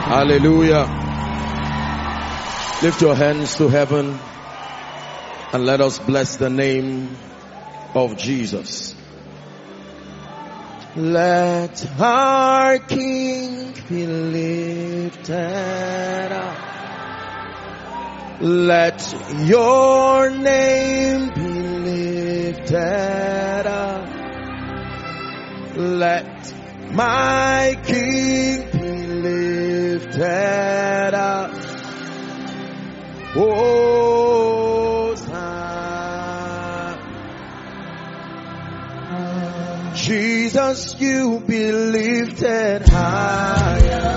Hallelujah. Lift your hands to heaven and let us bless the name of Jesus. Let our King be lifted up. Let your name be lifted up. Let my King be lifted up. Hosanna. Jesus, you be lifted higher.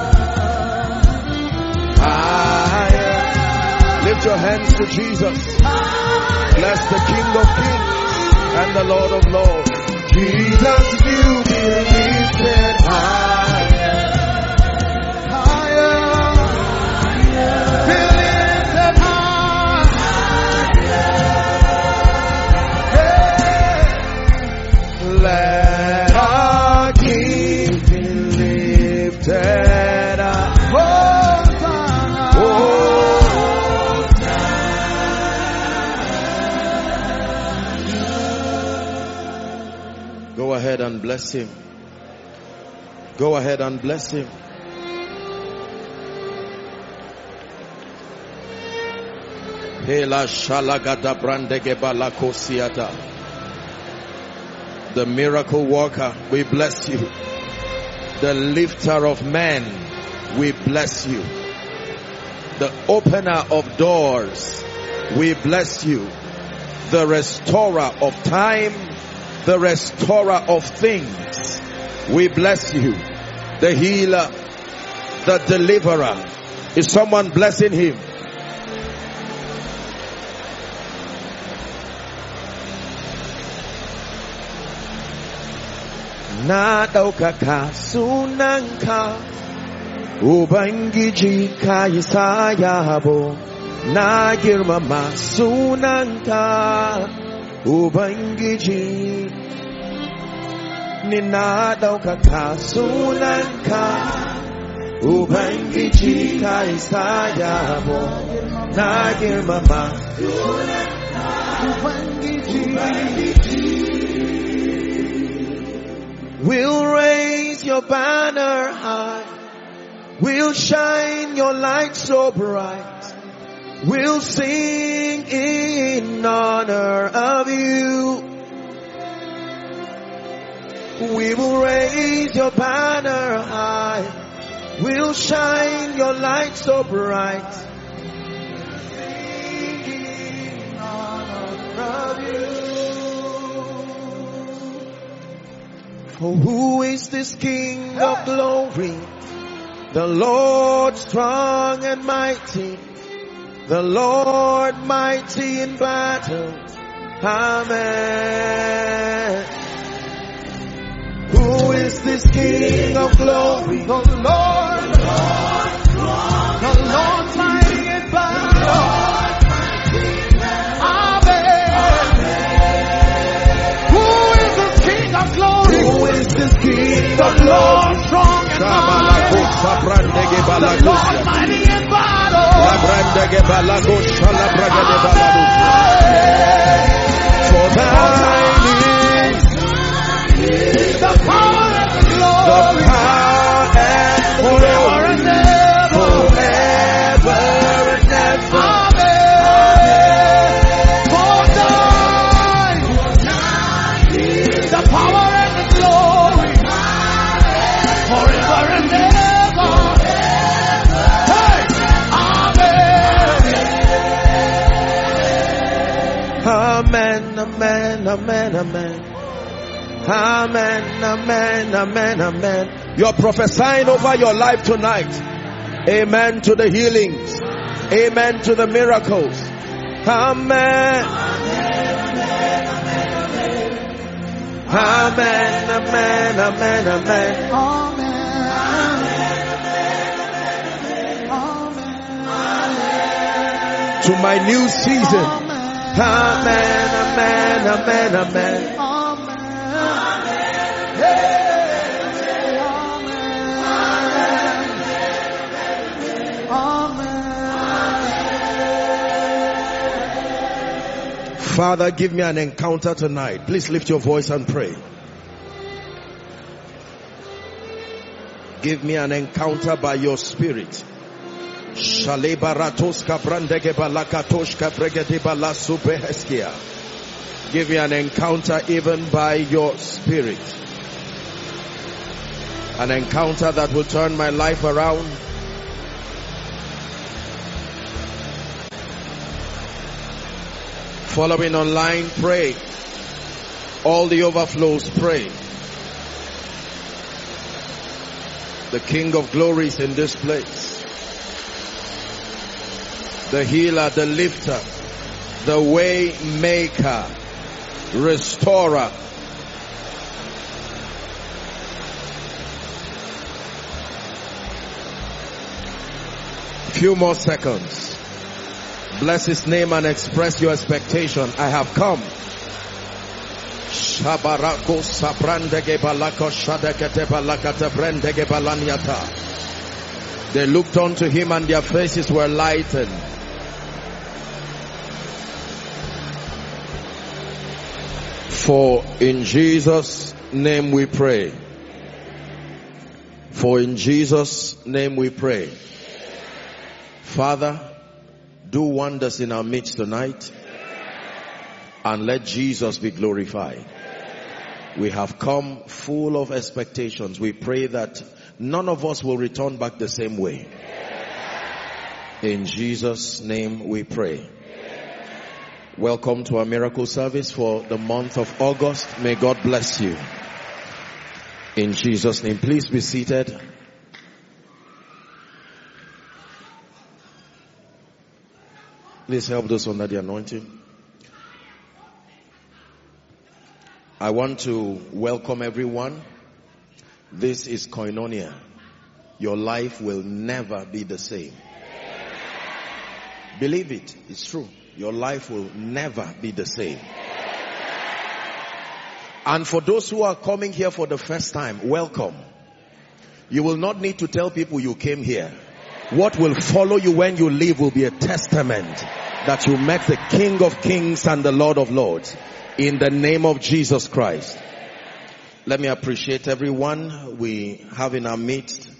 Higher. Lift your hands to Jesus. Bless the King of Kings and the Lord of Lords. Jesus, you be lifted higher. Higher. Be lifted higher. Let our King be lifted up. Go ahead and bless him. Go ahead and bless him. The miracle worker, we bless you. The lifter of men, we bless you. The opener of doors, we bless you. The restorer of time, the restorer of things, we bless you. The healer, the deliverer. Is someone blessing him? Na ɗaukaka sunanka, Ubangiji ka yi sa yabo. Na girmama sunanka, Ubangiji. Ni na ɗaukaka sunanka, Ubangiji ka yi sa yabo. Na girmama sunanka, Ubangiji. We'll raise your banner high. We'll shine your light so bright. We'll sing in honor of you. We will raise your banner high. We'll shine your light so bright. Sing in honor of you. For who is this King of glory? The Lord strong and mighty. The Lord mighty in battle. Amen. Who is this King of glory? The Lord strong. The Lord mighty in battle. Who is this King of Lord strong and mighty? The Lord mighty in battle. For thine is the power and the glory, forever and ever, forever and ever. For thine is the power and the glory, forever and ever. Hey, amen. Amen, amen, amen. Amen, amen, amen, amen. You're prophesying over your life tonight. Amen to the healings. Amen to the miracles. Amen. Amen, amen, amen, amen. To my new season. Amen, amen, amen, amen. Father, give me an encounter tonight. Please lift your voice and pray. Give me an encounter by your spirit. Give me an encounter even by your spirit. An encounter that will turn my life around. Following online, pray. All the overflows, pray. The King of Glory is in this place. The healer, the lifter, the way maker, restorer. Few more seconds. Bless his name and express your expectation. I have come. They looked unto him and their faces were lightened. For in Jesus' name we pray. For in Jesus' name we pray. Father, do wonders in our midst tonight, and let Jesus be glorified. We have come full of expectations. We pray that none of us will return back the same way. In Jesus' name we pray. Welcome to our miracle service for the month of August. May God bless you. In Jesus' name, please be seated. Please help those under the anointing. I want to welcome everyone. This is Koinonia. Your life will never be the same. Believe it. It's true. Your life will never be the same. And for those who are coming here for the first time, welcome. You will not need to tell people you came here. What will follow you when you leave will be a testament that you met the King of Kings and the Lord of Lords. In the name of Jesus Christ. Let me appreciate everyone. We have in our midst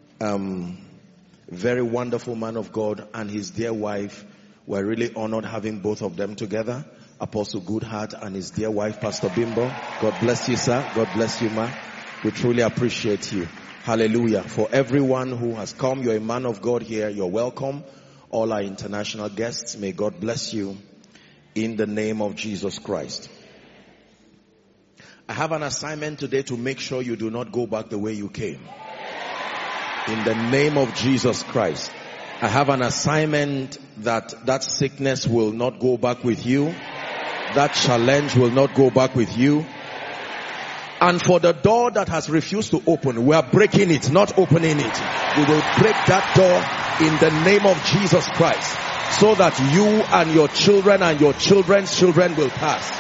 very wonderful man of God and his dear wife. We're really honored having both of them together. Apostle Goodheart and his dear wife, Pastor Bimbo. God bless you, sir. God bless you, ma. We truly appreciate you. Hallelujah. For everyone who has come, you're a man of God here. You're welcome. All our international guests, may God bless you in the name of Jesus Christ. I have an assignment today to make sure you do not go back the way you came. In the name of Jesus Christ. I have an assignment that sickness will not go back with you. That challenge will not go back with you. And for the door that has refused to open, we are breaking it, not opening it. We will break that door in the name of Jesus Christ, so that you and your children and your children's children will pass.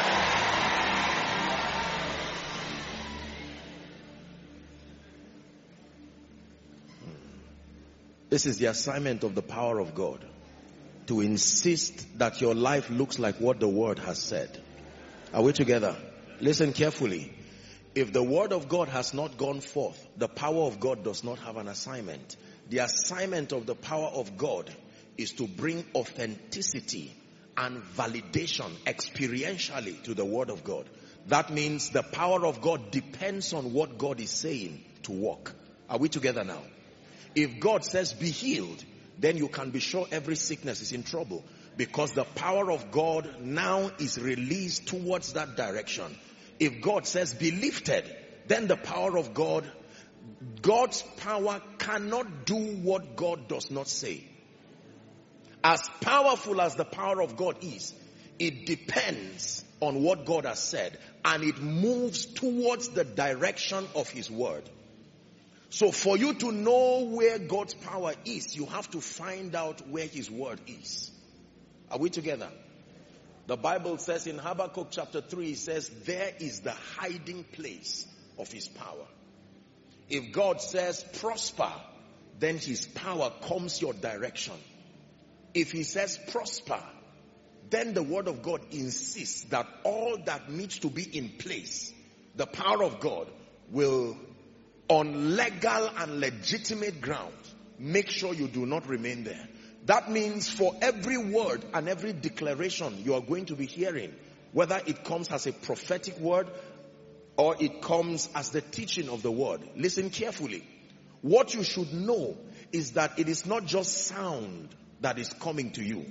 This is the assignment of the power of God, to insist that your life looks like what the word has said. Are we together? Listen carefully. If the word of God has not gone forth, the power of God does not have an assignment. The assignment of the power of God is to bring authenticity and validation experientially to the word of God. That means the power of God depends on what God is saying to work. Are we together now? If God says be healed, then you can be sure every sickness is in trouble, because the power of God now is released towards that direction. If God says be lifted, then the power of God, God's power cannot do what God does not say. As powerful as the power of God is, it depends on what God has said, and it moves towards the direction of his word. So for you to know where God's power is, you have to find out where his word is. Are we together? The Bible says in Habakkuk chapter 3, it says, there is the hiding place of his power. If God says prosper, then his power comes your direction. If he says prosper, then the word of God insists that all that needs to be in place, the power of God will, on legal and legitimate grounds, make sure you do not remain there. That means for every word and every declaration you are going to be hearing, whether it comes as a prophetic word or it comes as the teaching of the word, listen carefully. What you should know is that it is not just sound that is coming to you.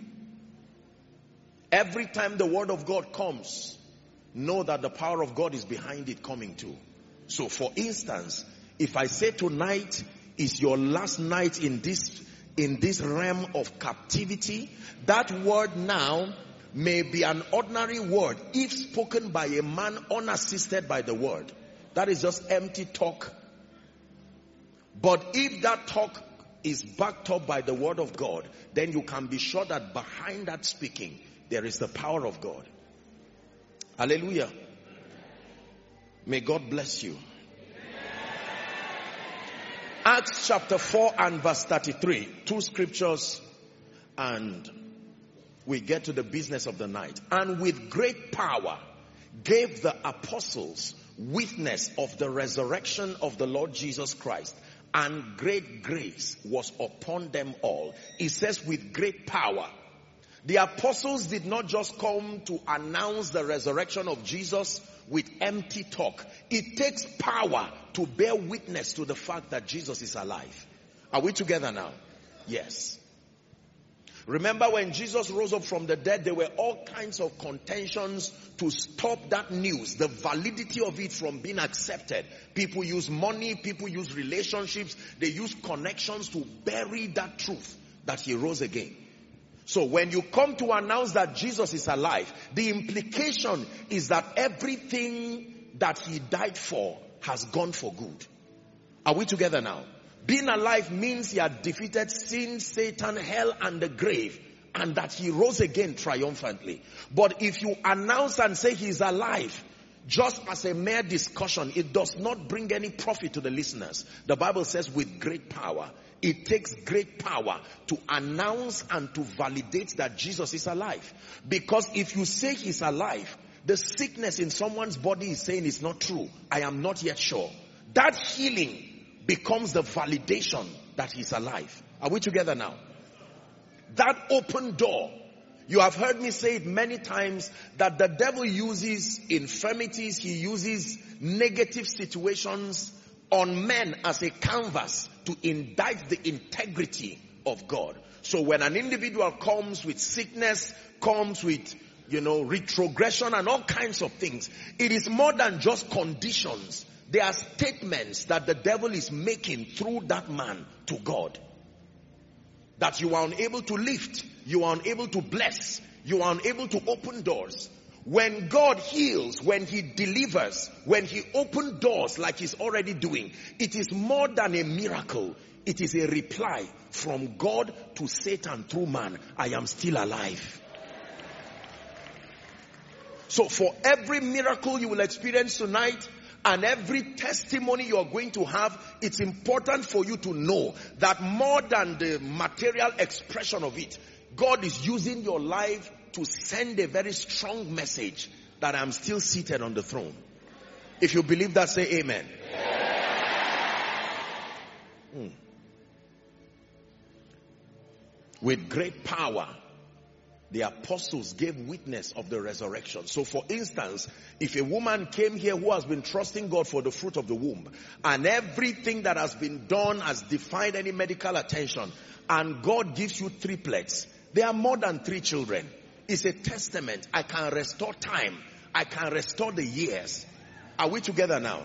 Every time the word of God comes, know that the power of God is behind it coming too. So for instance, if I say tonight is your last night in this realm of captivity, that word now may be an ordinary word if spoken by a man unassisted by the word. That is just empty talk. But if that talk is backed up by the word of God, then you can be sure that behind that speaking, there is the power of God. Hallelujah. May God bless you. Acts chapter 4 and verse 33. 2 scriptures and we get to the business of the night. And with great power gave the apostles witness of the resurrection of the Lord Jesus Christ, and great grace was upon them all. It says with great power. The apostles did not just come to announce the resurrection of Jesus with empty talk. It takes power to bear witness to the fact that Jesus is alive. Are we together now? Yes. Remember when Jesus rose up from the dead, there were all kinds of contentions to stop that news, the validity of it from being accepted. People use money, people use relationships, they use connections to bury that truth that he rose again. So when you come to announce that Jesus is alive, the implication is that everything that he died for has gone for good. Are we together now? Being alive means he had defeated sin, Satan, hell, and the grave, and that he rose again triumphantly. But if you announce and say he is alive, just as a mere discussion, it does not bring any profit to the listeners. The Bible says with great power. It takes great power to announce and to validate that Jesus is alive. Because if you say he's alive, the sickness in someone's body is saying it's not true. I am not yet sure. That healing becomes the validation that he's alive. Are we together now? That open door. You have heard me say it many times that the devil uses infirmities, he uses negative situations on men as a canvas to indict the integrity of God. So when an individual comes with sickness, comes with, retrogression and all kinds of things, it is more than just conditions. There are statements that the devil is making through that man to God. That you are unable to lift, you are unable to bless, you are unable to open doors. When God heals, when he delivers, when he opens doors like he's already doing, it is more than a miracle. It is a reply from God to Satan through man. I am still alive. So for every miracle you will experience tonight and every testimony you are going to have, it's important for you to know that more than the material expression of it, God is using your life to send a very strong message that I'm still seated on the throne. If you believe that, say amen. With great power, the apostles gave witness of the resurrection. So for instance, if a woman came here who has been trusting God for the fruit of the womb, and everything that has been done has defied any medical attention, and God gives you triplets, there are more than 3 children. It's a testament. I can restore time. I can restore the years. Are we together now?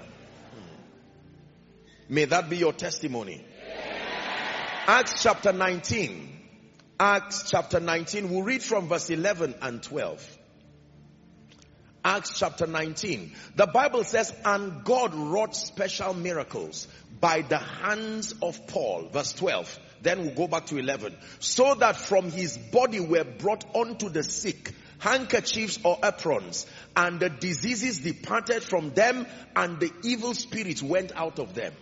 May that be your testimony. Acts chapter 19. Acts chapter 19. We'll read from verse 11 and 12. Acts chapter 19. The Bible says, and God wrought special miracles by the hands of Paul. Verse 12. Then we'll go back to 11. So that from his body were brought unto the sick handkerchiefs or aprons, and the diseases departed from them, and the evil spirits went out of them.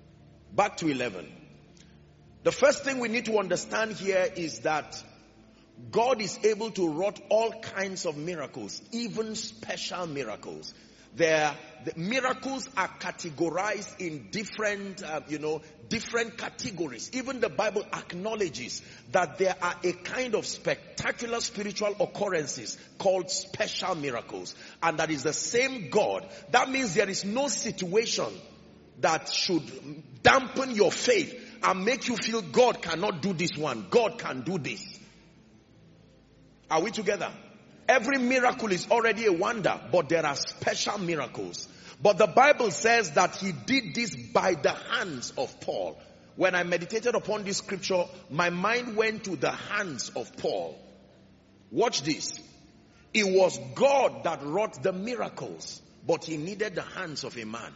Back to 11. The first thing we need to understand here is that God is able to wrought all kinds of miracles, even special miracles. The miracles are categorized in different, different categories. Even the Bible acknowledges that there are a kind of spectacular spiritual occurrences called special miracles. And that is the same God. That means there is no situation that should dampen your faith and make you feel God cannot do this one. God can do this. Are we together? Every miracle is already a wonder, but there are special miracles. But the Bible says that he did this by the hands of Paul. When I meditated upon this scripture, my mind went to the hands of Paul. Watch this. It was God that wrought the miracles, but he needed the hands of a man.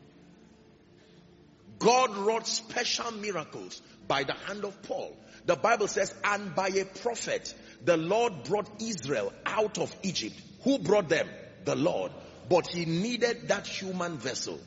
God wrought special miracles by the hand of Paul. The Bible says, and by a prophet, the Lord brought Israel out of Egypt. Who brought them? The Lord. But he needed that human vessel.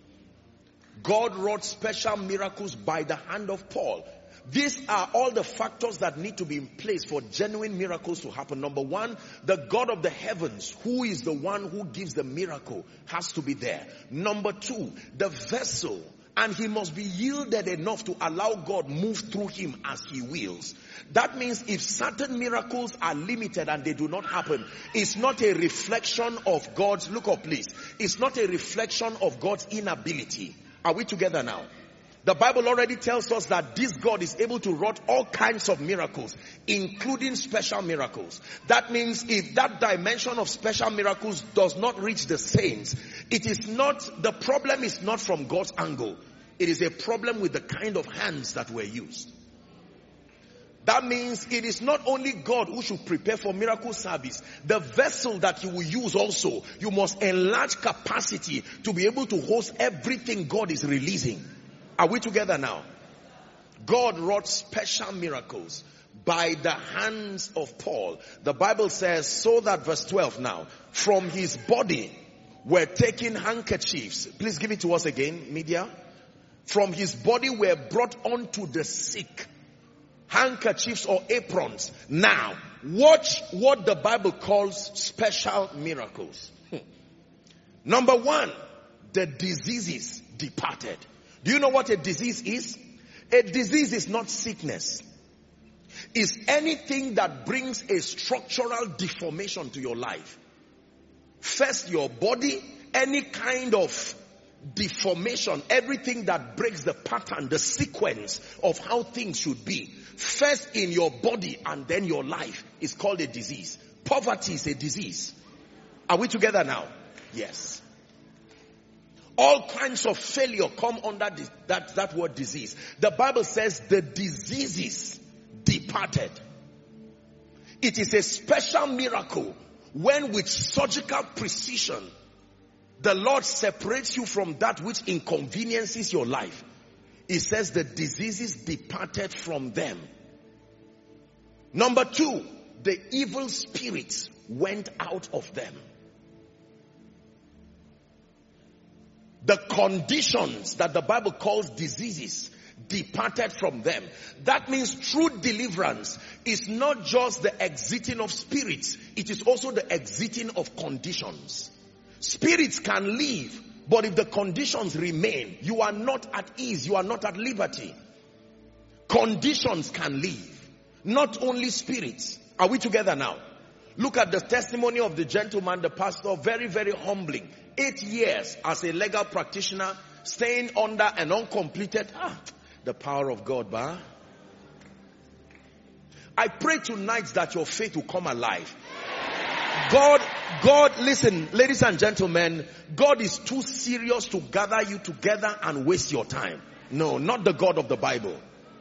God wrought special miracles by the hand of Paul. These are all the factors that need to be in place for genuine miracles to happen. Number one, the God of the heavens, who is the one who gives the miracle, has to be there. Number two, the vessel. And he must be yielded enough to allow God move through him as he wills. That means if certain miracles are limited and they do not happen, it's not a reflection of God's, look up please, it's not a reflection of God's inability. Are we together now? The Bible already tells us that this God is able to wrought all kinds of miracles, including special miracles. That means if that dimension of special miracles does not reach the saints, it is not, the problem is not from God's angle. It is a problem with the kind of hands that were used. That means it is not only God who should prepare for miracle service. The vessel that you will use also, you must enlarge capacity to be able to host everything God is releasing. Are we together now? God wrought special miracles by the hands of Paul. The Bible says, so that verse 12 now, from his body were taken handkerchiefs. Please give it to us again, media. From his body were brought unto the sick handkerchiefs or aprons. Now, watch what the Bible calls special miracles. Number one, the diseases departed. Do you know what a disease is? A disease is not sickness. It's anything that brings a structural deformation to your life. First, your body, any kind of deformation, everything that breaks the pattern, the sequence of how things should be. First in your body and then your life is called a disease. Poverty is a disease. Are we together now? Yes. All kinds of failure come under that word disease. The Bible says the diseases departed. It is a special miracle when with surgical precision the Lord separates you from that which inconveniences your life. It says the diseases departed from them. Number two, the evil spirits went out of them. The conditions that the Bible calls diseases departed from them. That means true deliverance is not just the exiting of spirits, it is also the exiting of conditions. Spirits can leave, but if the conditions remain, you are not at ease, you are not at liberty. Conditions can leave, not only spirits. Are we together now? Look at the testimony of the gentleman, the pastor, very, very humbling. 8 years as a legal practitioner, staying under an uncompleted, the power of God, bah. I pray tonight that your faith will come alive. God, listen, ladies and gentlemen, God is too serious to gather you together and waste your time. No, not the God of the Bible.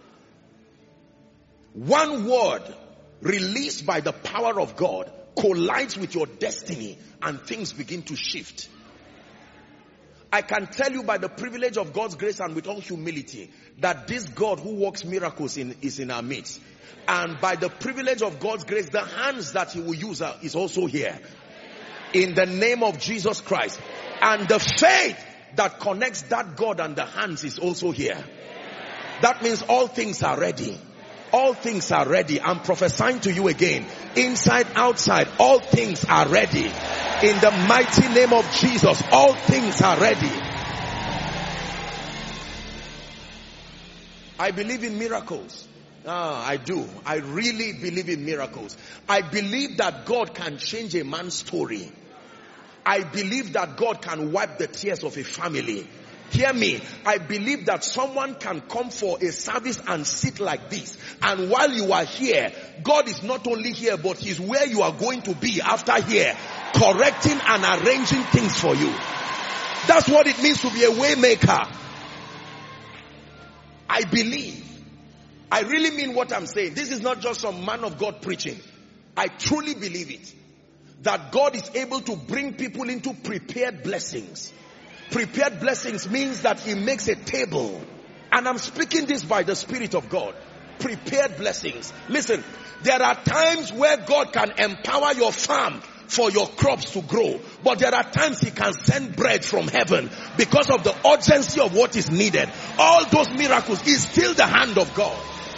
One word released by the power of God collides with your destiny and things begin to shift. I can tell you by the privilege of God's grace and with all humility that this God who works miracles is in our midst. And by the privilege of God's grace, the hands that he will use is also here. In the name of Jesus Christ. And the faith that connects that God and the hands is also here. That means all things are ready. All things are ready. I'm prophesying to you again. Inside, outside, all things are ready. In the mighty name of Jesus, all things are ready. I believe in miracles. I do. I really believe in miracles. I believe that God can change a man's story. I believe that God can wipe the tears of a family. Hear me. I believe that someone can come for a service and sit like this. And while you are here, God is not only here, but He's where you are going to be after here, correcting and arranging things for you. That's what it means to be a way maker. I believe. I really mean what I'm saying. This is not just some man of God preaching. I truly believe it. That God is able to bring people into prepared blessings. Prepared blessings means that He makes a table. And I'm speaking this by the Spirit of God. Prepared blessings. Listen, there are times where God can empower your farm for your crops to grow. But there are times He can send bread from heaven because of the urgency of what is needed. All those miracles is still the hand of God.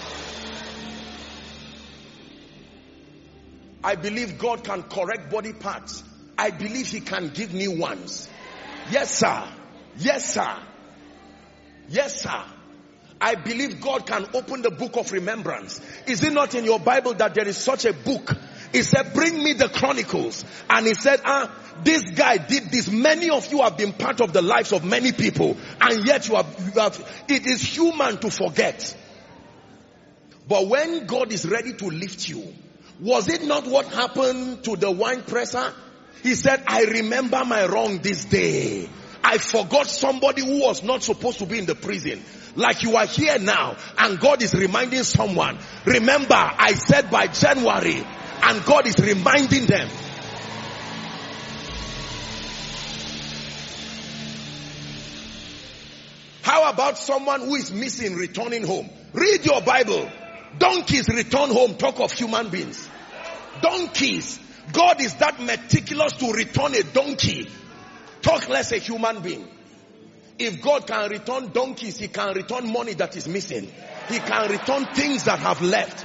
I believe God can correct body parts. I believe He can give new ones. Yes, sir. Yes, sir. Yes, sir. I believe God can open the book of remembrance. Is it not in your Bible that there is such a book? He said, bring me the Chronicles. And he said, this guy did this. Many of you have been part of the lives of many people. And yet you have, it is human to forget. But when God is ready to lift you, was it not what happened to the wine presser? He said, I remember my wrong this day. I forgot somebody who was not supposed to be in the prison. Like you are here now and God is reminding someone. Remember, I said by January, and God is reminding them. How about someone who is missing returning home? Read your Bible. Donkeys return home. Talk of human beings. Donkeys. God is that meticulous to return a donkey. Talk less a human being. If God can return donkeys, He can return money that is missing. He can return things that have left.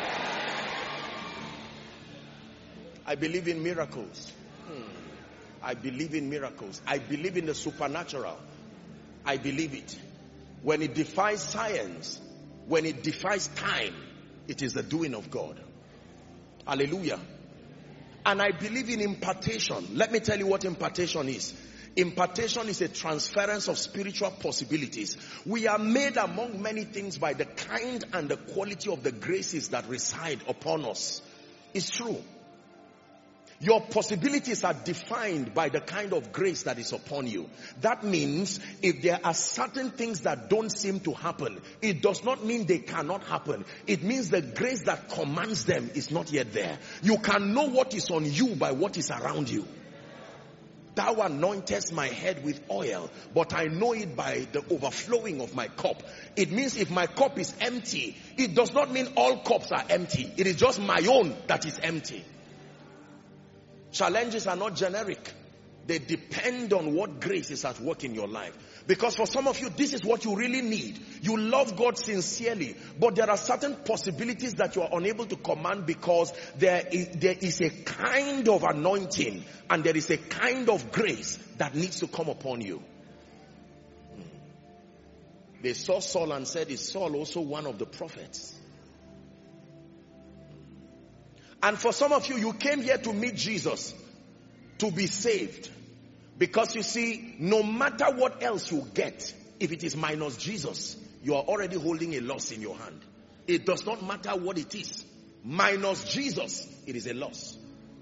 I believe in miracles. I believe in miracles. I believe in the supernatural. I believe it. When it defies science, when it defies time, it is the doing of God. Hallelujah. And I believe in impartation. Let me tell you what impartation is. Impartation is a transference of spiritual possibilities. We are made among many things by the kind and the quality of the graces that reside upon us. It's true. Your possibilities are defined by the kind of grace that is upon you. That means if there are certain things that don't seem to happen, it does not mean they cannot happen. It means the grace that commands them is not yet there. You can know what is on you by what is around you. Thou anointest my head with oil, but I know it by the overflowing of my cup. It means if my cup is empty, it does not mean all cups are empty. It is just my own that is empty. Challenges are not generic. They depend on what grace is at work in your life. Because for some of you, this is what you really need. You love God sincerely, but there are certain possibilities that you are unable to command because there is a kind of anointing and there is a kind of grace that needs to come upon you. They saw Saul and said, is Saul also one of the prophets? And for some of you, you came here to meet Jesus, to be saved. Because you see, no matter what else you get, if it is minus Jesus, you are already holding a loss in your hand. It does not matter what it is. Minus Jesus, it is a loss.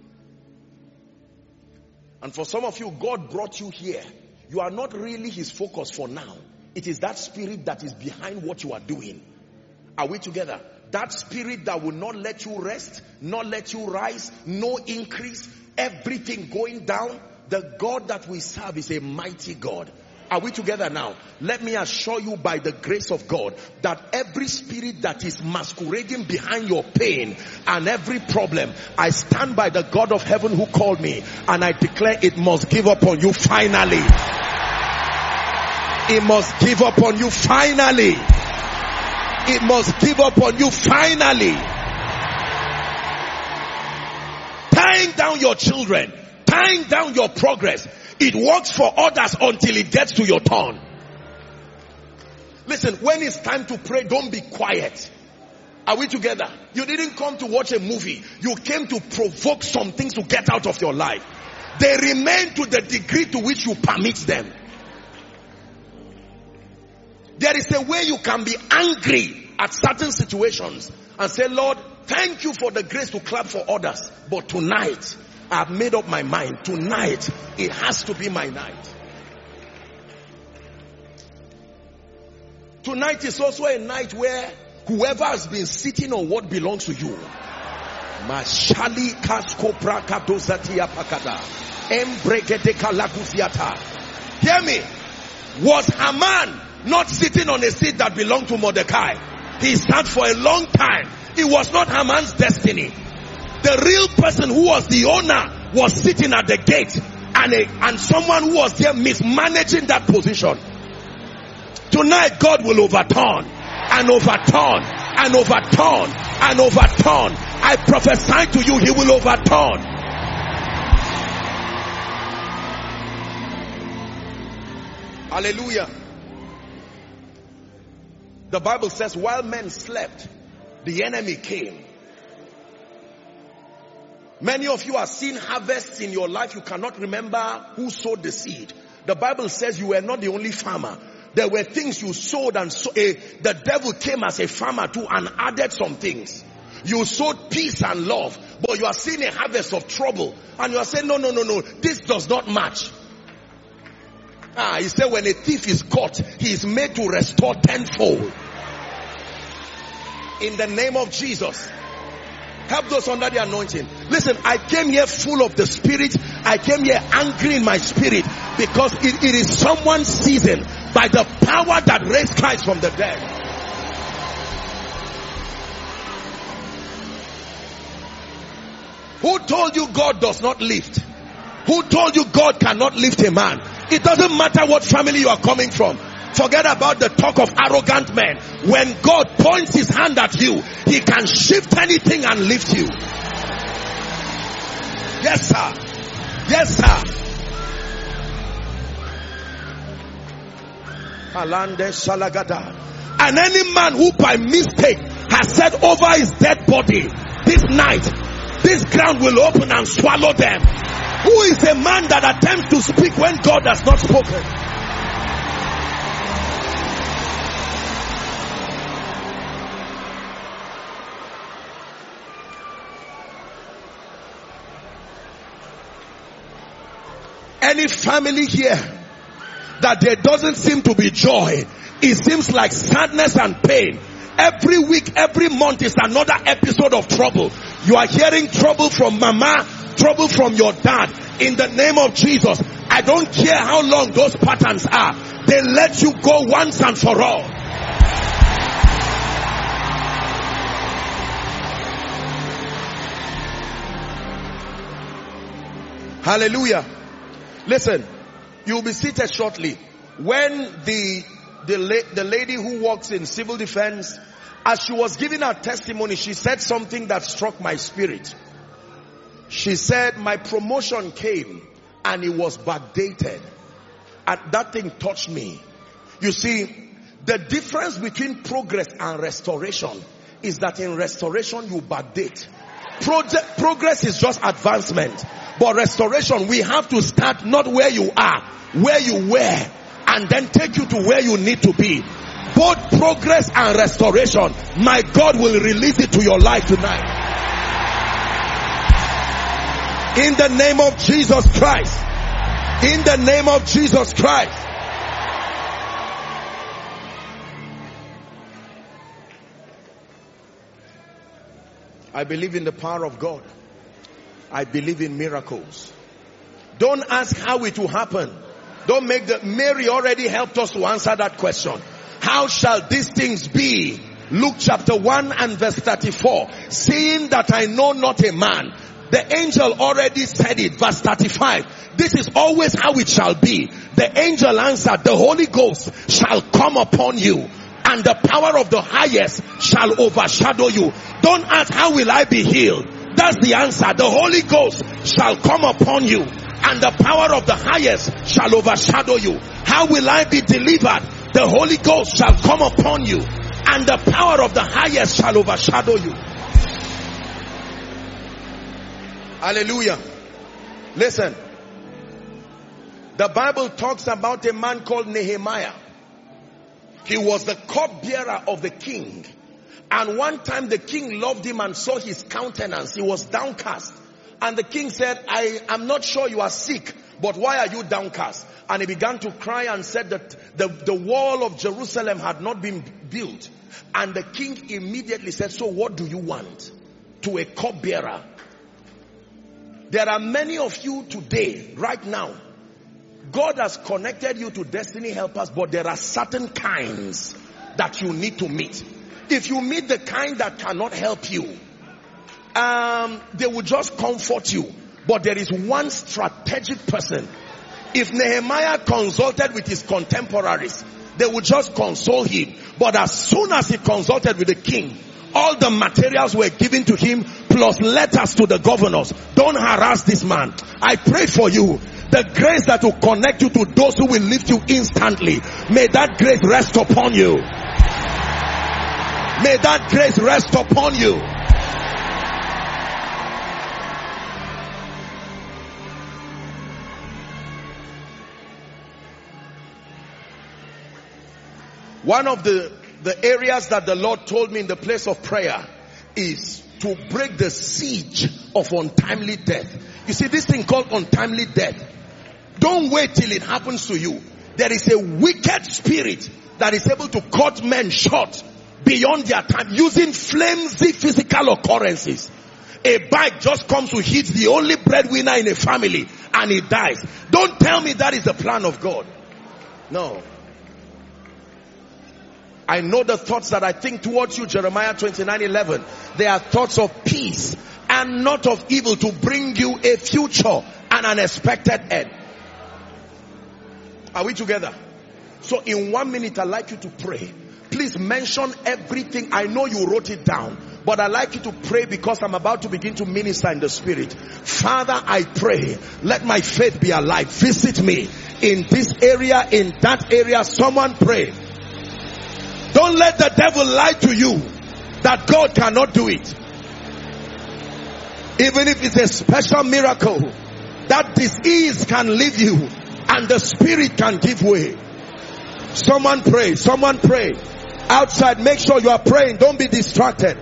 And for some of you, God brought you here. You are not really His focus for now. It is that spirit that is behind what you are doing. Are we together? That spirit that will not let you rest, not let you rise, no increase, everything going down. The God that we serve is a mighty God. Are we together now? Let me assure you by the grace of God that every spirit that is masquerading behind your pain and every problem, I stand by the God of heaven who called me and I declare it must give up on you finally. It must give up on you finally. it must give up on you finally. Tying down your children, tying down your progress. It works for others until it gets to your turn. Listen, when it's time to pray, don't be quiet. Are we together? You didn't come to watch a movie. You came to provoke some things to get out of your life. They remain to the degree to which you permit them. There is a way you can be angry at certain situations and say, Lord, thank you for the grace to clap for others. But tonight, I've made up my mind. Tonight, it has to be my night. Tonight is also a night where whoever has been sitting on what belongs to you, hear me. Was Haman not sitting on a seat that belonged to Mordecai? He sat for a long time. It was not Haman's destiny. The real person who was the owner was sitting at the gate, and someone who was there mismanaging that position. Tonight God will overturn and overturn and overturn and overturn. I prophesy to you, he will overturn. Hallelujah. The Bible says while men slept, the enemy came. Many of you are seeing harvests in your life. You cannot remember who sowed the seed. The Bible says you were not the only farmer. There were things you sowed, and the devil came as a farmer too and added some things. You sowed peace and love, but you are seeing a harvest of trouble, and you are saying, no, this does not match. He said when a thief is caught, he is made to restore tenfold. In the name of Jesus. Help those under the anointing. Listen, I came here full of the Spirit. I came here angry in my spirit because it is someone's season by the power that raised Christ from the dead. Who told you God does not lift? Who told you God cannot lift a man? It doesn't matter what family you are coming from. Forget about the talk of arrogant men. When God points his hand at you, he can shift anything and lift you. Yes, sir. Yes, sir. And any man who by mistake has said over his dead body, this night, this ground will open and swallow them. Who is a man that attempts to speak when God has not spoken? Any family here that there doesn't seem to be joy, it seems like sadness and pain. Every week, every month is another episode of trouble. You are hearing trouble from mama, trouble from your dad. In the name of Jesus, I don't care how long those patterns are. They let you go once and for all. Hallelujah. Listen, you'll be seated shortly. When the lady who works in civil defense, as she was giving her testimony, she said something that struck my spirit. She said, my promotion came and it was backdated. And that thing touched me. You see, the difference between progress and restoration is that in restoration you backdate. Progress is just advancement. But restoration, we have to start not where you are, where you were, and then take you to where you need to be. Both progress and restoration, my God will release it to your life tonight. In the name of Jesus Christ. In the name of Jesus Christ. I believe in the power of God. I believe in miracles. Don't ask how it will happen. Don't make Mary already helped us to answer that question. How shall these things be? Luke chapter 1 and verse 34. Seeing that I know not a man. The angel already said it. Verse 35. This is always how it shall be. The angel answered, the Holy Ghost shall come upon you, and the power of the highest shall overshadow you. Don't ask, how will I be healed? That's the answer. The Holy Ghost shall come upon you, and the power of the highest shall overshadow you. How will I be delivered? The Holy Ghost shall come upon you, and the power of the highest shall overshadow you. Hallelujah. Listen. The Bible talks about a man called Nehemiah. He was the cupbearer of the king. And one time the king loved him and saw his countenance. He was downcast. And the king said, I am not sure you are sick, but why are you downcast? And he began to cry and said that the wall of Jerusalem had not been built. And the king immediately said, so what do you want? To a cupbearer. There are many of you today, right now, God has connected you to destiny helpers, but there are certain kinds that you need to meet. If you meet the kind that cannot help you, they will just comfort you. But there is one strategic person. If Nehemiah consulted with his contemporaries, they would just console him. But as soon as he consulted with the king, all the materials were given to him, plus letters to the governors. Don't harass this man. I pray for you. The grace that will connect you to those who will lift you instantly. May that grace rest upon you. May that grace rest upon you. One of the areas that the Lord told me in the place of prayer is to break the siege of untimely death. You see, this thing called untimely death. Don't wait till it happens to you. There is a wicked spirit that is able to cut men short beyond their time using flimsy physical occurrences. A bike just comes to hit the only breadwinner in a family and he dies. Don't tell me that is the plan of God. No. I know the thoughts that I think towards you, Jeremiah 29:11. They are thoughts of peace and not of evil, to bring you a future and an expected end. Are we together? So in 1 minute, I'd like you to pray. Please mention everything. I know you wrote it down, but I'd like you to pray because I'm about to begin to minister in the spirit. Father, I pray, let my faith be alive. Visit me in this area, in that area. Someone pray. Don't let the devil lie to you that God cannot do it. Even if it's a special miracle, that disease can leave you and the spirit can give way. Someone pray. Someone pray. Outside, make sure you are praying. Don't be distracted.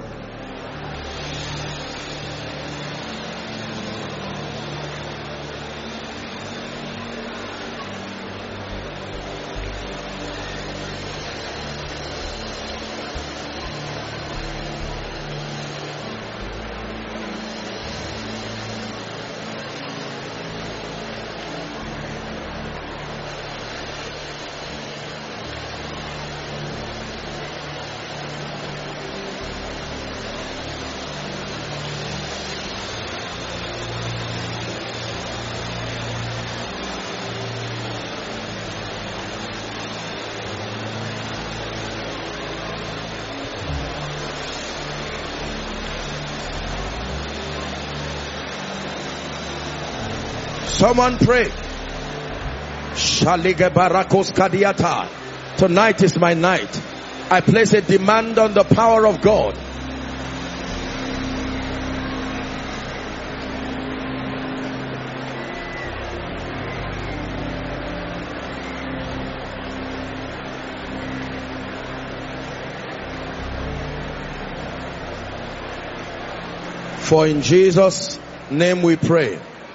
Someone pray. Tonight is my night. I place a demand on the power of God. For in Jesus' name we pray.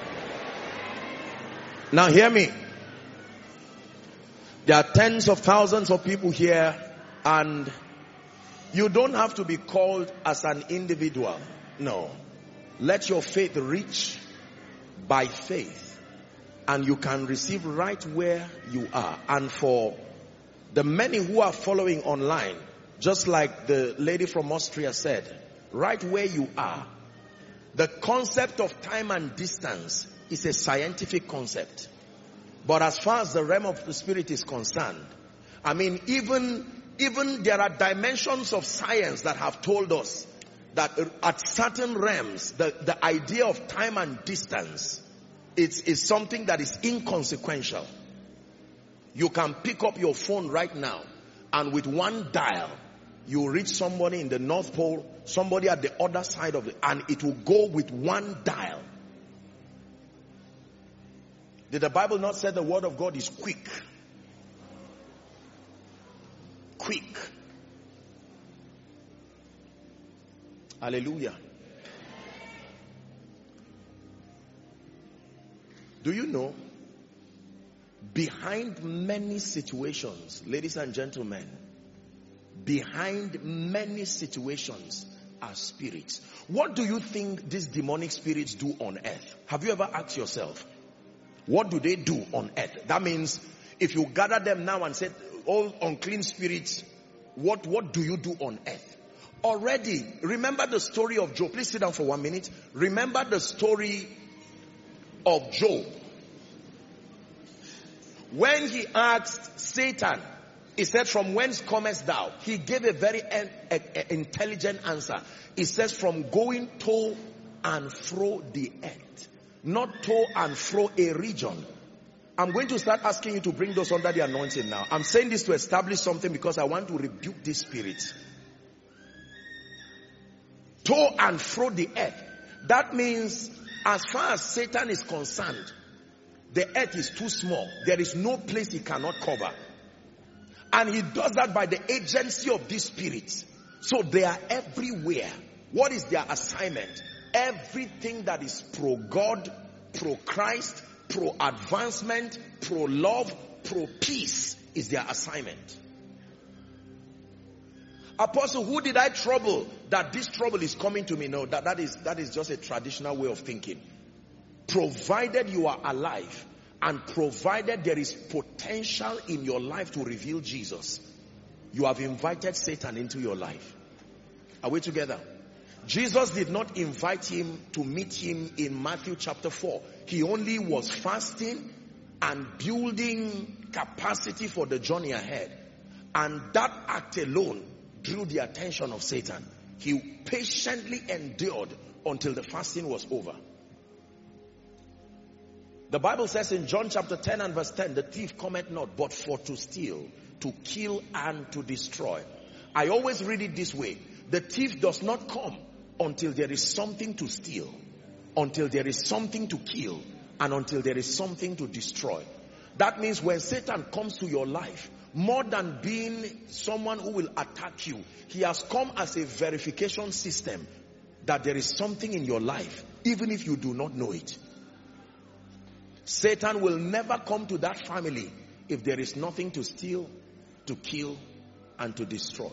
Now hear me. There are tens of thousands of people here, and you don't have to be called as an individual. No. Let your faith reach by faith, and you can receive right where you are. And for the many who are following online, just like the lady from Austria said, right where you are, the concept of time and distance is a scientific concept. But as far as the realm of the spirit is concerned, I mean, even Even there are dimensions of science that have told us that at certain realms, the idea of time and distance is something that is inconsequential. You can pick up your phone right now, and with one dial, you reach somebody in the North Pole, somebody at the other side of it, and it will go with one dial. Did the Bible not say the word of God is quick? Quick. Hallelujah. Do you know, behind many situations, ladies and gentlemen, behind many situations are spirits. What do you think these demonic spirits do on earth? Have you ever asked yourself, what do they do on earth? That means if you gather them now and say, all unclean spirits, what do you do on earth? Already, remember the story of Job. Please sit down for 1 minute. Remember the story of Job. When he asked Satan, he said, from whence comest thou? He gave a very intelligent answer. He says, from going to and fro the earth. Not to and fro a region. I'm going to start asking you to bring those under the anointing now. I'm saying this to establish something because I want to rebuke this spirit. To and fro the earth. That means as far as Satan is concerned, the earth is too small. There is no place he cannot cover. And he does that by the agency of these spirits. So they are everywhere. What is their assignment? Everything that is pro-God, pro-Christ, pro-advancement, pro-love, pro-peace is their assignment. Apostle, who did I trouble that this trouble is coming to me? No, that is just a traditional way of thinking. Provided you are alive and provided there is potential in your life to reveal Jesus, you have invited Satan into your life. Are we together? Jesus did not invite him to meet him in Matthew chapter 4. He only was fasting and building capacity for the journey ahead. And that act alone drew the attention of Satan. He patiently endured until the fasting was over. The Bible says in John chapter 10 and verse 10, the thief cometh not but for to steal, to kill and to destroy. I always read it this way. The thief does not come until there is something to steal, until there is something to kill, and until there is something to destroy. That means when Satan comes to your life, more than being someone who will attack you, he has come as a verification system that there is something in your life, even if you do not know it. Satan will never come to that family if there is nothing to steal, to kill, and to destroy.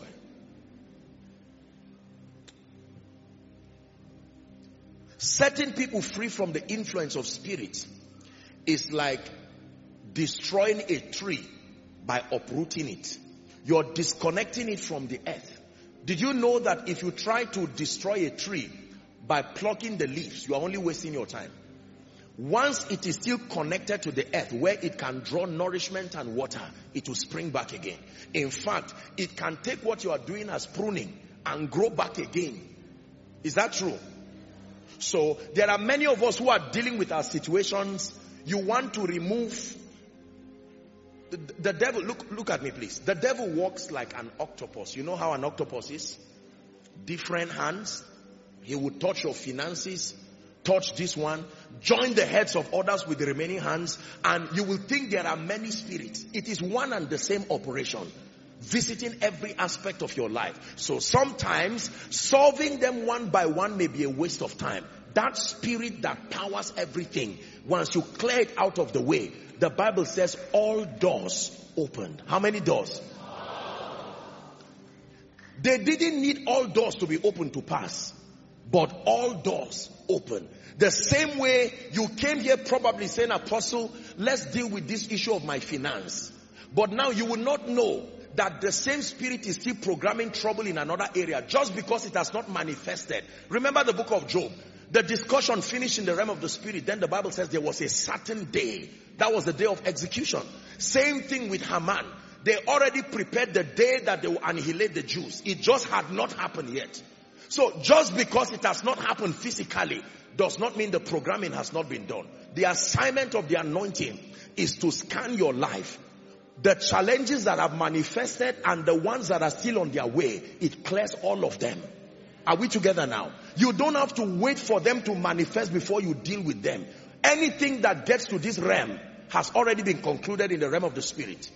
Setting people free from the influence of spirits is like destroying a tree by uprooting it. You're disconnecting it from the earth. Did you know that if you try to destroy a tree by plucking the leaves, you are only wasting your time? Once it is still connected to the earth where it can draw nourishment and water, it will spring back again. In fact, it can take what you are doing as pruning and grow back again. Is that true? So there are many of us who are dealing with our situations. You want to remove the devil. Look at me, please. The devil walks like an octopus. You know how an octopus is? Different hands. He will touch your finances, touch this one, join the heads of others with the remaining hands, and you will think there are many spirits. It is one and the same operation, visiting every aspect of your life. So sometimes solving them one by one may be a waste of time. That spirit that powers everything, once you clear it out of the way, the Bible says all doors opened. How many doors? They didn't need all doors to be open to pass, but all doors open. The same way you came here probably saying, Apostle, let's deal with this issue of my finance. But now you will not know that the same spirit is still programming trouble in another area just because it has not manifested. Remember the book of Job. The discussion finished in the realm of the spirit. Then the Bible says there was a certain day. That was the day of execution. Same thing with Haman. They already prepared the day that they will annihilate the Jews. It just had not happened yet. So just because it has not happened physically does not mean the programming has not been done. The assignment of the anointing is to scan your life. The challenges that have manifested and the ones that are still on their way, it clears all of them. Are we together now? You don't have to wait for them to manifest before you deal with them. Anything that gets to this realm has already been concluded in the realm of the spirit.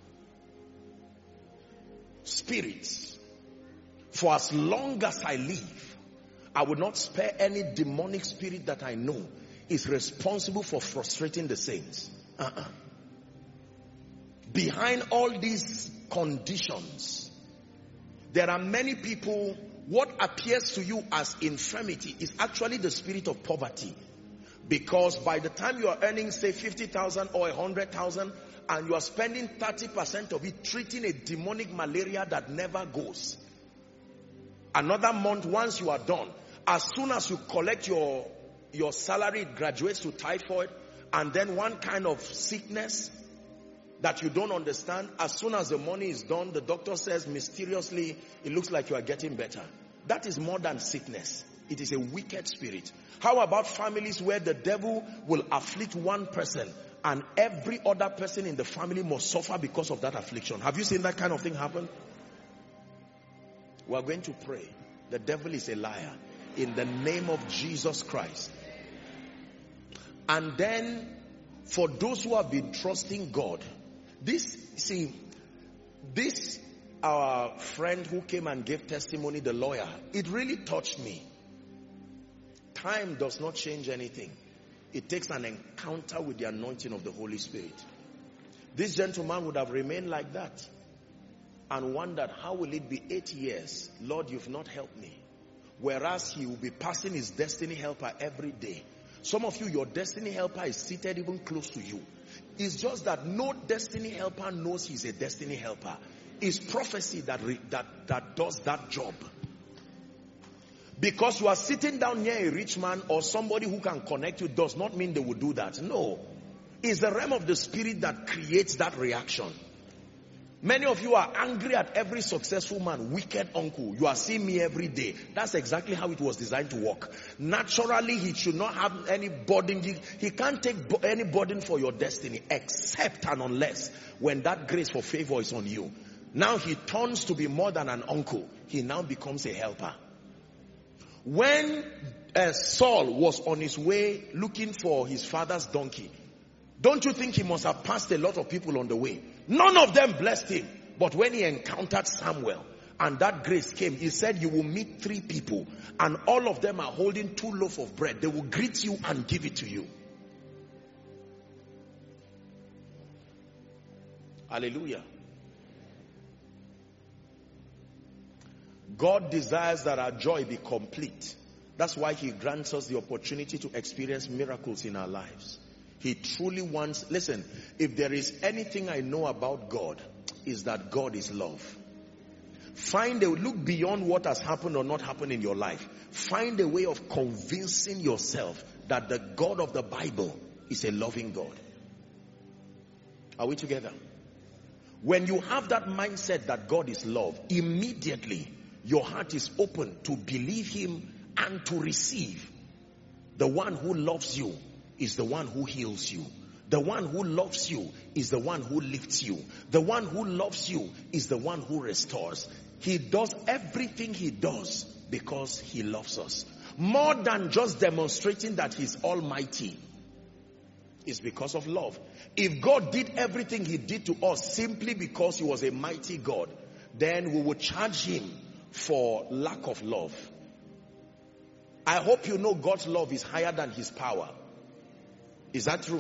Spirits. For as long as I live, I will not spare any demonic spirit that I know is responsible for frustrating the saints. Behind all these conditions, there are many people, what appears to you as infirmity is actually the spirit of poverty. Because by the time you are earning, say, 50,000 or 100,000, and you are spending 30% of it treating a demonic malaria that never goes. Another month, once you are done, as soon as you collect your salary, it graduates to typhoid, and then one kind of sickness that you don't understand. As soon as the money is done, the doctor says mysteriously, it looks like you are getting better. That is more than sickness. It is a wicked spirit. How about families where the devil will afflict one person and every other person in the family must suffer because of that affliction? Have you seen that kind of thing happen? We are going to pray. The devil is a liar. In the name of Jesus Christ. And then, for those who have been trusting God, our friend who came and gave testimony, the lawyer, it really touched me. Time does not change anything. It takes an encounter with the anointing of the Holy Spirit. This gentleman would have remained like that and wondered, how will it be 8 years? Lord, you've not helped me. Whereas he will be passing his destiny helper every day. Some of you, your destiny helper is seated even close to you. It's just that no destiny helper knows he's a destiny helper. It's prophecy that does that job. Because you are sitting down near a rich man or somebody who can connect you does not mean they will do that. No. It's the realm of the spirit that creates that reaction. Many of you are angry at every successful man, wicked uncle. You are seeing me every day. That's exactly how it was designed to work. Naturally, he should not have any burden. He can't take any burden for your destiny except and unless when that grace for favor is on you. Now he turns to be more than an uncle. He now becomes a helper. When Saul was on his way looking for his father's donkey, don't you think he must have passed a lot of people on the way? None of them blessed him. But when he encountered Samuel and that grace came, he said, you will meet 3 people and all of them are holding 2 loaves of bread. They will greet you and give it to you. Hallelujah. God desires that our joy be complete. That's why he grants us the opportunity to experience miracles in our lives. He truly wants, listen, if there is anything I know about God, is that God is love. Look beyond what has happened or not happened in your life. Find a way of convincing yourself that the God of the Bible is a loving God. Are we together? When you have that mindset that God is love, immediately your heart is open to believe him and to receive. The one who loves you is the one who heals you. The one who loves you is the one who lifts you. The one who loves you is the one who restores. He does everything he does because he loves us. More than just demonstrating that he's almighty, is because of love. If God did everything he did to us simply because he was a mighty God, then we would charge him for lack of love. I hope you know God's love is higher than his power. Is that true?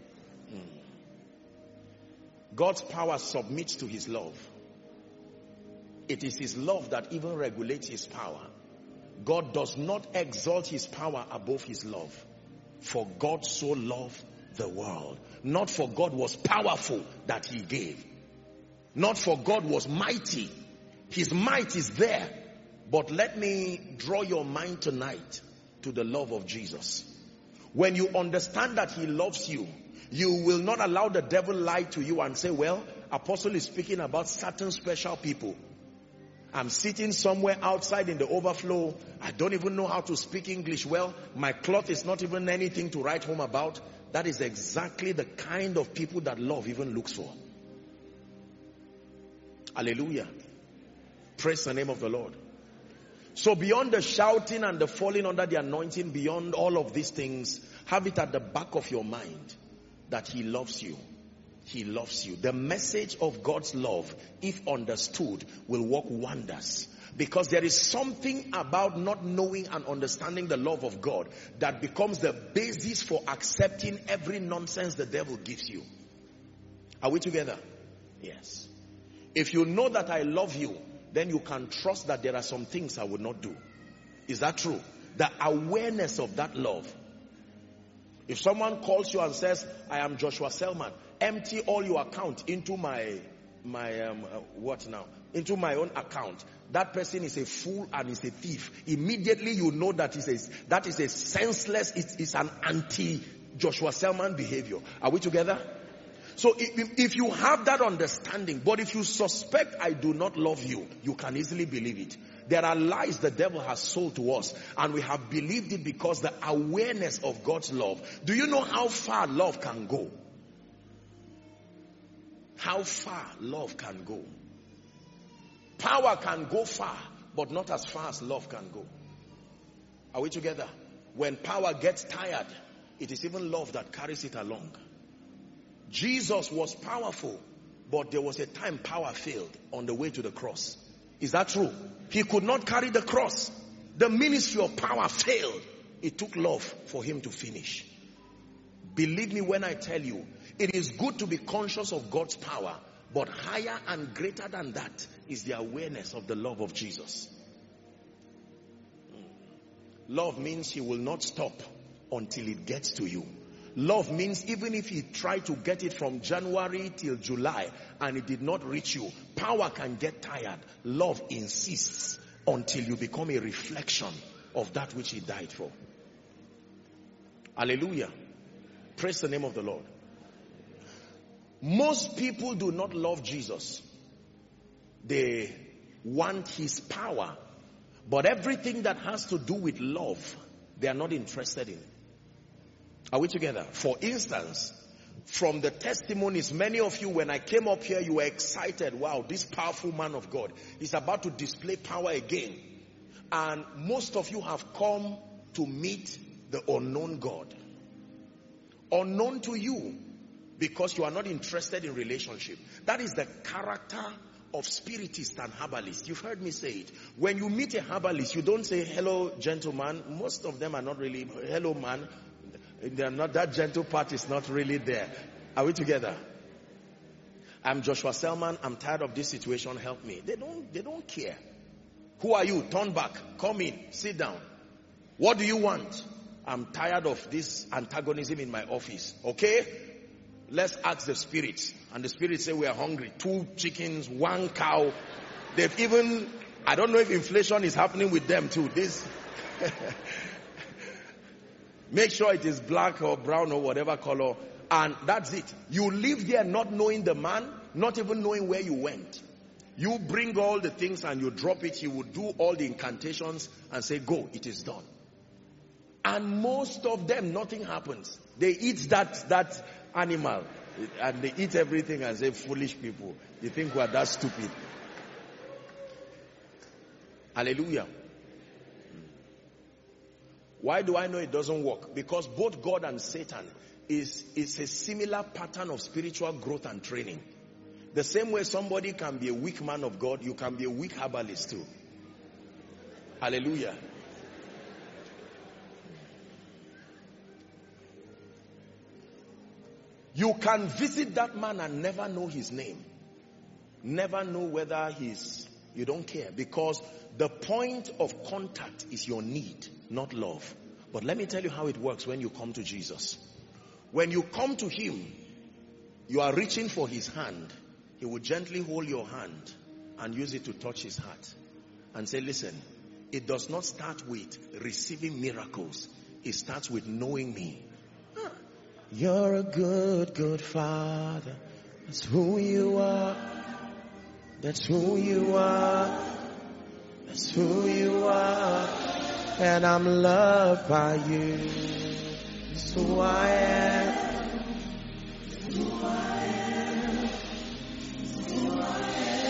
God's power submits to his love. It is his love that even regulates his power. God does not exalt his power above his love. For God so loved the world. Not for God was powerful that he gave. Not for God was mighty. His might is there. But let me draw your mind tonight to the love of Jesus. When you understand that he loves you, you will not allow the devil lie to you and say, well, Apostle is speaking about certain special people. I'm sitting somewhere outside in the overflow. I don't even know how to speak English well. My cloth is not even anything to write home about. That is exactly the kind of people that love even looks for. Hallelujah. Praise the name of the Lord. So beyond the shouting and the falling under the anointing, beyond all of these things, have it at the back of your mind that he loves you. He loves you. The message of God's love, if understood, will work wonders. Because there is something about not knowing and understanding the love of God that becomes the basis for accepting every nonsense the devil gives you. Are we together? Yes. If you know that I love you, then you can trust that there are some things I would not do. Is that true? The awareness of that love. If someone calls you and says, I am Joshua Selman, empty all your account into into my own account. That person is a fool and is a thief. Immediately you know that is a senseless, it's an anti-Joshua Selman behavior. Are we together? So if you have that understanding, but if you suspect I do not love you, you can easily believe it. There are lies the devil has sold to us, and we have believed it because the awareness of God's love. Do you know how far love can go? How far love can go. Power can go far, but not as far as love can go. Are we together? When power gets tired, it is even love that carries it along. Jesus was powerful, but there was a time power failed on the way to the cross. Is that true? He could not carry the cross. The ministry of power failed. It took love for him to finish. Believe me when I tell you, it is good to be conscious of God's power, but higher and greater than that is the awareness of the love of Jesus. Love means he will not stop until it gets to you. Love means even if he tried to get it from January till July and it did not reach you, power can get tired. Love insists until you become a reflection of that which he died for. Hallelujah. Praise the name of the Lord. Most people do not love Jesus. They want his power, but everything that has to do with love, they are not interested in. Are we together? For instance, from the testimonies, many of you, when I came up here, you were excited. Wow, this powerful man of God is about to display power again. And most of you have come to meet the unknown God. Unknown to you because you are not interested in relationship. That is the character of spiritists and herbalists. You've heard me say it. When you meet a herbalist, you don't say, hello, gentleman. Most of them are not really, hello, man. They are not, that gentle part is not really there. Are we together? I'm Joshua Selman. I'm tired of this situation. Help me. They don't care. Who are you? Turn back. Come in. Sit down. What do you want? I'm tired of this antagonism in my office. Okay? Let's ask the spirits. And the spirits say we are hungry. 2 chickens, 1 cow. They've even, I don't know if inflation is happening with them too. This make sure it is black or brown or whatever color, and that's it. You live there not knowing the man, not even knowing where you went. You bring all the things and you drop it. He will do all the incantations and say, go, it is done. And most of them, nothing happens. They eat that animal and they eat everything and say, foolish people. You think we are that stupid. Hallelujah. Why do I know it doesn't work? Because both God and Satan is a similar pattern of spiritual growth and training. The same way somebody can be a weak man of God, you can be a weak herbalist too. Hallelujah. You can visit that man and never know his name. Never know whether you don't care, because the point of contact is your need, not love. But let me tell you how it works when you come to Jesus. When you come to him, you are reaching for his hand. He will gently hold your hand and use it to touch his heart and say, listen, it does not start with receiving miracles. It starts with knowing me. You're a good, good father. That's who you are. That's who you are. That's who you are. And I'm loved by you. That's who I am. That's who I am. That's who I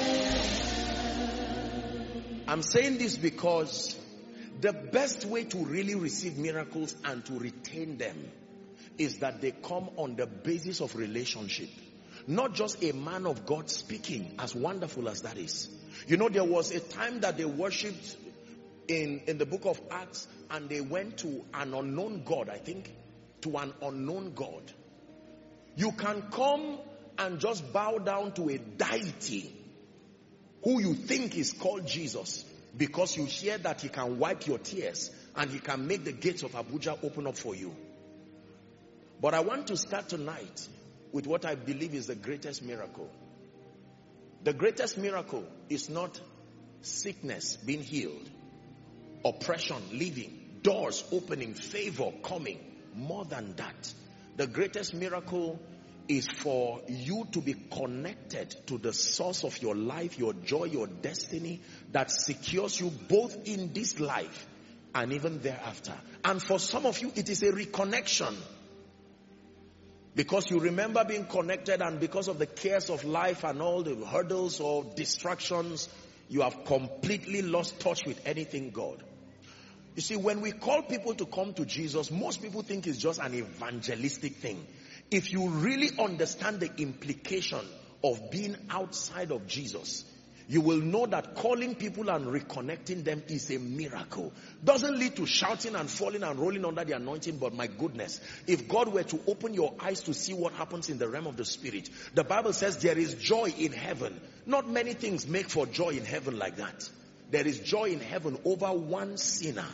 am. I'm saying this because the best way to really receive miracles and to retain them is that they come on the basis of relationship. Not just a man of God speaking, as wonderful as that is. You know, there was a time that they worshipped in the book of Acts, and they went to an unknown God, I think, to an unknown God. You can come and just bow down to a deity who you think is called Jesus, because you hear that he can wipe your tears and he can make the gates of Abuja open up for you. But I want to start tonight with what I believe is the greatest miracle. The greatest miracle is not sickness being healed, oppression leaving, doors opening, favor coming. More than that, the greatest miracle is for you to be connected to the source of your life, your joy, your destiny, that secures you both in this life and even thereafter. And for some of you, it is a reconnection. Because you remember being connected, and because of the cares of life and all the hurdles or distractions, you have completely lost touch with anything God. You see, when we call people to come to Jesus, most people think it's just an evangelistic thing. If you really understand the implication of being outside of Jesus, you will know that calling people and reconnecting them is a miracle. Doesn't lead to shouting and falling and rolling under the anointing, but my goodness, if God were to open your eyes to see what happens in the realm of the spirit, the Bible says there is joy in heaven. Not many things make for joy in heaven like that. There is joy in heaven over one sinner.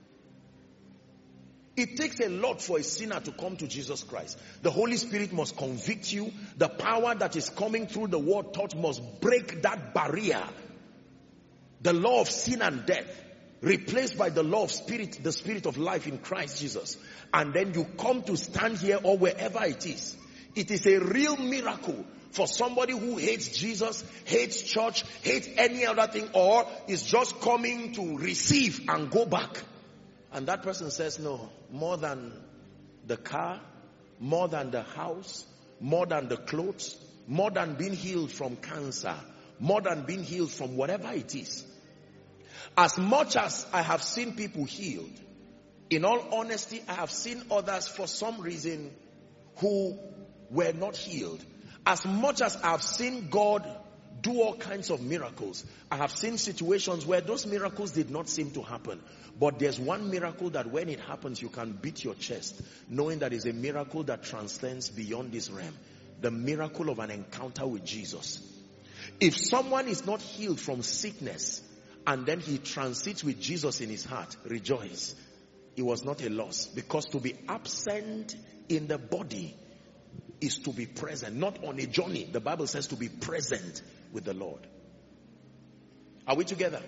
It takes a lot for a sinner to come to Jesus Christ. The Holy Spirit must convict you. The power that is coming through the word taught must break that barrier. The law of sin and death, replaced by the law of spirit, the spirit of life in Christ Jesus. And then you come to stand here or wherever it is. It is a real miracle for somebody who hates Jesus, hates church, hates any other thing, or is just coming to receive and go back. And that person says, no, more than the car, more than the house, more than the clothes, more than being healed from cancer, more than being healed from whatever it is. As much as I have seen people healed, in all honesty, I have seen others for some reason who were not healed. As much as I have seen God do all kinds of miracles, I have seen situations where those miracles did not seem to happen. But there's one miracle that when it happens, you can beat your chest, knowing that it's a miracle that transcends beyond this realm. The miracle of an encounter with Jesus. If someone is not healed from sickness, and then he transits with Jesus in his heart, rejoice. It was not a loss. Because to be absent in the body is to be present, not on a journey. The Bible says to be present with the Lord. Are we together?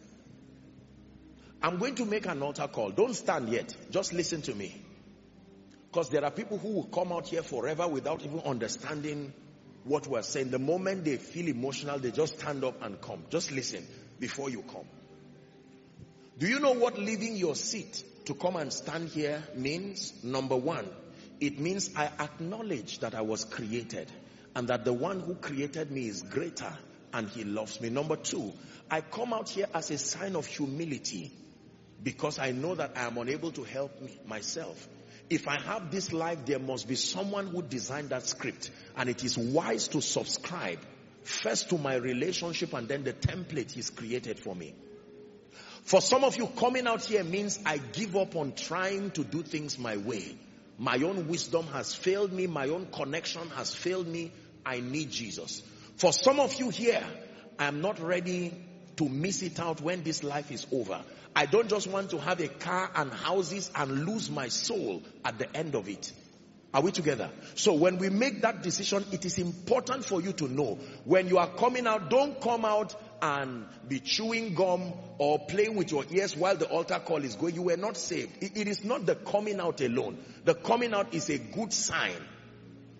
I'm going to make an altar call. Don't stand yet. Just listen to me. Because there are people who will come out here forever without even understanding what we're saying. The moment they feel emotional, they just stand up and come. Just listen before you come. Do you know what leaving your seat to come and stand here means? Number one, it means I acknowledge that I was created and that the one who created me is greater and he loves me. Number two, I come out here as a sign of humility because I know that I am unable to help myself. If I have this life, there must be someone who designed that script, and it is wise to subscribe first to my relationship and then the template he's created for me. For some of you, coming out here means I give up on trying to do things my way. My own wisdom has failed me. My own connection has failed me. I need Jesus. For some of you here, I am not ready to miss it out when this life is over. I don't just want to have a car and houses and lose my soul at the end of it. Are we together? So when we make that decision, it is important for you to know when you are coming out, don't come out and be chewing gum or playing with your ears while the altar call is going. You were not saved. It is not the coming out alone. The coming out is a good sign.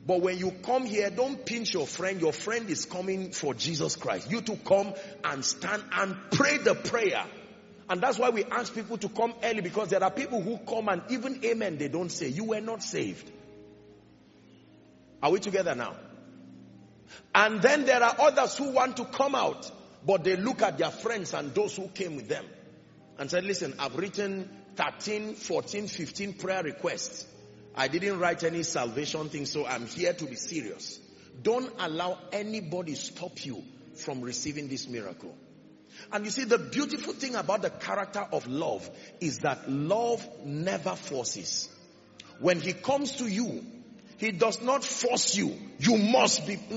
But when you come here, don't pinch your friend. Your friend is coming for Jesus Christ. You to come and stand and pray the prayer. And that's why we ask people to come early, because there are people who come and even amen they don't say. You were not saved. Are we together now? And then there are others who want to come out, but they look at their friends and those who came with them and said, listen, I've written 13, 14, 15 prayer requests. I didn't write any salvation thing, so I'm here to be serious. Don't allow anybody stop you from receiving this miracle. And you see, the beautiful thing about the character of love is that love never forces. When he comes to you, he does not force you. You must be.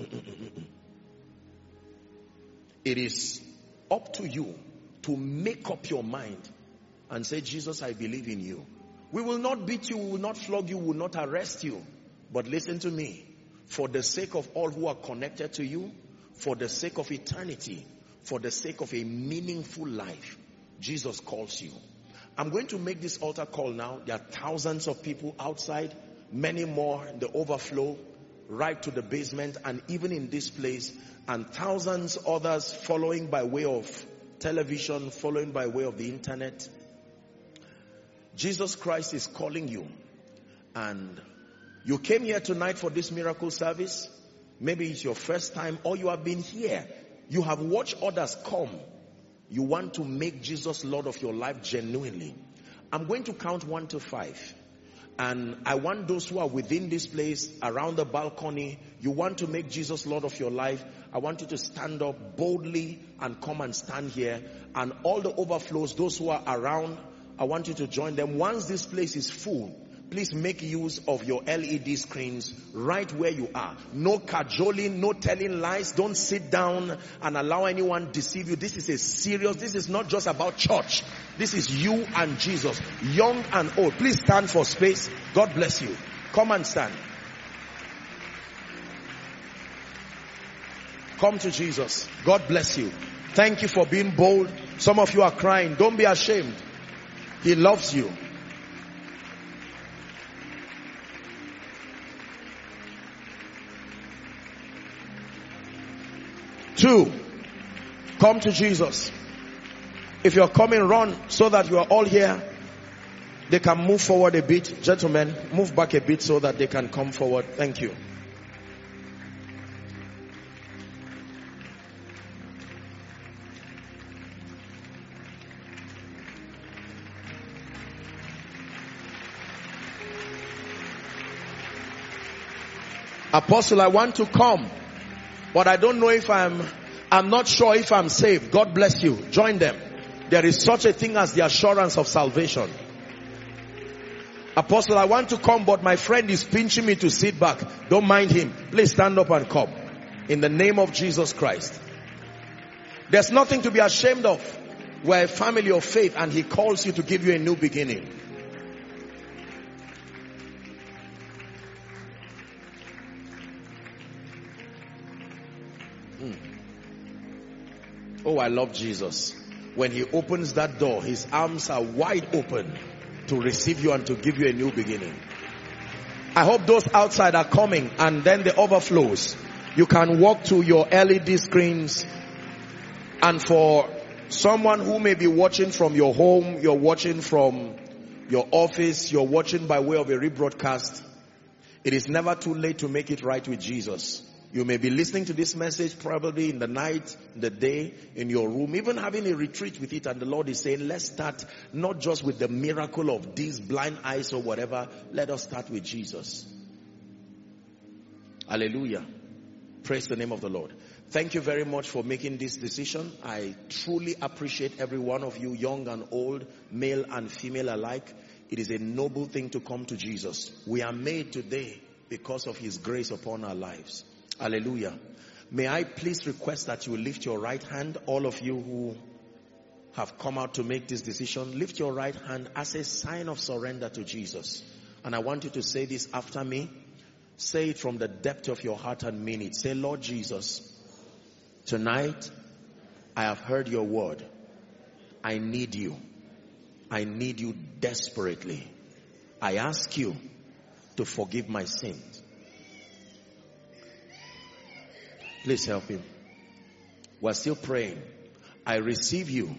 It is up to you to make up your mind and say, Jesus, I believe in you. We will not beat you, we will not flog you, we will not arrest you. But listen to me. For the sake of all who are connected to you, for the sake of eternity, for the sake of a meaningful life, Jesus calls you. I'm going to make this altar call now. There are thousands of people outside, many more in the overflow, right to the basement, and even in this place, and thousands others following by way of television, following by way of the internet. Jesus Christ is calling you, and you came here tonight for this miracle service. Maybe it's your first time, or you have been here. You have watched others come. You want to make Jesus Lord of your life genuinely. I'm going to count 1 to 5. And I want those who are within this place, around the balcony, you want to make Jesus Lord of your life, I want you to stand up boldly and come and stand here. And all the overflows, those who are around, I want you to join them. Once this place is full, please make use of your LED screens right where you are. No cajoling, no telling lies. Don't sit down and allow anyone deceive you. This is a serious, this is not just about church. This is you and Jesus, young and old. Please stand for space. God bless you. Come and stand. Come to Jesus. God bless you. Thank you for being bold. Some of you are crying. Don't be ashamed. He loves you. Two, come to Jesus. If you're coming, run so that you are all here. They can move forward a bit. Gentlemen, move back a bit so that they can come forward. Thank you. Apostle, I want to come, but I don't know if I'm not sure if I'm saved. God bless you. Join them. There is such a thing as the assurance of salvation. Apostle, I want to come, but my friend is pinching me to sit back. Don't mind him. Please stand up and come. In the name of Jesus Christ. There's nothing to be ashamed of. We're a family of faith, and he calls you to give you a new beginning. Oh, I love Jesus. When he opens that door, his arms are wide open to receive you and to give you a new beginning. I hope those outside are coming, and then the overflows. You can walk to your LED screens. And for someone who may be watching from your home, you're watching from your office, you're watching by way of a rebroadcast, it is never too late to make it right with Jesus. You may be listening to this message probably in the night, the day, in your room, even having a retreat with it, and the Lord is saying, let's start not just with the miracle of these blind eyes or whatever. Let us start with Jesus. Hallelujah. Praise the name of the Lord. Thank you very much for making this decision. I truly appreciate every one of you, young and old, male and female alike. It is a noble thing to come to Jesus. We are made today because of his grace upon our lives. Hallelujah. May I please request that you lift your right hand, all of you who have come out to make this decision. Lift your right hand as a sign of surrender to Jesus. And I want you to say this after me. Say it from the depth of your heart and mean it. Say, Lord Jesus, tonight I have heard your word. I need you. I need you desperately. I ask you to forgive my sins. Please help him. We're still praying. I receive you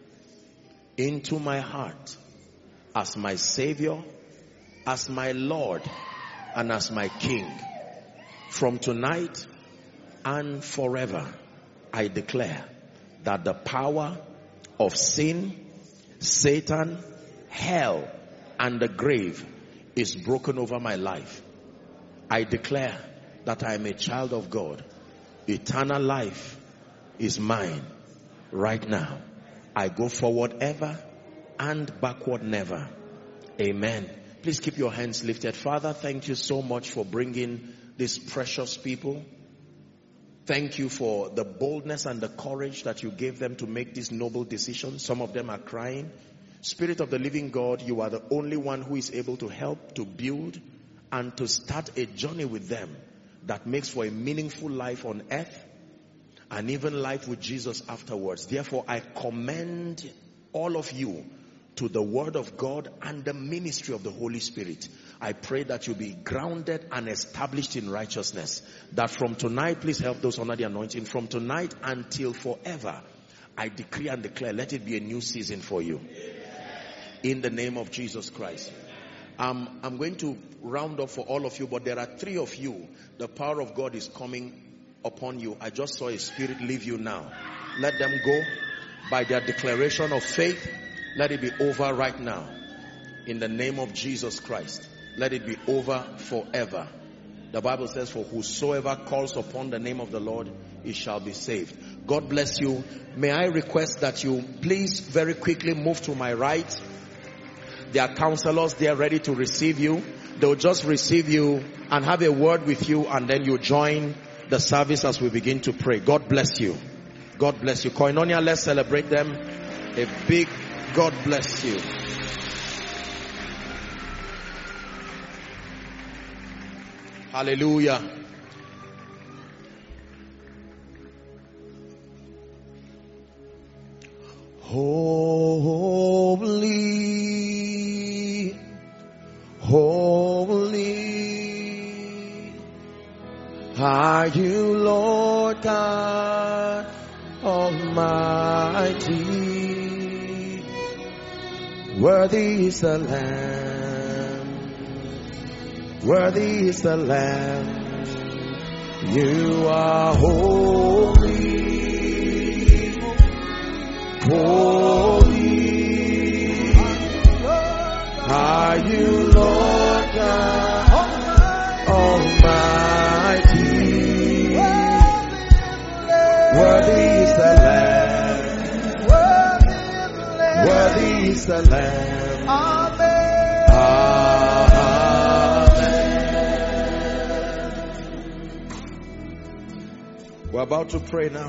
into my heart as my Savior, as my Lord, and as my King. From tonight and forever, I declare that the power of sin, Satan, hell, and the grave is broken over my life. I declare that I am a child of God. Eternal life is mine right now. I go forward ever and backward never. Amen. Please keep your hands lifted. Father, thank you so much for bringing these precious people. Thank you for the boldness and the courage that you gave them to make these noble decisions. Some of them are crying. Spirit of the living God, you are the only one who is able to help, to build, and to start a journey with them that makes for a meaningful life on earth and even life with Jesus afterwards. Therefore, I commend all of you to the Word of God and the ministry of the Holy Spirit. I pray that you be grounded and established in righteousness. That from tonight, please help those under the anointing, from tonight until forever, I decree and declare, let it be a new season for you. In the name of Jesus Christ. I'm going to round up for all of you, but there are 3 of you. The power of God is coming upon you. I just saw a spirit leave you now. Let them go by their declaration of faith. Let it be over right now. In the name of Jesus Christ. Let it be over forever. The Bible says, for whosoever calls upon the name of the Lord, he shall be saved. God bless you. May I request that you please very quickly move to my right. There are counselors there ready to receive you. They'll just receive you and have a word with you, and then you join the service as we begin to pray. God bless you. God bless you. Koinonia, let's celebrate them. A big God bless you. Hallelujah. Holy, holy are you, Lord God Almighty. Worthy is the Lamb. Worthy is the Lamb. You are holy. Holy are you, Lord God Almighty. Worthy is the Lamb. Worthy is the Lamb. Amen. Amen. We're about to pray now.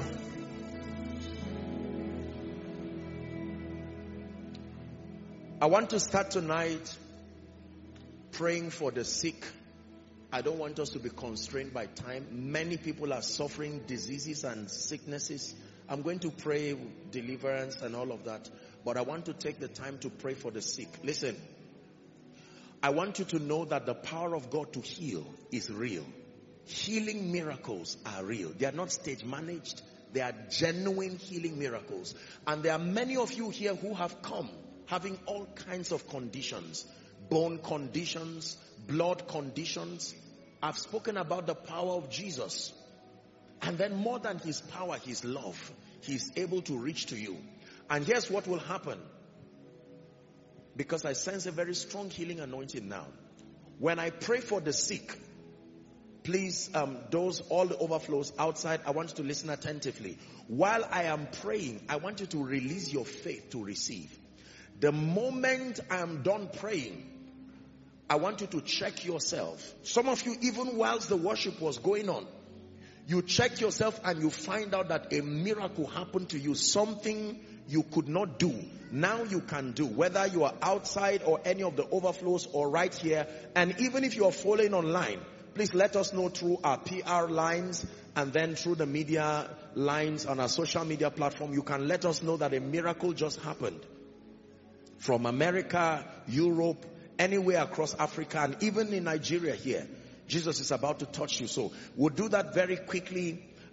I want to start tonight praying for the sick. I don't want us to be constrained by time. Many people are suffering diseases and sicknesses. I'm going to pray deliverance and all of that. But I want to take the time to pray for the sick. Listen, I want you to know that the power of God to heal is real. Healing miracles are real. They are not stage managed. They are genuine healing miracles. And there are many of you here who have come having all kinds of conditions, bone conditions, blood conditions. I've spoken about the power of Jesus. And then more than his power, his love, he's able to reach to you. And here's what will happen. Because I sense a very strong healing anointing now. When I pray for the sick, please, all the overflows outside, I want you to listen attentively. While I am praying, I want you to release your faith to receive. The moment I am done praying, I want you to check yourself. Some of you, even whilst the worship was going on, you check yourself and you find out that a miracle happened to you. Something you could not do, now you can do. Whether you are outside or any of the overflows or right here. And even if you are following online, please let us know through our PR lines and then through the media lines on our social media platform. You can let us know that a miracle just happened. From America, Europe, anywhere across Africa, and even in Nigeria here, Jesus is about to touch you. So we'll do that very quickly.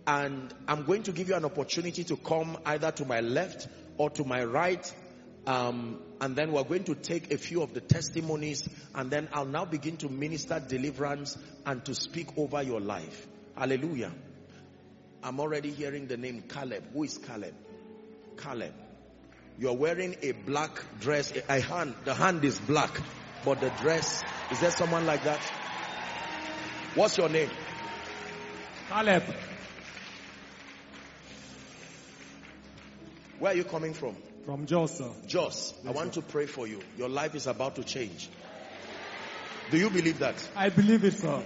And I'm going to give you an opportunity to come either to my left or to my right. And then we're going to take a few of the testimonies, and then I'll now begin to minister deliverance and to speak over your life. Hallelujah. I'm already hearing the name Caleb. Who is Caleb? Caleb. You're wearing a black dress. The hand is black, but the dress, is there someone like that? What's your name? Caleb. Where are you coming from? From Jos, sir. Jos. Yes, I want sir. to pray for you. Your life is about to change. Do you believe that? I believe it, sir.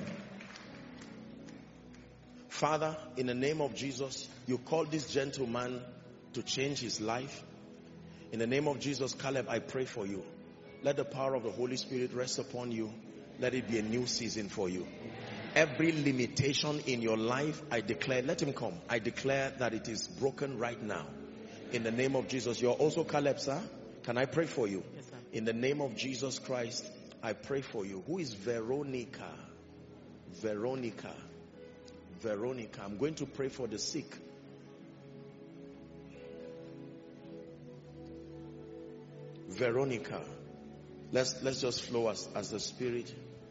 Father, in the name of Jesus, you called this gentleman to change his life. In the name of Jesus, Caleb, I pray for you. Let the power of the Holy Spirit rest upon you. Let it be a new season for you. Every limitation in your life, I declare, let him come. I declare that it is broken right now. In the name of Jesus. You're also Caleb, sir. Can I pray for you? Yes, sir. In the name of Jesus Christ, I pray for you. Who is Veronica? Veronica. Veronica. I'm going to pray for the sick. Veronica. Let's just flow as the Spirit.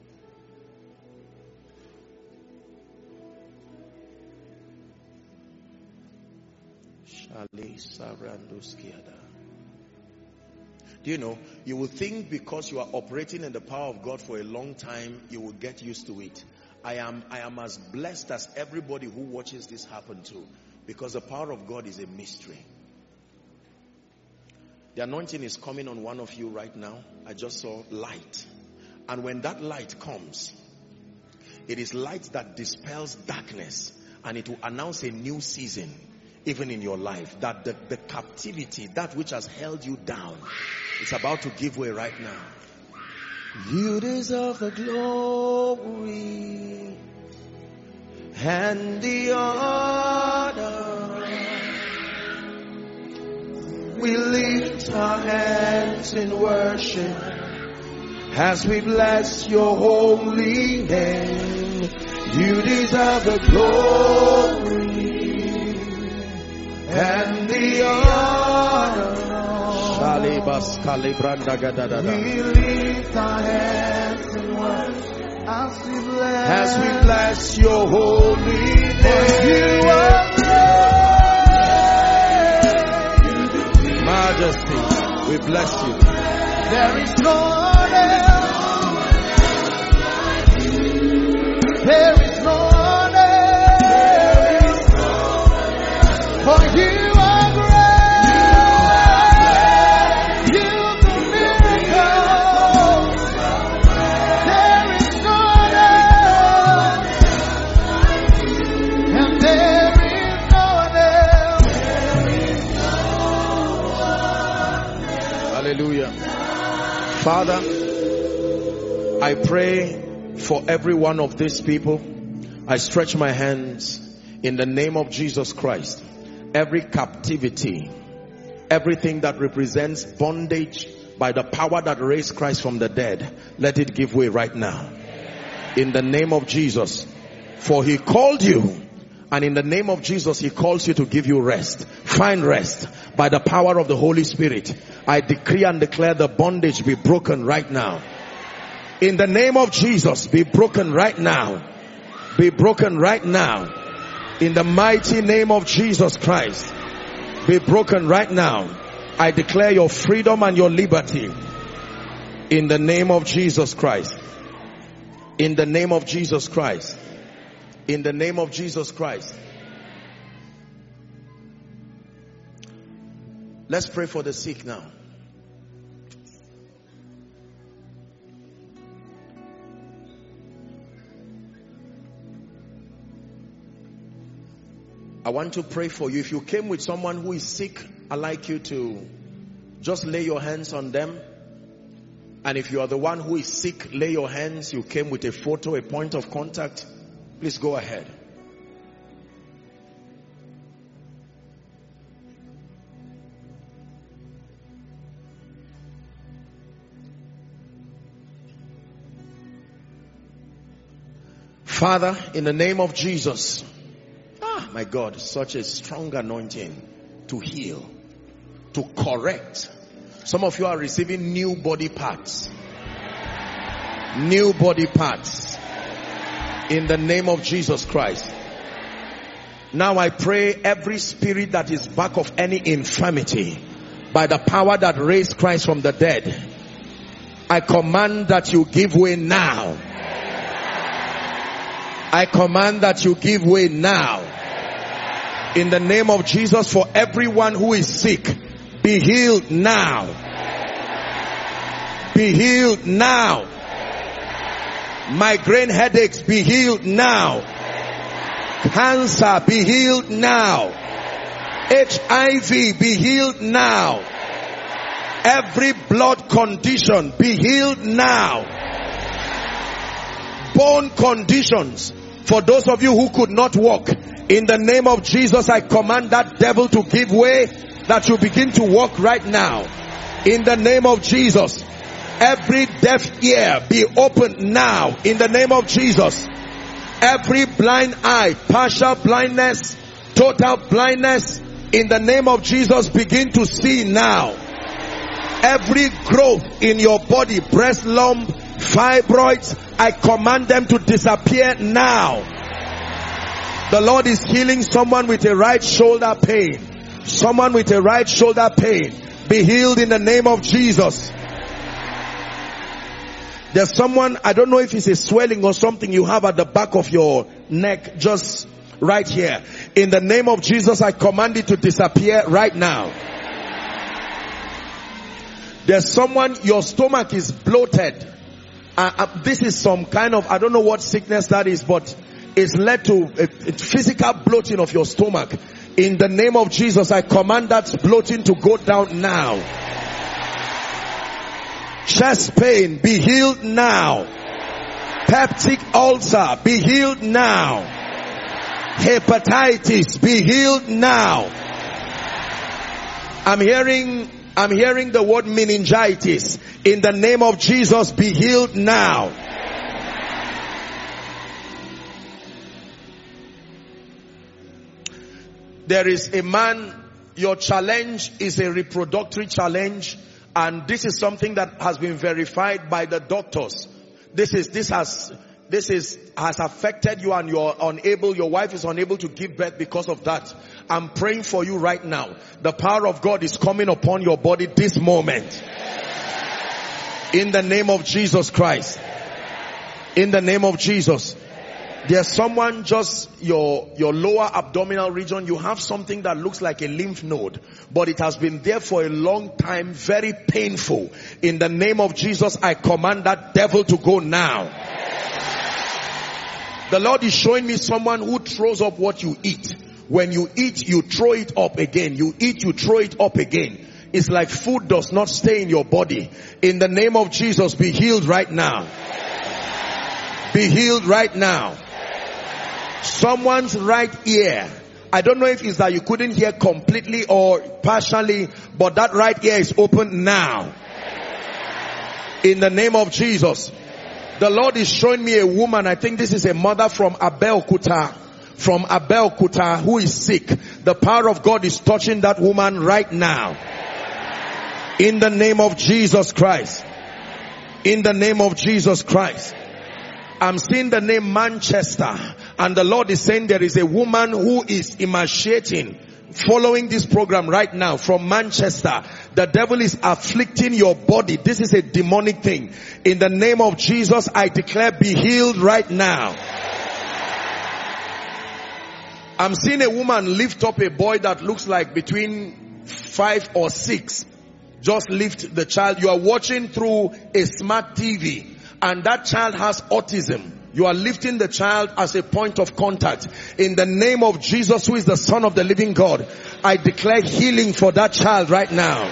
Do you know, you will think because you are operating in the power of God for a long time, you will get used to it. I am as blessed as everybody who watches this happen to, because the power of God is a mystery. The anointing is coming on one of you right now. I just saw light. And when that light comes, it is light that dispels darkness, and it will announce a new season even in your life. That the captivity, that which has held you down, is about to give way right now. You deserve the glory and the honor. We lift our hands in worship as we bless your holy name. You deserve the glory and the honor. We lift our hands in worship as we bless your holy name. You are great, Majesty. We bless you. There is no one else. There is no one else. For you are great. You do miracles. There is no one else. And there is no one else. Hallelujah. Father, I pray for every one of these people. I stretch my hands in the name of Jesus Christ. Every captivity, everything that represents bondage, by the power that raised Christ from the dead, let it give way right now. In the name of Jesus. For he called you, and in the name of Jesus, he calls you to give you rest. Find rest by the power of the Holy Spirit. I decree and declare the bondage be broken right now. In the name of Jesus, be broken right now. Be broken right now. In the mighty name of Jesus Christ, be broken right now. I declare your freedom and your liberty. In the name of Jesus Christ. In the name of Jesus Christ. In the name of Jesus Christ. Let's pray for the sick now. I want to pray for you. If you came with someone who is sick, I'd like you to just lay your hands on them. And if you are the one who is sick, lay your hands. You came with a photo, a point of contact. Please go ahead. Father, in the name of Jesus. my God, such a strong anointing to heal, to correct. Some of you are receiving new body parts. New body parts. In the name of Jesus Christ. Now I pray every spirit that is back of any infirmity, by the power that raised Christ from the dead, I command that you give way now. I command that you give way now. In the name of Jesus, for everyone who is sick, be healed now. Be healed now. Migraine headaches, be healed now. Cancer, be healed now. HIV, be healed now. Every blood condition, be healed now. Bone conditions, for those of you who could not walk, in the name of Jesus, I command that devil to give way, that you begin to walk right now. In the name of Jesus, every deaf ear be opened now. In the name of Jesus, every blind eye, partial blindness, total blindness, in the name of Jesus, begin to see now. Every growth in your body, breast lump, fibroids, I command them to disappear now. The Lord is healing someone with a right shoulder pain. Someone with a right shoulder pain, be healed in the name of Jesus. There's someone, I don't know if it's a swelling or something you have at the back of your neck, just right here. In the name of Jesus, I command it to disappear right now. There's someone, your stomach is bloated. This is some kind of, I don't know what sickness that is, but it's led to a physical bloating of your stomach. In the name of Jesus, I command that bloating to go down now. Chest pain, be healed now. Peptic ulcer, be healed now. Hepatitis, be healed now. I'm hearing the word meningitis. In the name of Jesus, be healed now. There is a man, your challenge is a reproductive challenge, and this is something that has been verified by the doctors. This has affected you, and your wife is unable to give birth because of that. I'm praying for you right now. The power of God is coming upon your body this moment. In the name of Jesus Christ. In the name of Jesus. There's someone, just your lower abdominal region, you have something that looks like a lymph node, but it has been there for a long time, very painful. In the name of Jesus, I command that devil to go now. The Lord is showing me someone who throws up what you eat. When you eat, you throw it up again. You eat, you throw it up again. It's like food does not stay in your body. In the name of Jesus, be healed right now. Be healed right now. Someone's right ear, I don't know if it's that you couldn't hear completely or partially, but that right ear is open now. In the name of Jesus. The Lord is showing me a woman, I think this is a mother from Abeokuta, who is sick. The power of God is touching that woman right now. In the name of Jesus Christ. In the name of Jesus Christ. I'm seeing the name Manchester, and the Lord is saying there is a woman who is emaciating following this program right now from Manchester. The devil is afflicting your body. This is a demonic thing. In the name of Jesus, I declare, be healed right now. I'm seeing a woman lift up a boy that looks like between 5 or 6. Just lift the child. You are watching through a smart TV. And that child has autism. You are lifting the child as a point of contact. In the name of Jesus, who is the Son of the living God, I declare healing for that child right now.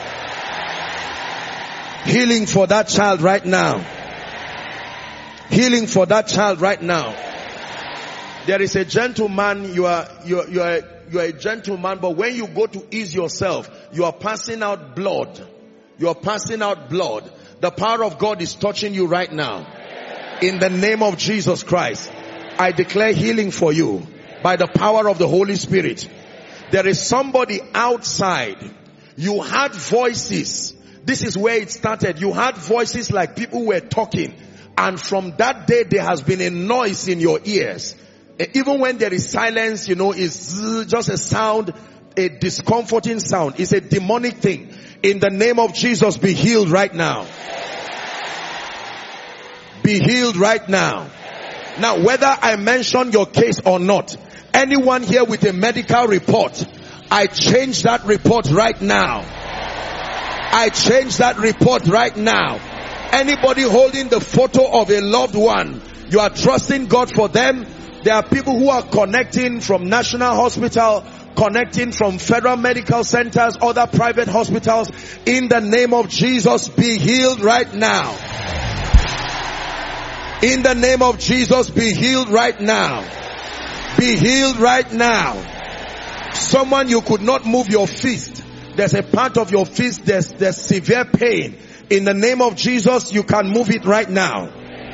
Healing for that child right now. Healing for that child right now. There is a gentleman, you are a gentleman, but when you go to ease yourself, you are passing out blood. You are passing out blood. The power of God is touching you right now. In the name of Jesus Christ, I declare healing for you. by the power of the Holy Spirit. There is somebody outside. You heard voices. This is where it started. You heard voices like people were talking. And from that day, there has been a noise in your ears. Even when there is silence, it's just a sound, a discomforting sound. It's a demonic thing. In the name of Jesus, be healed right now. Be healed right now. Now, whether I mention your case or not, anyone here with a medical report, I change that report right now. I change that report right now. Anybody holding the photo of a loved one, you are trusting God for them. There are people who are connecting from National Hospital, connecting from federal medical centers, other private hospitals. In the name of Jesus, be healed right now. In the name of Jesus, be healed right now. Be healed right now. Someone, you could not move your fist. There's a part of your fist, there's severe pain. In the name of Jesus, you can move it right now.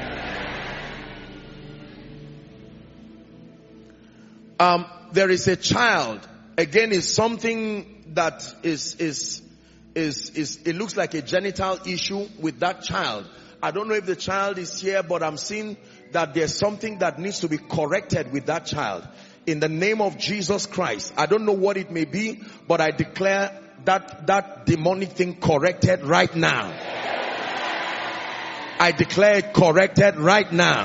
There is a child. Again, is something that is it looks like a genital issue with that child. I don't know if the child is here, but I'm seeing that there's something that needs to be corrected with that child. In the name of Jesus Christ. I don't know what it may be, but I declare that demonic thing corrected right now. I declare it corrected right now.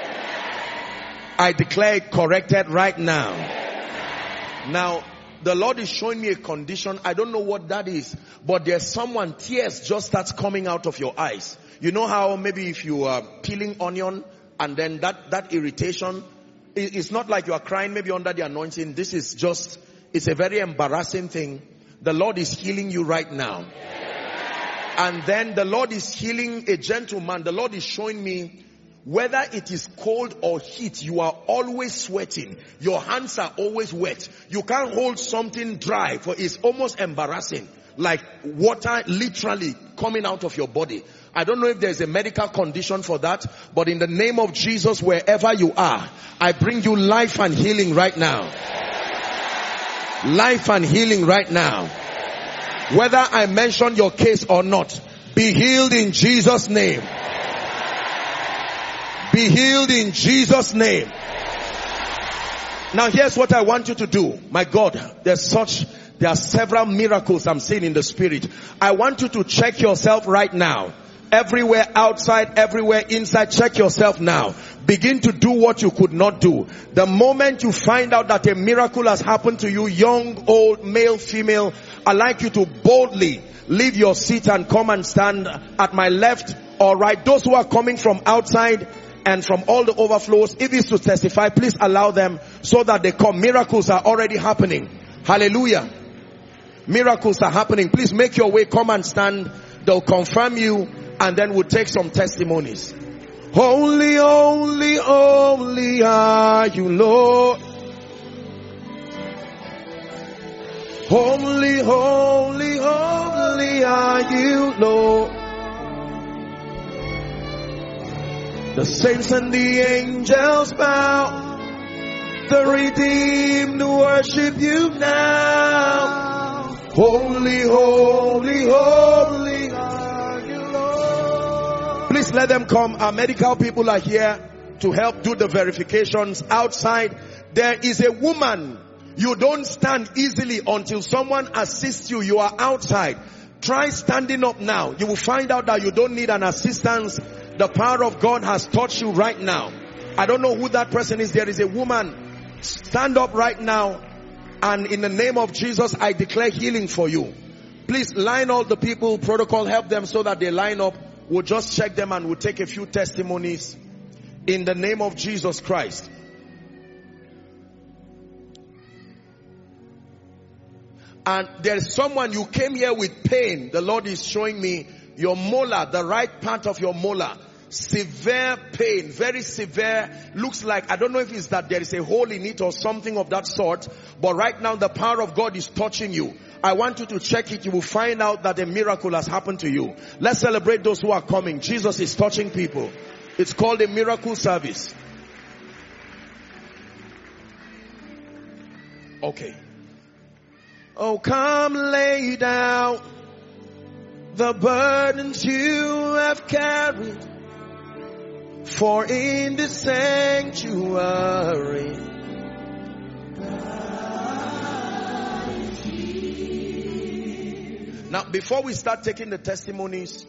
I declare it corrected right now. Now, the Lord is showing me a condition. I don't know what that is, but there's someone, tears just starts coming out of your eyes. You know how maybe if you are peeling onion and then that irritation, it's not like you are crying maybe under the anointing. This is just, it's a very embarrassing thing. The Lord is healing you right now. And then the Lord is healing a gentleman. The Lord is showing me whether it is cold or heat, you are always sweating. Your hands are always wet. You can't hold something dry, for it's almost embarrassing. Like water literally coming out of your body. I don't know if there's a medical condition for that, but in the name of Jesus, wherever you are, I bring you life and healing right now. Life and healing right now. Whether I mention your case or not, be healed in Jesus' name. Be healed in Jesus' name. Now here's what I want you to do. My God, there are several miracles I'm seeing in the spirit. I want you to check yourself right now. Everywhere outside, everywhere inside, check yourself now. Begin to do what you could not do. The moment you find out that a miracle has happened to you, young, old, male, female, I'd like you to boldly leave your seat and come and stand at my left or right. Those who are coming from outside and from all the overflows, if it's to testify, please allow them so that they come. Miracles are already happening. Hallelujah. Miracles are happening. Please make your way, come and stand. They'll confirm you, and then we'll take some testimonies. Holy, holy, holy are you, Lord. Holy, holy, holy are you, Lord. The saints and the angels bow. The redeemed worship you now. Holy, holy, holy are you, Lord. Please let them come. Our medical people are here to help do the verifications. Outside, there is a woman. You don't stand easily until someone assists you. You are outside. Try standing up now. You will find out that you don't need an assistance. The power of God has touched you right now. I don't know who that person is. There is a woman. Stand up right now. And in the name of Jesus, I declare healing for you. Please line all the people. Protocol, help them so that they line up. We'll just check them and we'll take a few testimonies. In the name of Jesus Christ. And there is someone, you came here with pain. The Lord is showing me your molar, the right part of your molar. Severe pain, very severe. Looks like, I don't know if it's that there is a hole in it or something of that sort. But right now the power of God is touching you. I want you to check it. You will find out that a miracle has happened to you. Let's celebrate those who are coming. Jesus is touching people. It's called a miracle service. Okay. Oh, come lay down the burdens you have carried, for in the sanctuary now, before we start taking the testimonies,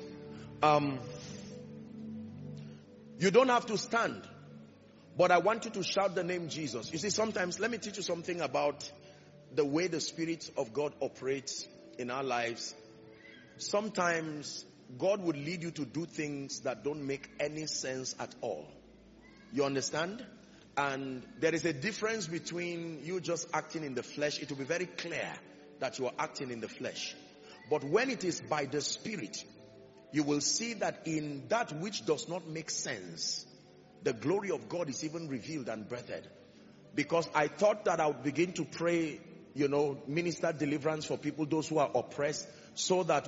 you don't have to stand, but I want you to shout the name Jesus. You see, sometimes, let me teach you something about the way the Spirit of God operates in our lives. Sometimes God would lead you to do things that don't make any sense at all. You understand? And there is a difference between you just acting in the flesh. It will be very clear that you are acting in the flesh. But when it is by the Spirit, you will see that in that which does not make sense, the glory of God is even revealed and breathed. Because I thought that I would begin to pray, minister deliverance for people, those who are oppressed, so that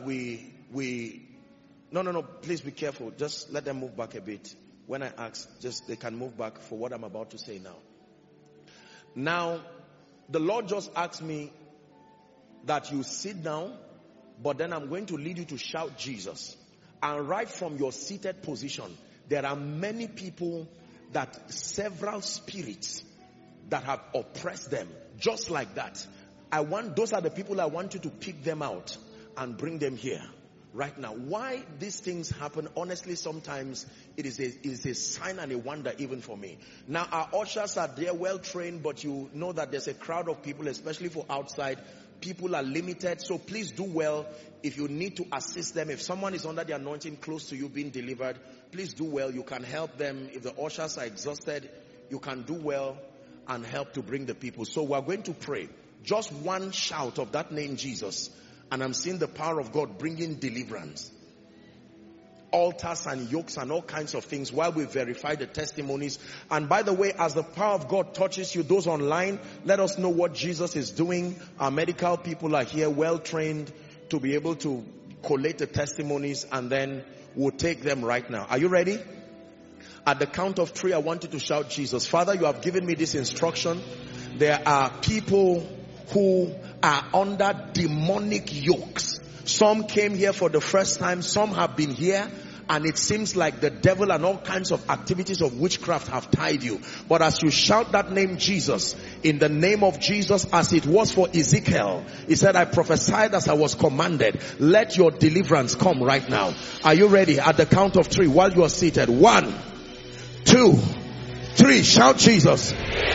no, please be careful. Just let them move back a bit. When I ask, they can move back for what I'm about to say now. Now, the Lord just asked me that you sit down, but then I'm going to lead you to shout Jesus. And right from your seated position, there are many people that several spirits that have oppressed them, just like that. Those are the people I want you to pick them out and bring them here right now. Why these things happen, honestly, sometimes it is a sign and a wonder even for me. Now, our ushers are there, well trained, but you know that there's a crowd of people, especially for outside. People are limited, so please do well. If you need to assist them, if someone is under the anointing close to you being delivered, please do well. You can help them. If the ushers are exhausted, you can do well and help to bring the people. So we're going to pray. Just one shout of that name Jesus, and I'm seeing the power of God bringing deliverance. Altars and yokes and all kinds of things while we verify the testimonies. And by the way, as the power of God touches you, those online, let us know what Jesus is doing. Our medical people are here, well trained, to be able to collate the testimonies, and then we'll take them right now. Are you ready? At the count of 3, I want you to shout Jesus. Father, you have given me this instruction. There are people who are under demonic yokes. Some came here for the first time. Some have been here, and it seems like the devil and all kinds of activities of witchcraft have tied you. But as you shout that name Jesus, in the name of Jesus, as it was for Ezekiel, he said, I prophesied as I was commanded. Let your deliverance come right now. Are you ready? At the count of 3, while you are seated. 1, 2, 3. Shout Jesus.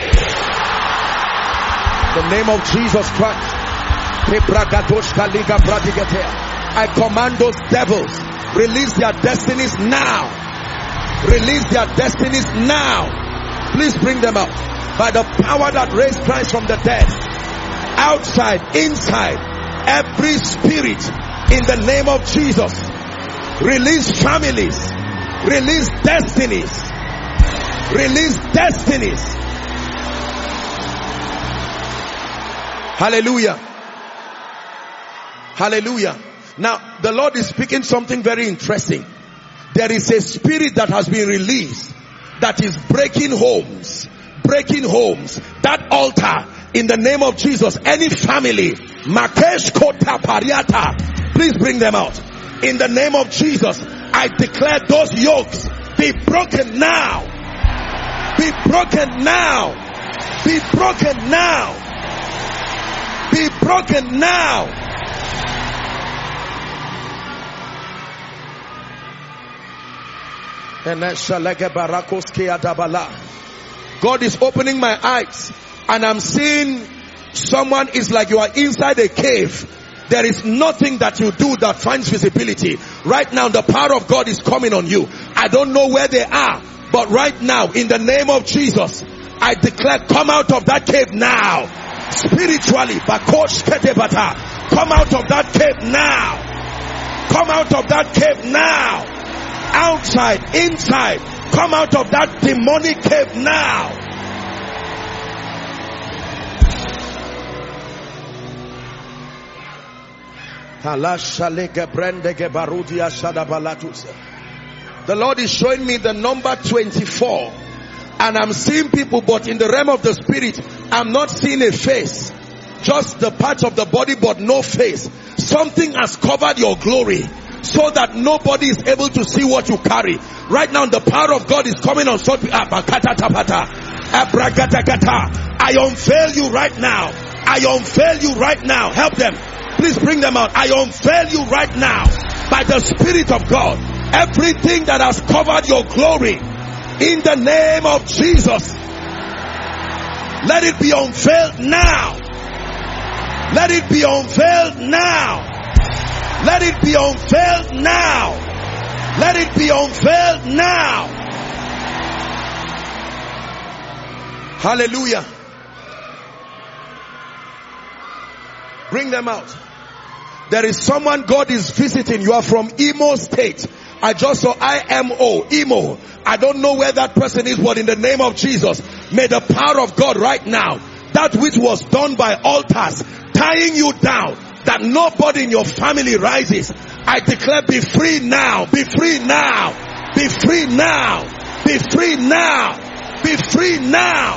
The name of Jesus Christ. I command those devils, release their destinies now. Release their destinies now. Please bring them out. By the power that raised Christ from the dead, outside, inside, every spirit, in the name of Jesus, release families, release destinies, release destinies. Hallelujah. Hallelujah. Now, the Lord is speaking something very interesting. There is a spirit that has been released that is breaking homes. Breaking homes. That altar, in the name of Jesus, any family, Makesh Kota Pariata, please bring them out. In the name of Jesus, I declare those yokes be broken now. Be broken now. Be broken now. Be broken now. God is opening my eyes, and I'm seeing someone is like you are inside a cave. There is nothing that you do that finds visibility. Right now, the power of God is coming on you. I don't know where they are, but right now, in the name of Jesus, I declare, come out of that cave now. Spiritually, come out of that cave now. Come out of that cave now. Outside, inside, come out of that demonic cave now. The Lord is showing me the number 24, and I'm seeing people, but in the realm of the spirit, I'm not seeing a face. just the parts of the body but no face. Something has covered your glory so that nobody is able to see what you carry. Right now the power of God is coming on such I unveil you right now. I unveil you right now. Help them. Please bring them out. I unveil you right now by the Spirit of God. Everything that has covered your glory, in the name of Jesus, let it be unveiled now. Let it be unveiled now. Let it be unveiled now. Let it be unveiled now. Hallelujah. Bring them out. There is someone God is visiting. You are from Imo State. I just saw Imo. I don't know where that person is, but in the name of Jesus, may the power of God right now, that which was done by altars, tying you down, that nobody in your family rises, I declare, be free now. Be free now. Be free now. Be free now. Be free now.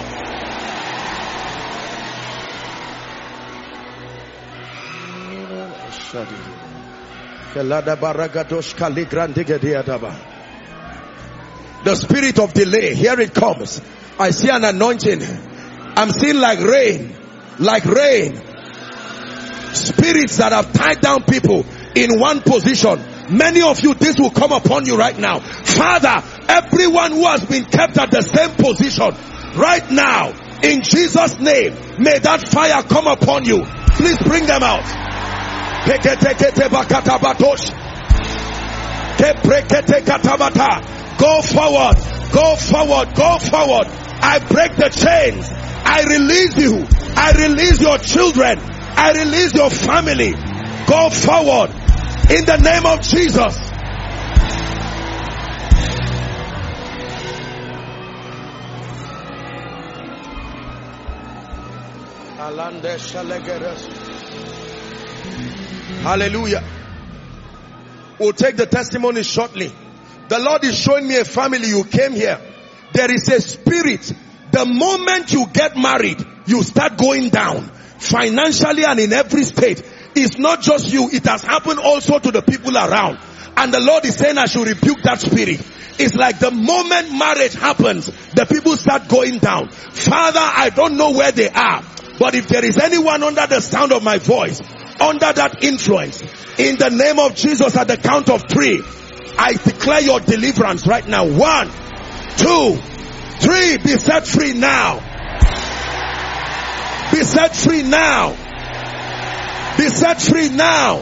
The spirit of delay, here it comes. I see an anointing. I'm seeing like rain. Like rain. Spirits that have tied down people in one position. Many of you, this will come upon you right now. Father, everyone who has been kept at the same position right now, in Jesus' name, may that fire come upon you. Please bring them out. Go forward, go forward, go forward. I break the chains. I release you. I release your children. I release your family. Go forward in the name of Jesus. Hallelujah. We'll take the testimony shortly. The Lord is showing me a family. You came here. There is a spirit. The moment you get married, you start going down financially and in every state. It's not just you. It has happened also to the people around. And the Lord is saying I should rebuke that spirit. It's like the moment marriage happens, the people start going down. Father, I don't know where they are. But if there is anyone under the sound of my voice, under that influence, in the name of Jesus, at the count of 3, I declare your deliverance right now. 1, 2, 3. Be set free now. Be set free now. Be set free now.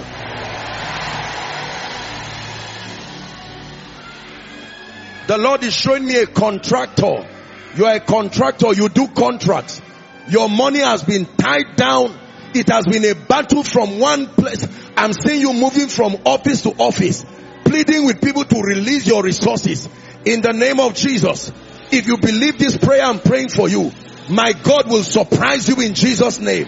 The Lord is showing me a contractor. You are a contractor. You do contracts. Your money has been tied down. It has been a battle from one place. I'm seeing you moving from office to office, pleading with people to release your resources in the name of Jesus. If you believe this prayer I'm praying for you, my God will surprise you in Jesus' name.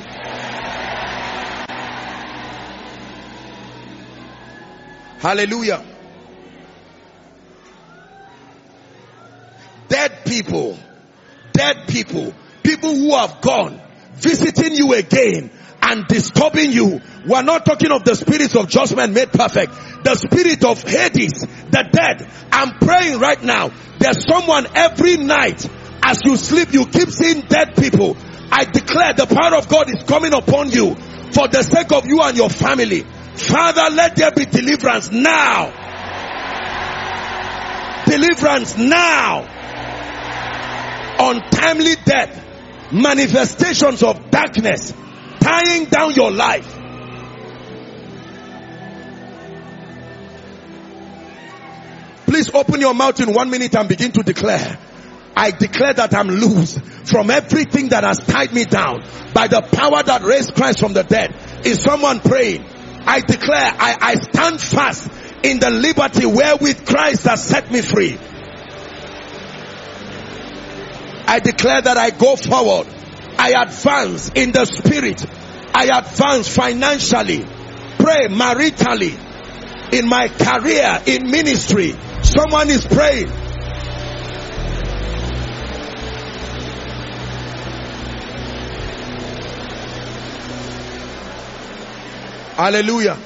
Hallelujah. Dead people, people who have gone, visiting you again and disturbing you. We're not talking of the spirits of judgment made perfect. The spirit of Hades, the dead. I'm praying right now. There's someone every night as you sleep, you keep seeing dead people. I declare the power of God is coming upon you for the sake of you and your family. Father, let there be deliverance now. Deliverance now. Untimely death, manifestations of darkness tying down your life. Please open your mouth in 1 minute and begin to declare. I declare that I'm loose from everything that has tied me down by the power that raised Christ from the dead. Is someone praying? I declare I stand fast in the liberty wherewith Christ has set me free. I declare that I go forward. I advance in the spirit. I advance financially. Pray maritally. In my career, in ministry. Someone is praying. Hallelujah.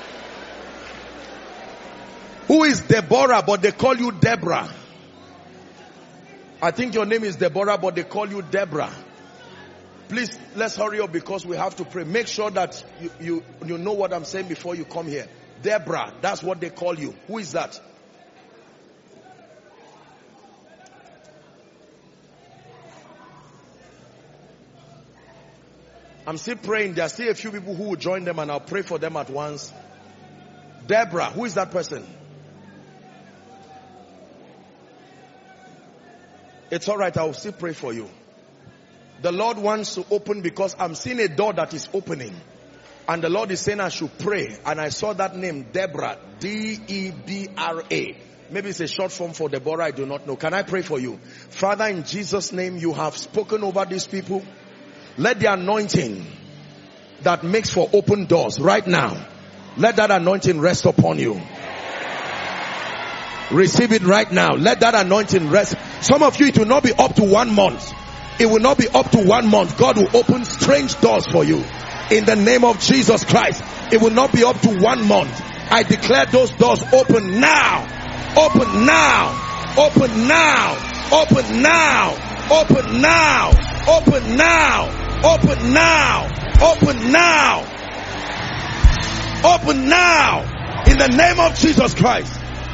Who is Deborah, but they call you Deborah? I think your name is Deborah, but they call you Deborah. Please, let's hurry up because we have to pray. Make sure that you know what I'm saying before you come here. Deborah, that's what they call you. Who is that? I'm still praying. There are still a few people who will join them and I'll pray for them at once. Deborah, who is that person? It's all right. I will still pray for you. The Lord wants to open because I'm seeing a door that is opening. And the Lord is saying I should pray. And I saw that name, Deborah. D-E-B-R-A. Maybe it's a short form for Deborah. I do not know. Can I pray for you? Father, in Jesus' name, you have spoken over these people. Let the anointing that makes for open doors right now, let that anointing rest upon you. Receive it right now. Let that anointing rest. Some of you, it will not be up to 1 month. It will not be up to 1 month. God will open strange doors for you. In the name of Jesus Christ. It will not be up to 1 month. I declare those doors open now. Open now. Open now. Open now. Open now. Open now. Open now. Open now. Open now. In the name of Jesus Christ.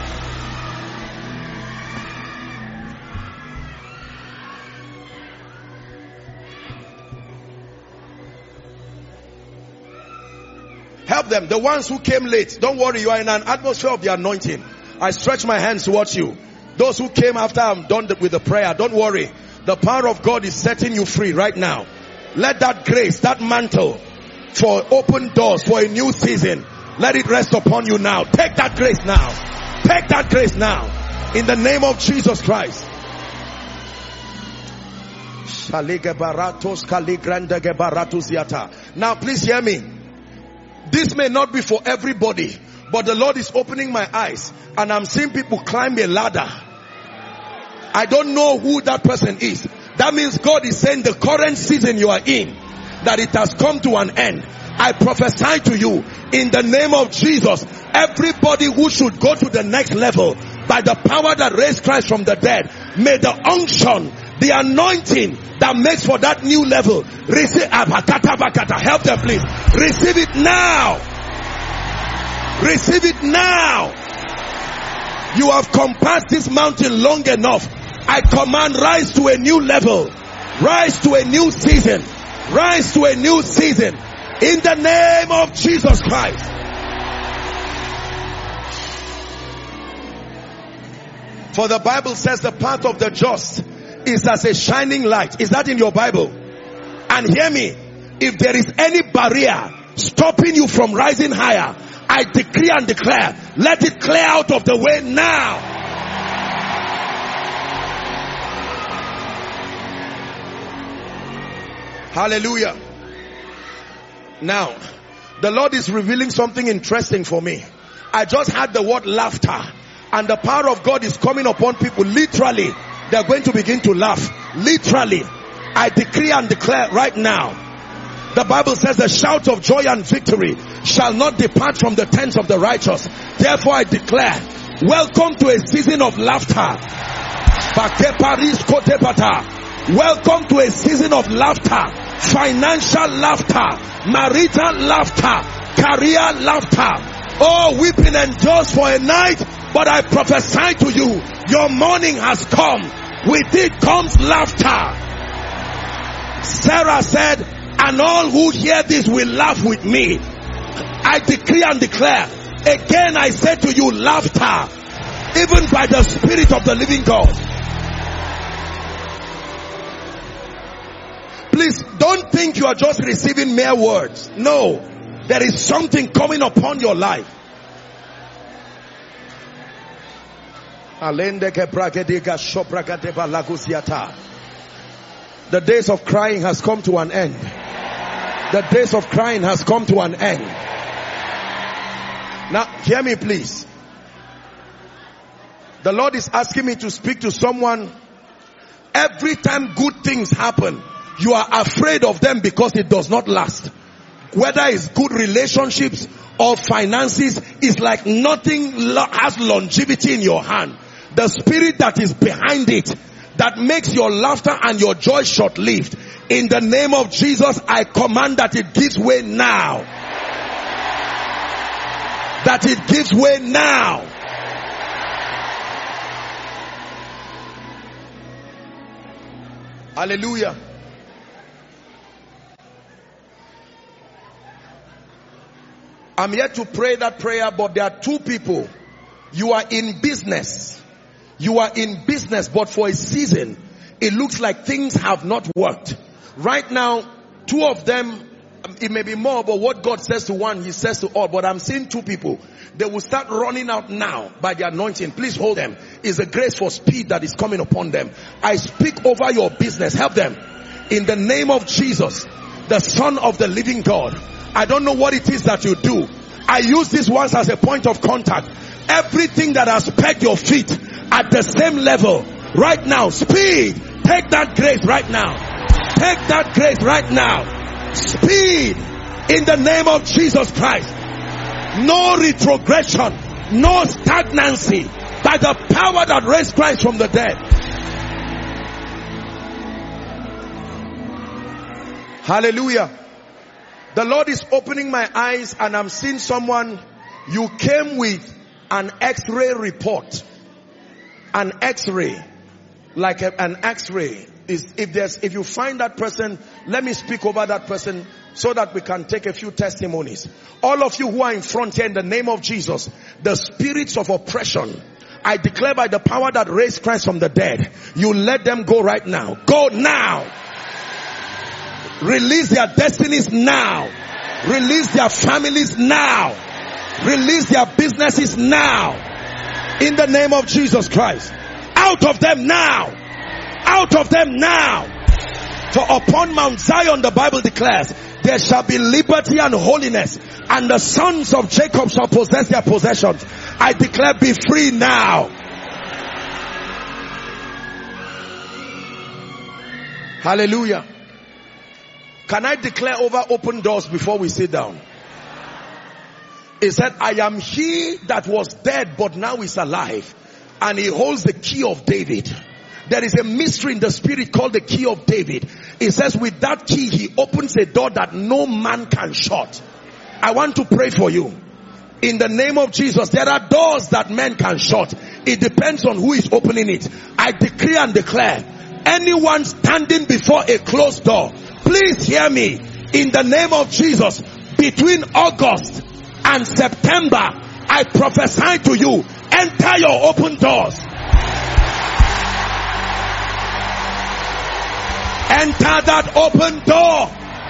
Help them. The ones who came late. Don't worry. You are in an atmosphere of the anointing. I stretch my hands towards you. Those who came after I'm done with the prayer. Don't worry. The power of God is setting you free right now. Let that grace, that mantle for open doors, for a new season, let it rest upon you now. Take that grace now. Take that grace now. In the name of Jesus Christ. Now please hear me. This may not be for everybody, but the Lord is opening my eyes and I'm seeing people climb a ladder. I don't know who that person is. That means God is saying the current season you are in, that it has come to an end. I prophesy to you in the name of Jesus, everybody who should go to the next level by the power that raised Christ from the dead, may the unction, the anointing that makes for that new level, receive. Help them please. Receive it now. Receive it now. You have compassed this mountain long enough. I command, rise to a new level. Rise to a new season. Rise to a new season. In the name of Jesus Christ. For the Bible says the path of the just is as a shining light. Is that in your Bible? And hear me. If there is any barrier stopping you from rising higher, I decree and declare, let it clear out of the way now. Hallelujah. Now, the Lord is revealing something interesting for me. I just had the word laughter, and the power of God is coming upon people. Literally, they're going to begin to laugh. Literally, I decree and declare right now. The Bible says the shout of joy and victory shall not depart from the tents of the righteous. Therefore I declare, welcome to a season of laughter. Welcome to a season of laughter. Financial laughter, marital laughter, career laughter. Oh, weeping endures for a night, but I prophesy to you, your morning has come. With it comes laughter. Sarah said, and all who hear this will laugh with me. I decree and declare, again I say to you, laughter, even by the Spirit of the living God. Please don't think you are just receiving mere words. No, there is something coming upon your life. The days of crying has come to an end. The days of crying has come to an end. Now, hear me please. The Lord is asking me to speak to someone. Every time good things happen, you are afraid of them because it does not last. whether it's good relationships or finances, is like nothing has longevity in your hand. The spirit that is behind it, that makes your laughter and your joy short-lived, in the name of Jesus, I command that it gives way now. That it gives way now. Hallelujah. I'm here to pray that prayer, but there are two people. You are in business. You are in business, but for a season, it looks like things have not worked. Right now, two of them, it may be more, but what God says to one, He says to all. But I'm seeing two people. They will start running out now by the anointing. Please hold them. It's a grace for speed that is coming upon them. I speak over your business. Help them. In the name of Jesus, the Son of the living God. I don't know what it is that you do. I use this once as a point of contact. Everything that has pegged your feet at the same level, right now, speed. Take that grace right now. Take that grace right now. Speed in the name of Jesus Christ. No retrogression, no stagnancy, by the power that raised Christ from the dead. Hallelujah. The Lord is opening my eyes and I'm seeing someone. You came with an X-ray report. An X-ray. Like an X-ray. If you find that person, let me speak over that person so that we can take a few testimonies. All of you who are in front here, in the name of Jesus, the spirits of oppression, I declare by the power that raised Christ from the dead, you let them go right now. Go now. Release their destinies now. Release their families now. Release their businesses now. In the name of Jesus Christ. Out of them now. Out of them now. For upon Mount Zion, the Bible declares, there shall be liberty and holiness, and the sons of Jacob shall possess their possessions. I declare, be free now. Hallelujah. Can I declare over open doors before we sit down? He said, I am he that was dead but now is alive, and he holds the key of David. There is a mystery in the spirit called the key of David. It says with that key he opens a door that no man can shut. I want to pray for you. In the name of Jesus, there are doors that men can shut. It depends on who is opening it. I decree and declare, anyone standing before a closed door, please hear me. In the name of Jesus, between August and September, I prophesy to you, enter your open doors. Enter that open door.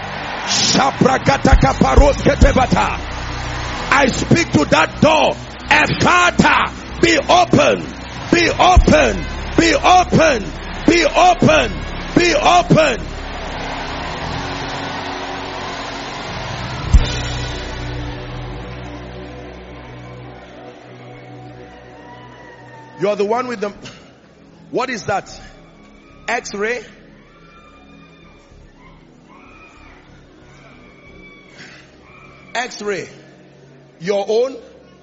I speak to that door. Ephata, be open, be open, be open, be open, be open. You are the one with the... What is that? X-ray? X-ray. Your own?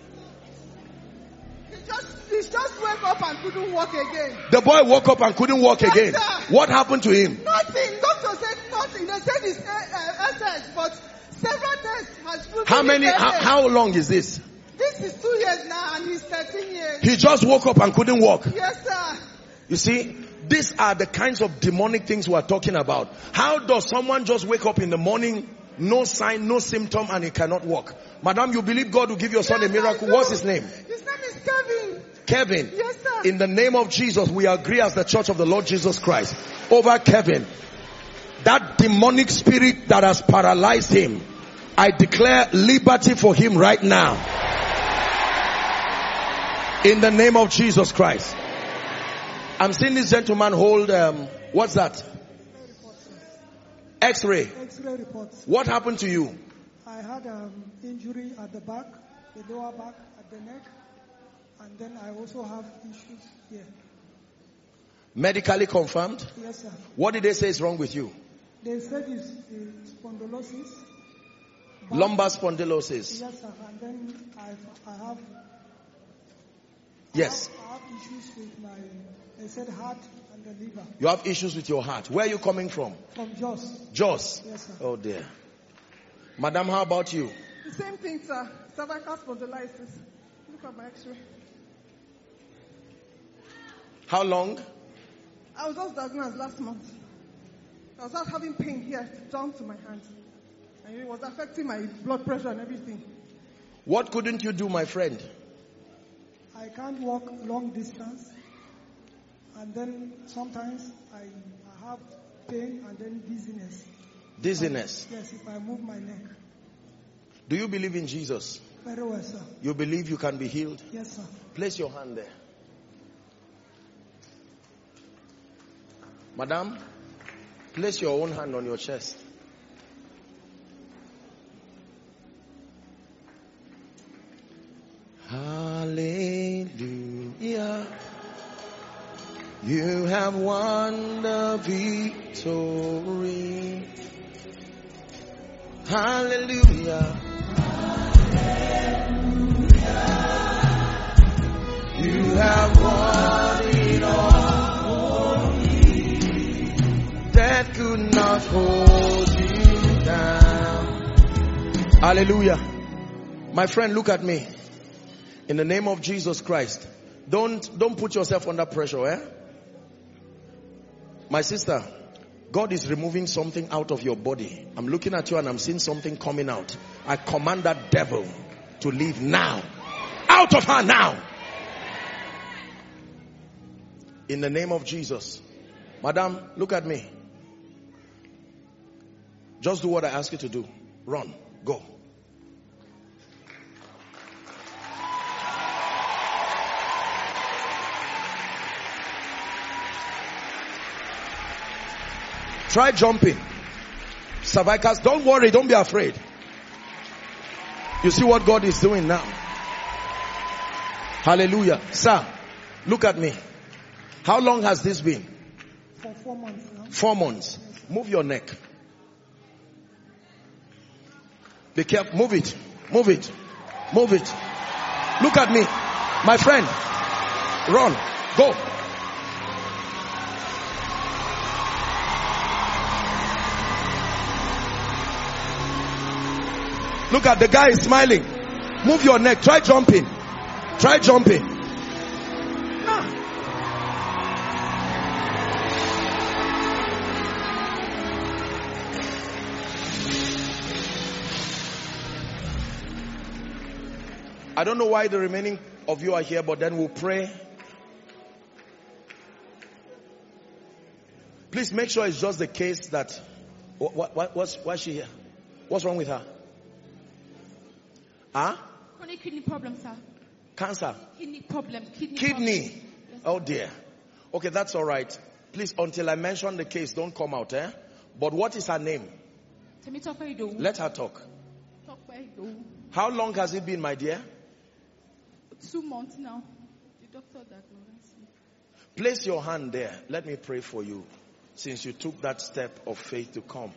He just woke up and couldn't walk again. The boy woke up and couldn't walk again. What happened to him? Nothing. Doctor said nothing. They said it's SS, but several tests has proven. How long is this? This is 2 years now and he's 13 years. He just woke up and couldn't walk. Yes, sir. You see, these are the kinds of demonic things we are talking about. How does someone just wake up in the morning, no sign, no symptom, and he cannot walk? Madam, you believe God will give your son a miracle? What's his name? His name is Kevin. Kevin. Yes, sir. In the name of Jesus, we agree as the church of the Lord Jesus Christ over Kevin. That demonic spirit that has paralyzed him, I declare liberty for him right now. In the name of Jesus Christ. I'm seeing this gentleman hold, what's that? X-ray. X-ray reports. What happened to you? I had injury at the back, the lower back, at the neck, and then I also have issues here. Medically confirmed? Yes, sir. What did they say is wrong with you? They said it's spondylosis, Lumbar spondylosis. Yes, sir. And then I have Yes. I have issues with they said heart and the liver. You have issues with your heart. Where are you coming from? From Jos. Jos. Yes, sir. Oh dear. Madam, how about you? The same thing, sir. Cervical spondylitis. Look at my x-ray. How long? I was just diagnosed last month. I was not having pain here down to my hands. And it was affecting my blood pressure and everything. What couldn't you do, my friend? I can't walk long distance. And then sometimes I have pain and then dizziness. Dizziness. Yes, if I move my neck. Do you believe in Jesus? Very well, sir. You believe you can be healed? Yes, sir. Place your hand there. Madam, place your own hand on your chest. Hallelujah. You have won the victory. Hallelujah. You have won it all. Death could not hold you down. Hallelujah. My friend, look at me. In the name of Jesus Christ, don't put yourself under pressure, eh? My sister, God is removing something out of your body. I'm looking at you and I'm seeing something coming out. I command that devil to leave now. Out of her now. In the name of Jesus. Madam, look at me. Just do what I ask you to do. Run. Go. Try jumping. Cervicals, don't worry, don't be afraid. You see what God is doing now. Hallelujah. Sir, look at me. How long has this been? For 4 months now. 4 months. Move your neck. Be careful. Move it. Move it. Move it. Look at me. My friend. Run. Go. Look at the guy is smiling. Move your neck. Try jumping. Try jumping. I don't know why the remaining of you are here, but then we'll pray. Please make sure it's just the case that... What's she here? What's wrong with her? Huh? Chronic kidney problem, sir. Cancer? Kidney problem. Kidney? Yes, Oh dear. Okay, that's all right. Please, until I mention the case, don't come out, eh? But what is her name? Let her talk. How long has it been, my dear? 2 months now. The doctor diagnosed me. Place your hand there. Let me pray for you, since you took that step of faith to come.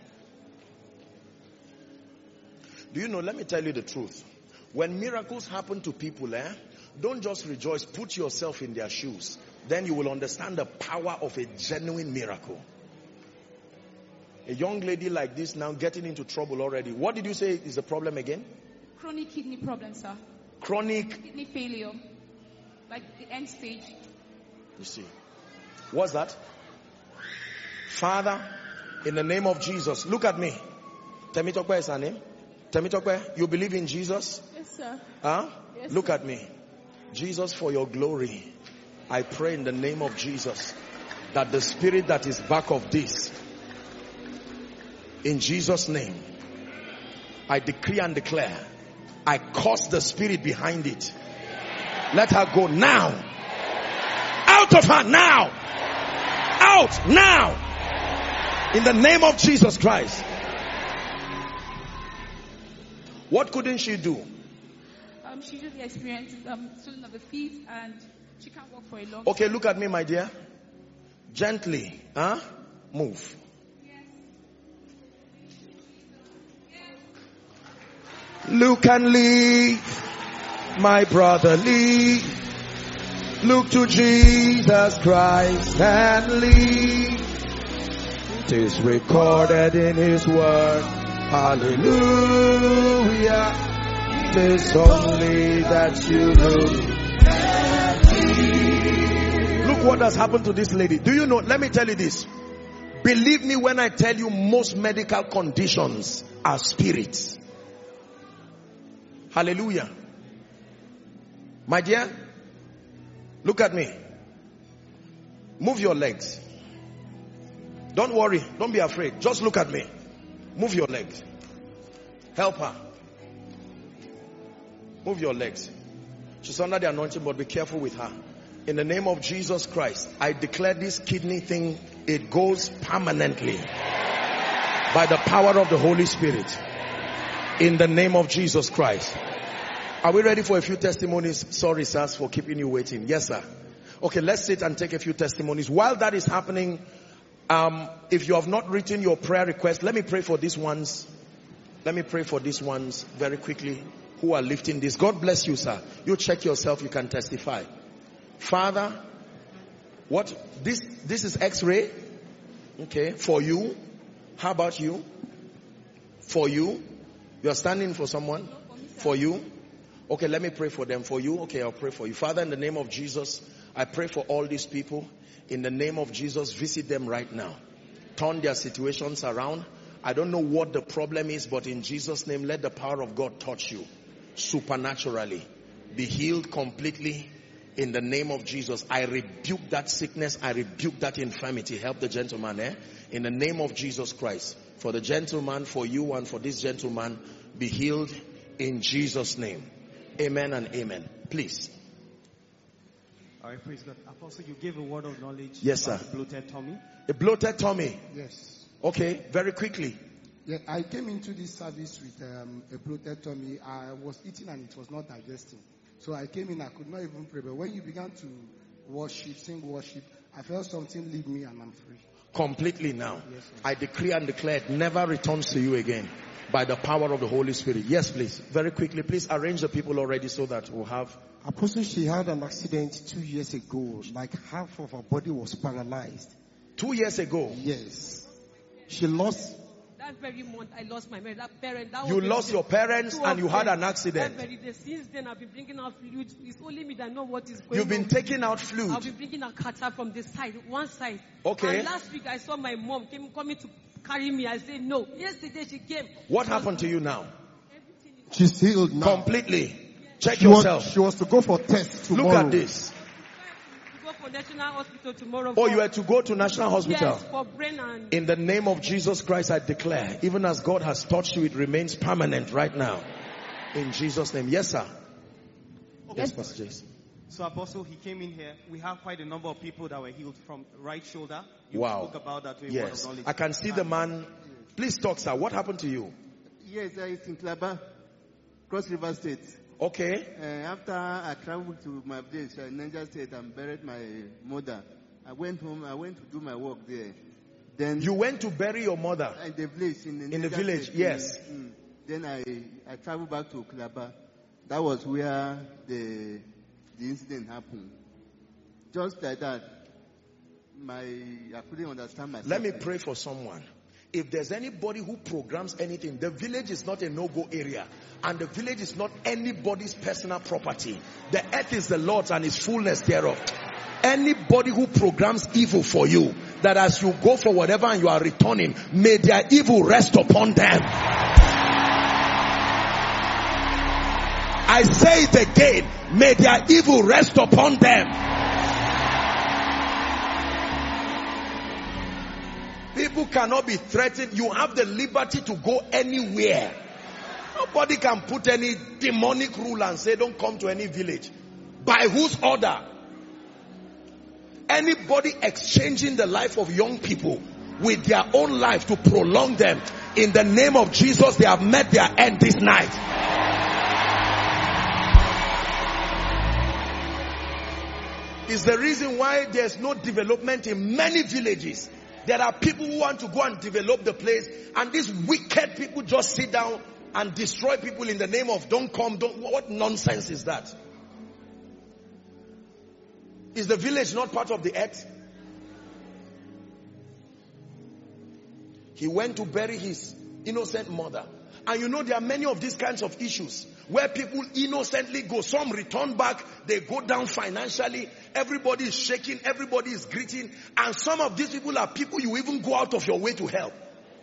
Do you know, let me tell you the truth. When miracles happen to people, don't just rejoice. Put yourself in their shoes. Then you will understand the power of a genuine miracle. A young lady like this now getting into trouble already. What did you say is the problem again? Chronic kidney problem, sir. Chronic kidney failure. Like the end stage. You see. What's that? Father, in the name of Jesus, look at me. Temitokwe is her name. Temitokwe, you believe in Jesus? Yes, sir. Huh? Yes, look sir. at me. Jesus, for your glory, I pray in the name of Jesus that the spirit that is back of this, in Jesus' name, I decree and declare, I curse the spirit behind it. Let her go now. Out of her now. Out now. In the name of Jesus Christ. What couldn't she do? She usually experiences swelling of the feet and she can't walk for a long time. Okay, look at me, my dear. Gently. Move. Look and live, my brother, live. Look to Jesus Christ and live. It is recorded in His word. Hallelujah. It is only that you know. Look what has happened to this lady. Do you know? Let me tell you this. Believe me when I tell you most medical conditions are spirits. Hallelujah. My dear, look at me. Move your legs. Don't worry. Don't be afraid. Just look at me. Move your legs. Help her. Move your legs. She's under the anointing, but be careful with her. In the name of Jesus Christ, I declare this kidney thing, it goes permanently. By the power of the Holy Spirit. In the name of Jesus Christ. Are we ready for a few testimonies? Sorry, sirs, for keeping you waiting. Yes, sir. Okay, let's sit and take a few testimonies. While that is happening, if you have not written your prayer request, let me pray for these ones. Let me pray for these ones very quickly who are lifting this. God bless you, sir. You check yourself, you can testify. Father, what? This is X-ray. Okay, for you. How about you? For you. You are standing for someone? For you. Okay, let me pray for them. For you, okay, I'll pray for you. Father, in the name of Jesus, I pray for all these people. In the name of Jesus, visit them right now. Turn their situations around. I don't know what the problem is, but in Jesus' name, let the power of God touch you supernaturally. Be healed completely in the name of Jesus. I rebuke that sickness. I rebuke that infirmity. Help the gentleman, in the name of Jesus Christ. For the gentleman, for you, and for this gentleman, be healed in Jesus' name. Amen and amen. Please. All right, praise God. Apostle, you gave a word of knowledge. Yes, sir. A bloated tummy. A bloated tummy. Yes. Okay, very quickly. Yeah, I came into this service with a bloated tummy. I was eating and it was not digesting. So I came in, I could not even pray. But when you began to worship, sing worship, I felt something leave me and I'm free. Completely now. Yes, sir. I decree and declare it never returns to you again. By the power of the Holy Spirit. Yes, please. Very quickly. Please arrange the people already so that we'll have. Apostle, she had an accident 2 years ago. Like half of her body was paralyzed. 2 years ago? Yes. She lost. That very month, I lost my parents. That parent. You lost your parents and you had an accident. That very day. Since then, I've been bringing out fluid. It's only me that know what is going on. You've been taking out fluid. I've been bringing out catheter from the side, one side. Okay. And last week, I saw my mom coming to carry me. I said no. Yesterday she came. What happened to you now? She's healed now. Completely. Check yourself. She was to go for tests tomorrow. Look at this. To go for National Hospital tomorrow. Oh, you had to go to National Hospital? Yes, for brain and... In the name of Jesus Christ, I declare, even as God has touched you, it remains permanent right now. In Jesus' name. Yes, sir. Okay. Yes, Pastor Jason. So, Apostle, he came in here. We have quite a number of people that were healed from right shoulder. You wow. spoke about that. Yes. I can see the man. Please talk, sir. What happened to you? Yes, it's in Klaba, Cross River State. Okay. After I traveled to my village, Niger State, and buried my mother, I went home. I went to do my work there. Then you went to bury your mother in the village. In the village, State. Yes. Then I traveled back to Klaba. That was where the incident happened. Just like that, I couldn't understand myself. Let me pray for someone. If there's anybody who programs anything, the village is not a no-go area. And the village is not anybody's personal property. The earth is the Lord's and His fullness thereof. Anybody who programs evil for you, that as you go for whatever and you are returning, may their evil rest upon them. I say it again, may their evil rest upon them. People cannot be threatened. You have the liberty to go anywhere. Nobody can put any demonic rule and say don't come to any village. By whose order? Anybody exchanging the life of young people with their own life to prolong them, in the name of Jesus, they have met their end this night. It's the reason why there's no development in many villages. There are people who want to go and develop the place, and these wicked people just sit down and destroy people in the name of don't come, don't. What nonsense is that? Is the village not part of the earth? He went to bury his innocent mother. And you know there are many of these kinds of issues where people innocently go. Some return back, they go down financially. Everybody is shaking, everybody is greeting. And some of these people are people you even go out of your way to help.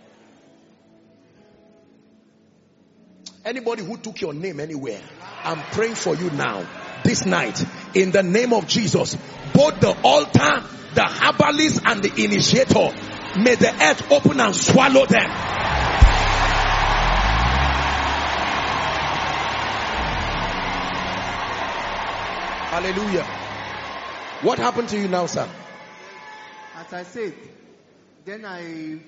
Anybody who took your name anywhere, I'm praying for you now, this night, in the name of Jesus. Both the altar, the herbalist, and the initiator, may the earth open and swallow them. Hallelujah. What happened to you now, sir? As I said, then I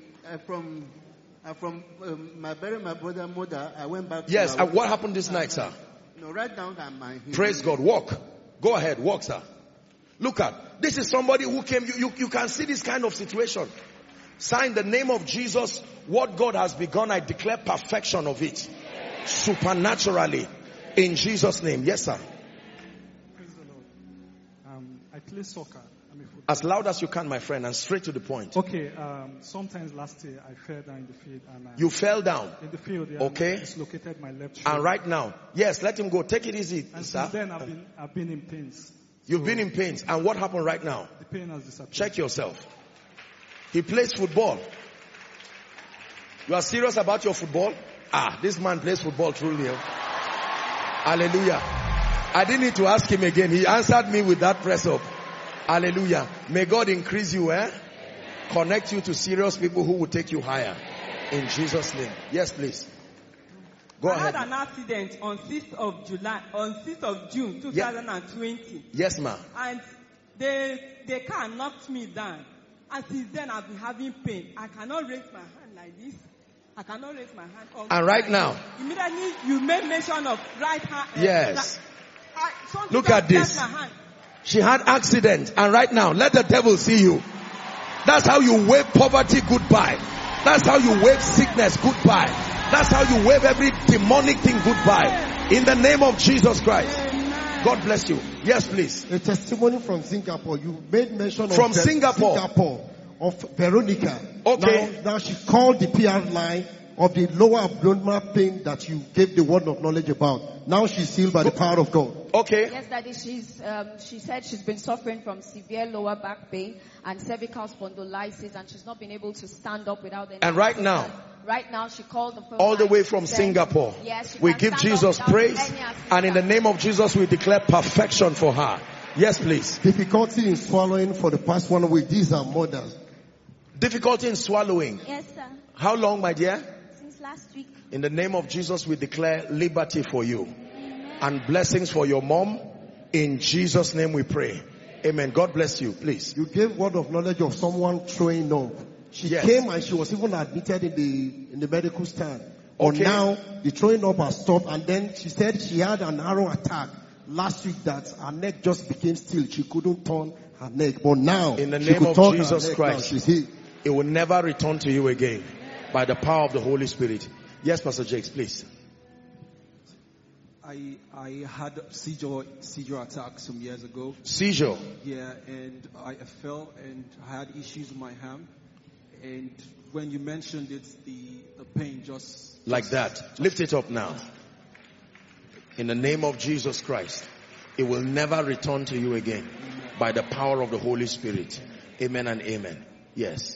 buried my brother mother. I went back. Yes, and what happened this night, sir? No, right down at my heel. Praise God. Walk. Go ahead. Walk, sir. Look at. This is somebody who came. You can see this kind of situation. Sign the name of Jesus. What God has begun, I declare perfection of it. Supernaturally. In Jesus' name. Yes, sir. Praise the Lord. I play soccer. I'm a footballer. As loud as you can, my friend, and straight to the point. Okay. Sometimes last year I fell down in the field. And you fell down? In the field, yeah. Okay. I dislocated my left shoulder. And right now, yes, let him go. Take it easy, and sir. since then I've been in pains. You've been in pains. And what happened right now? The pain has disappeared. Check yourself. He plays football. You are serious about your football? This man plays football truly. Hallelujah. I didn't need to ask him again. He answered me with that press up. Hallelujah. May God increase you, connect you to serious people who will take you higher. In Jesus' name. Yes, please. Go ahead. I had an accident on 6th of June 2020. Yes, ma'am. And the car knocked me down. And since then I've been having pain. I cannot raise my hand like this. I cannot raise my hand. And right now, immediately you made mention of right hand. Yes. Look at this. She had accident, and right now, let the devil see you. That's how you wave poverty goodbye. That's how you wave sickness goodbye. That's how you wave every demonic thing goodbye. In the name of Jesus Christ. God bless you. Yes, please. A testimony from Singapore. You made mention of from Singapore of Veronica. Okay. Now she called the PR line of the lower abdominal pain that you gave the word of knowledge about. Now she's healed by the power of God. Okay. Yes, Daddy. She said she's been suffering from severe lower back pain and cervical spondylosis, and she's not been able to stand up without any. And right now. Right now, she called the phone all the way from Singapore. Yes, we give Jesus praise, and in the name of Jesus, we declare perfection for her. Yes, please. Difficulty in swallowing for the past 1 week. These are mothers. Difficulty in swallowing. Yes, sir. How long, my dear? Since last week. In the name of Jesus, we declare liberty for you. Amen. And blessings for your mom. In Jesus' name we pray. Amen. God bless you. Please. You gave word of knowledge of someone throwing up. She came and she was even admitted in the medical stand. But now the throwing up has stopped, and then she said she had an arrow attack last week that her neck just became still. She couldn't turn her neck. But now, in the name of Jesus Christ, it will never return to you again by the power of the Holy Spirit. Yes, Pastor Jakes, please. I had seizure attacks some years ago. Seizure? Yeah, and I fell and I had issues with my hand. And when you mentioned it, the pain just... Like that. Lift it up now. In the name of Jesus Christ. It will never return to you again. By the power of the Holy Spirit. Amen and amen. Yes.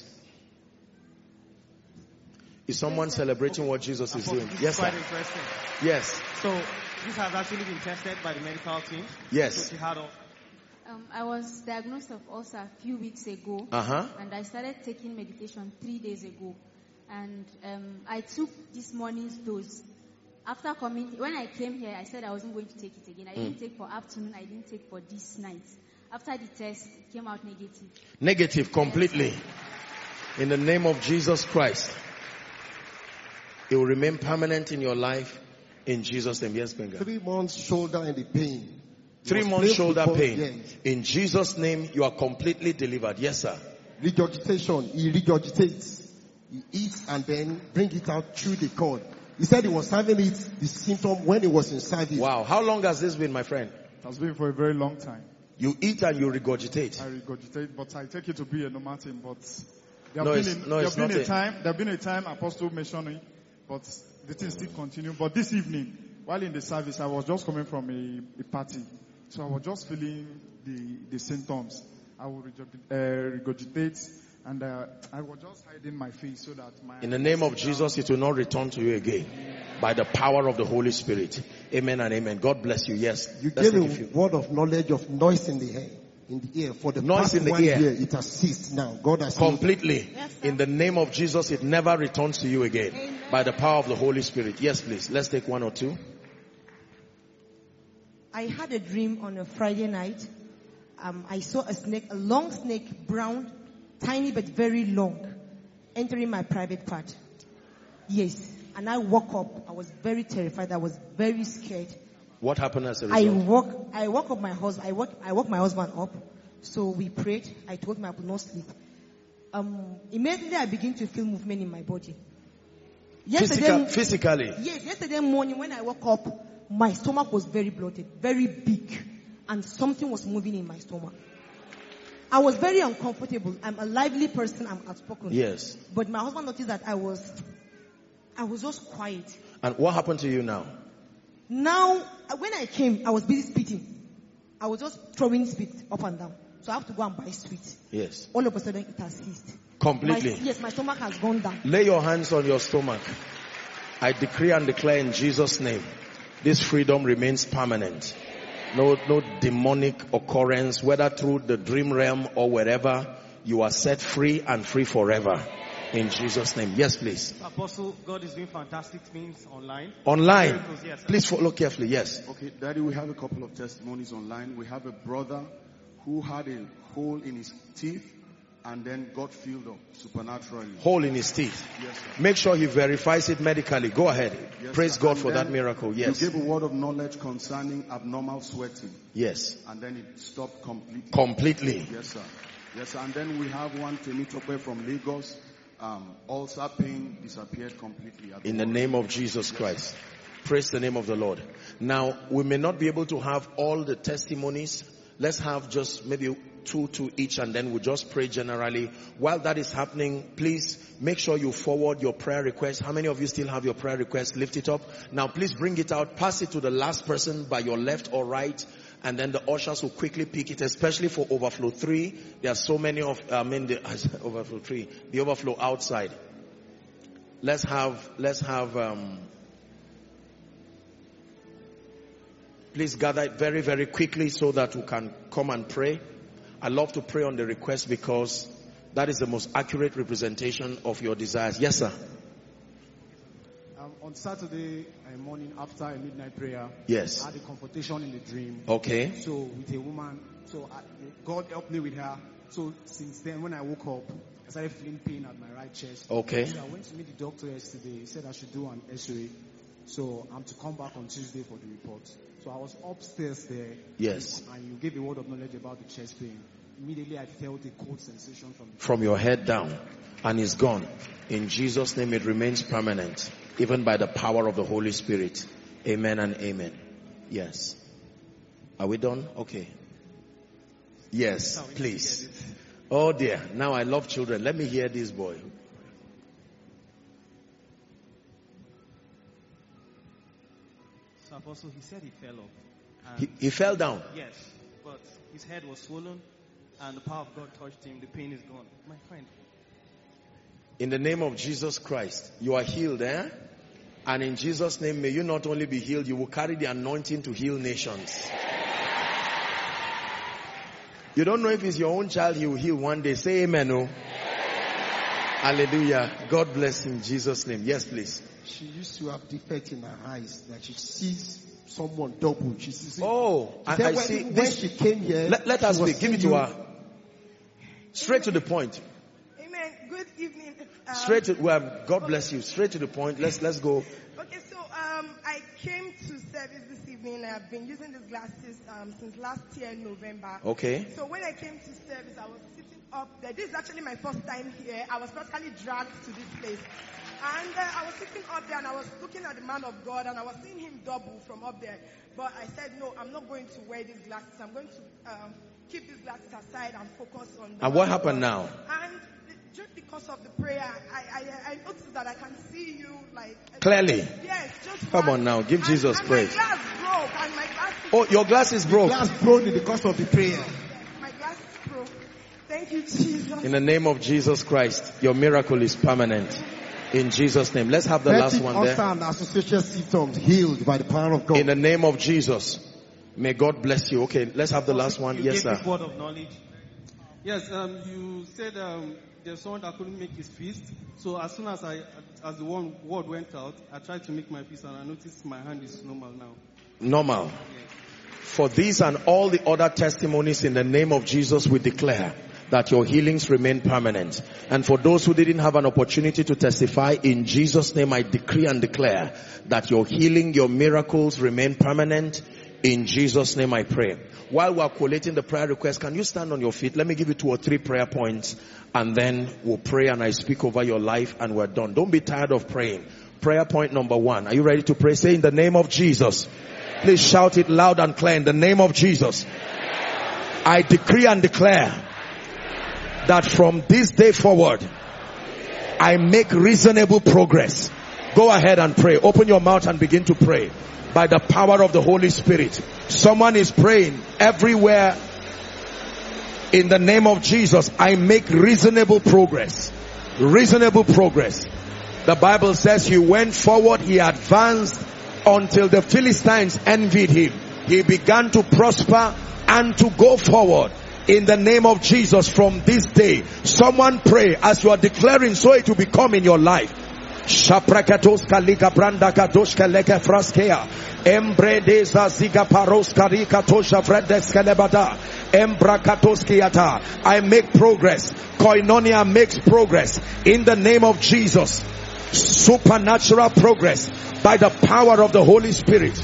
Is someone celebrating what Jesus is doing? Yes, quite sir. Interesting. Yes. So, this has actually been tested by the medical team. Yes. So she had I was diagnosed of ulcer a few weeks ago, and I started taking medication 3 days ago. And I took this morning's dose. After coming, when I came here, I said I wasn't going to take it again. I didn't take for afternoon. I didn't take for this night. After the test, it came out negative. Negative completely. In the name of Jesus Christ. It will remain permanent in your life. In Jesus' name. Yes, Benga. 3 months shoulder and the pain. 3 months shoulder pain. Yes. In Jesus' name, you are completely delivered. Yes, sir. Regurgitation. He regurgitates. He eats and then bring it out through the cord. He said he was having the symptom when he was in service. Wow. How long has this been, my friend? It has been for a very long time. You eat and you regurgitate. I regurgitate, but I take it to be a normal thing. But there have been a time Apostle mentioned it, but the thing still continue. But this evening, while in the service, I was just coming from a party, so I was just feeling the symptoms. I would regurgitate, and I was just hiding my face so that my. In the name of Jesus, it will not return to you again. By the power of the Holy Spirit. Amen and amen. God bless you. Yes. You gave a word of knowledge of noise in the ear. For the noise past in the 1 ear. year, it has ceased now. God has completely. Yes, in the name of Jesus, it never returns to you again. Amen. By the power of the Holy Spirit. Yes, please. Let's take one or two. I had a dream on a Friday night. I saw a snake, a long snake, brown, tiny but very long, entering my private part. Yes. And I woke up. I was very terrified. I was very scared. What happened as a result? I woke up my husband. I woke my husband up. So we prayed. I told him I would not sleep. Immediately I began to feel movement in my body. Physically? Yes. Yesterday morning when I woke up, my stomach was very bloated, very big, and something was moving in my stomach. I was very uncomfortable. I'm a lively person. I'm outspoken. Yes. But my husband noticed that I was just quiet. And what happened to you now? Now, when I came, I was busy spitting. I was just throwing spit up and down. So I have to go and buy sweet. Yes. All of a sudden, it has ceased. Completely? Yes, my stomach has gone down. Lay your hands on your stomach. I decree and declare in Jesus' name, this freedom remains permanent. No demonic occurrence, whether through the dream realm or wherever, you are set free and free forever. In Jesus' name. Yes, please. Apostle, God is doing fantastic things online. Online? Yes, please follow carefully. Yes. Okay, Daddy, we have a couple of testimonies online. We have a brother who had a hole in his teeth and then got filled up supernaturally. Hole in his teeth? Yes, sir. Make sure he verifies it medically. Go ahead. Yes, praise sir. God and for that miracle. Yes. You gave a word of knowledge concerning abnormal sweating. Yes. And then it stopped completely. Completely? Yes, sir. Yes, sir. And then we have one Temitope from Lagos. Ulcer pain disappeared completely. In the name of Jesus Christ. Praise the name of the Lord. Now, we may not be able to have all the testimonies. Let's have just maybe two to each, and then we'll just pray generally. While that is happening, please make sure you forward your prayer request. How many of you still have your prayer request? Lift it up. Now, please bring it out. Pass it to the last person by your left or right. And then the ushers will quickly pick it, especially for overflow 3. There are so many of, overflow 3, the overflow outside. Let's have, please gather it very, very quickly so that we can come and pray. I love to pray on the request because that is the most accurate representation of your desires. Yes, sir. On Saturday morning after a midnight prayer, yes, I had a confrontation in the dream. Okay. So with a woman, God helped me with her. So since then, when I woke up, I started feeling pain at my right chest. Okay. So I went to meet the doctor yesterday. He said I should do an X-ray. So I'm to come back on Tuesday for the report. So I was upstairs there. Yes. And you gave a word of knowledge about the chest pain. Immediately I felt a cold sensation from your head down, and it's gone. In Jesus' name, it remains permanent, even by the power of the Holy Spirit. Amen and amen. Yes. Are we done? Okay. Yes, please. Oh dear. Now I love children. Let me hear this boy. So Apostle, he said he fell off. He fell down? Yes, but his head was swollen and the power of God touched him. The pain is gone. My friend. In the name of Jesus Christ, you are healed, eh? And in Jesus' name, may you not only be healed, you will carry the anointing to heal nations. You don't know if it's your own child he will heal one day. Say amen, oh. Hallelujah. God bless him in Jesus' name. Yes, please. She used to have defect in her eyes that she sees someone double. She sees it. Oh, I see. When she came here, let us speak. Give it to her. Straight to the point. Amen. Good evening. Straight to God bless you. Straight to the point. Let's go. Okay, so I came to service this evening. I've been using these glasses since last year, November. Okay. So when I came to service, I was sitting up there. This is actually my first time here. I was practically dragged to this place. And I was sitting up there and I was looking at the man of God and I was seeing him double from up there. But I said, no, I'm not going to wear these glasses. I'm going to keep these glasses aside and focus on the And what happened now? And just because of the prayer, I noticed that I can see you like clearly. Yes, just come on now, give Jesus praise. My glass broke and my glass. Oh, your glass is broke. Your glass broke because of the prayer. My glass is broke. Thank you, Jesus. In the name of Jesus Christ, your miracle is permanent. In Jesus' name. Let's have the last one there. And association symptoms healed by the power of God. In the name of Jesus. May God bless you. Okay, let's have the last one. Yes, sir. Word of knowledge. Yes, you said there's someone that couldn't make his feast. So as soon as the word went out, I tried to make my feast and I noticed my hand is normal now. Normal. Yes. For these and all the other testimonies, in the name of Jesus, we declare that your healings remain permanent. And for those who didn't have an opportunity to testify, in Jesus' name I decree and declare that your healing, your miracles remain permanent. In Jesus' name I pray. While we are collating the prayer request, can you stand on your feet? Let me give you 2 or 3 prayer points and then we'll pray and I speak over your life and we're done. Don't be tired of praying. Prayer point number 1. Are you ready to pray? Say, in the name of Jesus. Please shout it loud and clear. In the name of Jesus. I decree and declare that from this day forward, I make reasonable progress. Go ahead and pray. Open your mouth and begin to pray. By the power of the Holy Spirit. Someone is praying everywhere. In the name of Jesus, I make reasonable progress. Reasonable progress. The Bible says he went forward, he advanced until the Philistines envied him. He began to prosper and to go forward. In the name of Jesus, from this day, someone pray as you are declaring, so it will become in your life. Shaprakatos kalika branda katoshka leke fraskea. Embredeza ziga paroska rika tosha vredes kelebada. Embrakatoskiata. I make progress. Koinonia makes progress. In the name of Jesus. Supernatural progress by the power of the Holy Spirit.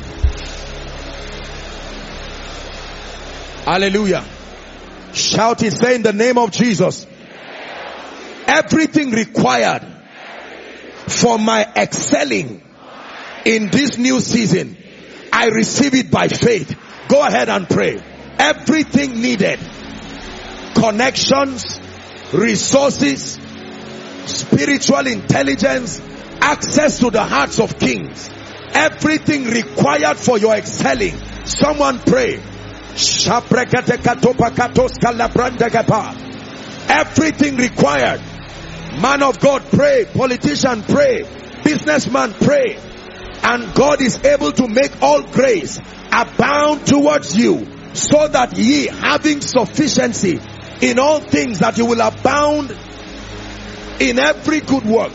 Hallelujah. Shout it, say, in the name of Jesus. Everything required for my excelling in this new season, I receive it by faith. Go ahead and pray. Everything needed, connections, resources, spiritual intelligence, access to the hearts of kings, everything required for your excelling. Someone pray. Everything required. Man of God, pray. Politician, pray. Businessman, pray. And God is able to make all grace abound towards you, so that ye, having sufficiency in all things, that you will abound in every good work.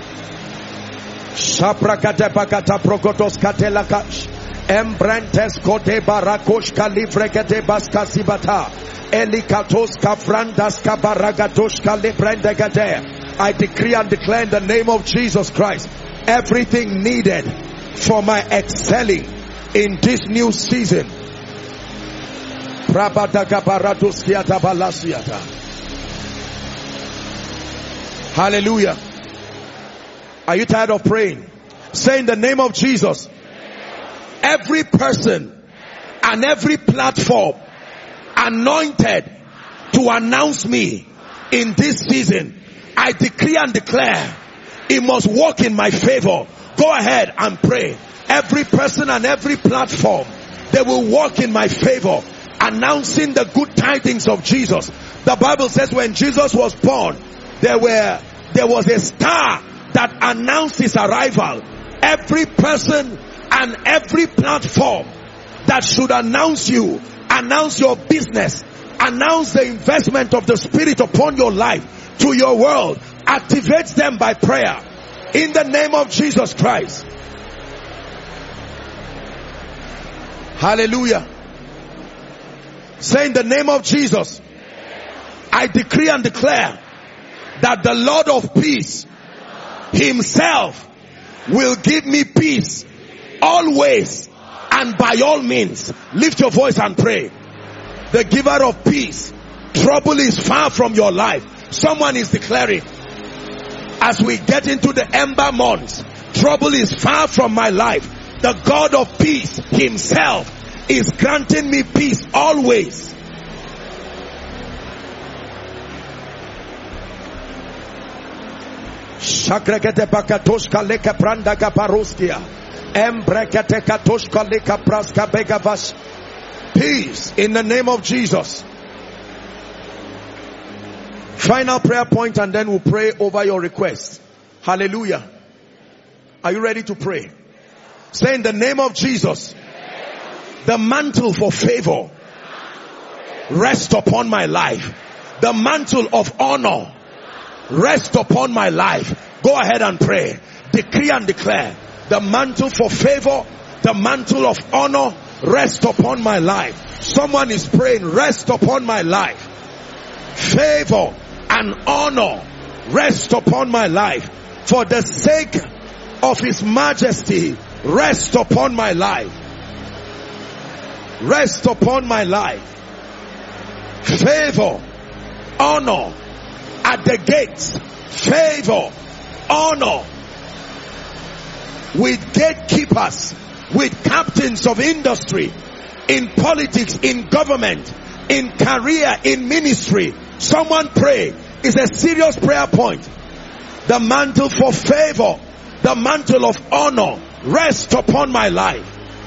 Embrentes kote barakosh kalivrekete baskasibata. Elikatos kafrandas kabaragadosh kalibrendegade. I decree and declare in the name of Jesus Christ, everything needed for my excelling in this new season. Hallelujah. Are you tired of praying? Say, in the name of Jesus, every person and every platform anointed to announce me in this season, I decree and declare it must work in my favor. Go ahead and pray. Every person and every platform, they will work in my favor, announcing the good tidings of Jesus. The Bible says when Jesus was born, there was a star that announced his arrival. Every person and every platform that should announce you, announce your business, announce the investment of the Spirit upon your life to your world, activates them by prayer in the name of Jesus Christ. Hallelujah. Say, in the name of Jesus, I decree and declare that the Lord of peace himself will give me peace always And by all means, lift your voice and pray. The giver of peace, trouble is far from your life. Someone is declaring, as we get into the ember months, trouble is far from my life. The God of peace himself is granting me peace always. Shakrekete bakatoshka leka pranda kaparoskia. Embrekete katoshka leka praska begavash. Peace in the name of Jesus. Final prayer point, and then we'll pray over your request. Hallelujah. Are you ready to pray? Say, in the name of Jesus, the mantle for favor rest upon my life. The mantle of honor rest upon my life. Go ahead and pray. Decree and declare. The mantle for favor, the mantle of honor rest upon my life. Someone is praying, rest upon my life. Favor and honor rest upon my life. For the sake of his majesty, rest upon my life. Rest upon my life. Favor, honor at the gates. Favor, honor with gatekeepers, with captains of industry, in politics, in government, in career, in ministry. Someone pray. It's a serious prayer point. The mantle for favor, the mantle of honor rest upon my life.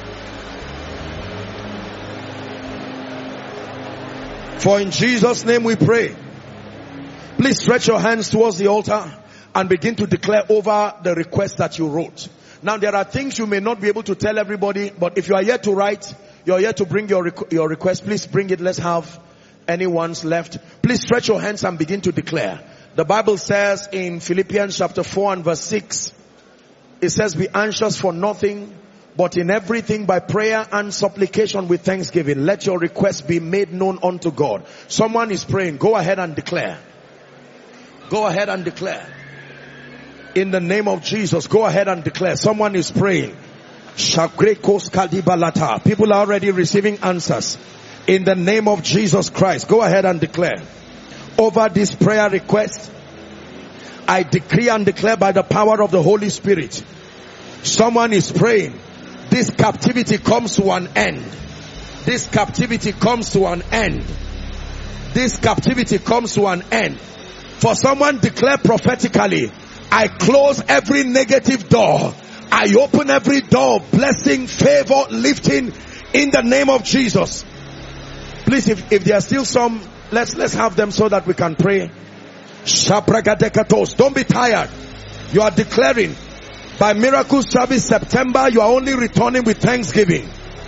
For in Jesus' name we pray. Please stretch your hands towards the altar and begin to declare over the request that you wrote. Now there are things you may not be able to tell everybody, but if you are here to write, you are here to bring your request, please bring it. Let's have anyone's left. Please stretch your hands and begin to declare. The Bible says in Philippians chapter 4 and verse 6, it says, be anxious for nothing, but in everything by prayer and supplication with thanksgiving, let your requests be made known unto God. Someone is praying. Go ahead and declare. Go ahead and declare. In the name of Jesus, go ahead and declare. Someone is praying. People are already receiving answers. In the name of Jesus Christ, go ahead and declare. Over this prayer request, I decree and declare by the power of the Holy Spirit. Someone is praying. This captivity comes to an end. This captivity comes to an end. This captivity comes to an end. For someone declare prophetically, I close every negative door. I open every door of blessing, favor, lifting in the name of Jesus. Please, if there are still some, let's have them so that we can pray. Don't be tired. You are declaring by miracle service September, you are only returning with thanksgiving.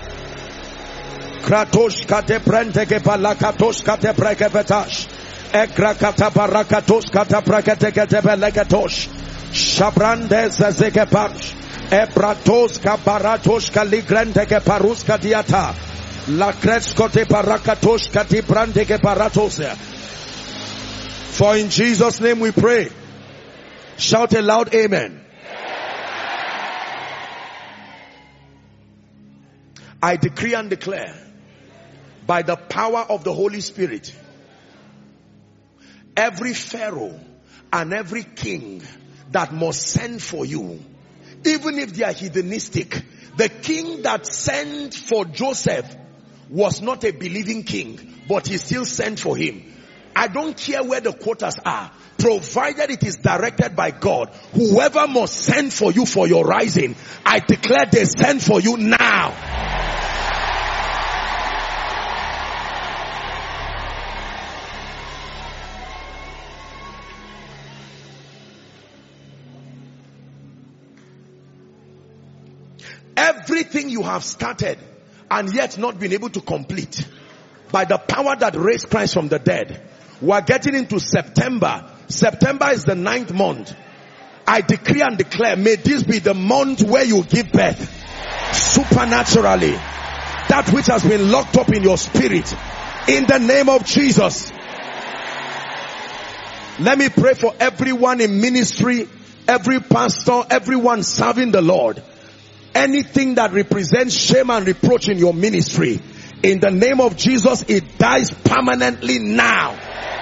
Kratosh kate prenteke balakatosh kate prekevetash. Ekrakata barakatosh kata prekete belekatosh. Shabrande zezekepash. Ebratos kabaratos kaligrenteke paruska diata. La kreskote barakatosh kati brandeke baratos. For in Jesus' name we pray. Shout a loud amen. I decree and declare by the power of the Holy Spirit, every Pharaoh and every king that must send for you, even if they are heathenistic, the king that sent for Joseph was not a believing king, but he still sent for him. I don't care where the quotas are, provided it is directed by God. Whoever must send for you for your rising, I declare they send for you now. Everything you have started and yet not been able to complete, by the power that raised Christ from the dead, we are getting into September. September is the 9th month. I decree and declare, may this be the month where you give birth supernaturally. That which has been locked up in your spirit, in the name of Jesus. Let me pray for everyone in ministry, every pastor, everyone serving the Lord. Anything that represents shame and reproach in your ministry, in the name of Jesus, it dies permanently now.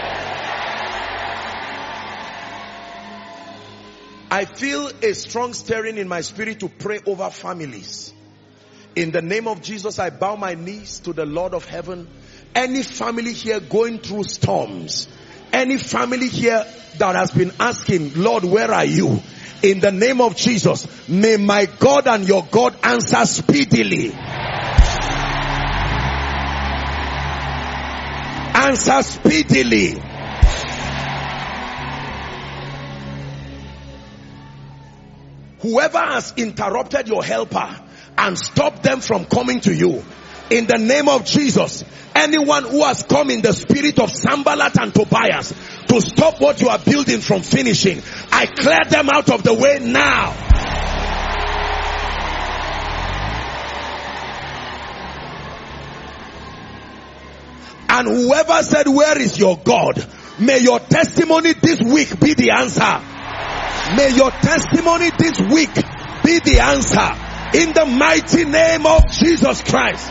I feel a strong stirring in my spirit to pray over families. In the name of Jesus, I bow my knees to the Lord of heaven. Any family here going through storms, any family here that has been asking, Lord, where are you? In the name of Jesus, may my God and your God answer speedily. Answer speedily. Whoever has interrupted your helper and stopped them from coming to you, in the name of Jesus, anyone who has come in the spirit of Sanballat and Tobias to stop what you are building from finishing, I clear them out of the way now. And whoever said, where is your God? May your testimony this week be the answer. May your testimony this week be the answer. In the mighty name of Jesus Christ.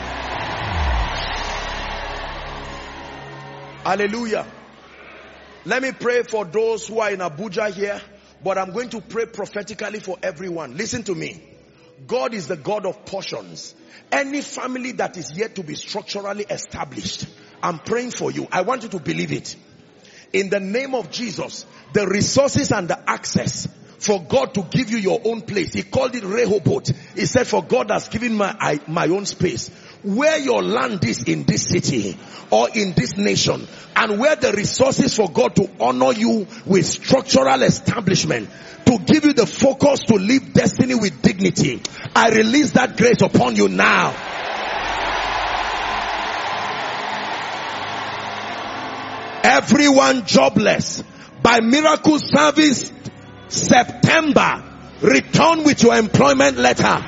Hallelujah. Let me pray for those who are in Abuja here, but I'm going to pray prophetically for everyone. Listen to me. God is the God of portions. Any family that is yet to be structurally established, I'm praying for you. I want you to believe it. In the name of Jesus, the resources and the access for God to give you your own place. He called it Rehoboth. He said, for God has given my own space. Where your land is in this city or in this nation, and where the resources for God to honor you with structural establishment, to give you the focus to live destiny with dignity, I release that grace upon you now. Everyone jobless, by miracle service, September, return with your employment letter.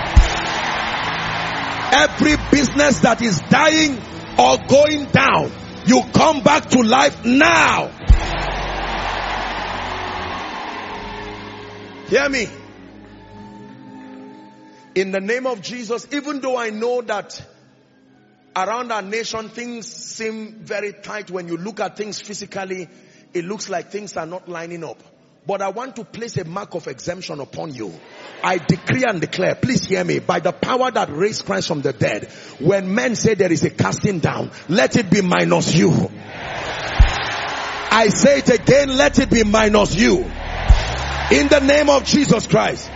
Every business that is dying or going down, you come back to life now. Hear me. In the name of Jesus, even though I know that around our nation things seem very tight, when you look at things physically, it looks like things are not lining up. But I want to place a mark of exemption upon you. I decree and declare, please hear me, by the power that raised Christ from the dead, when men say there is a casting down, let it be minus you. I say it again, let it be minus you. In the name of Jesus Christ.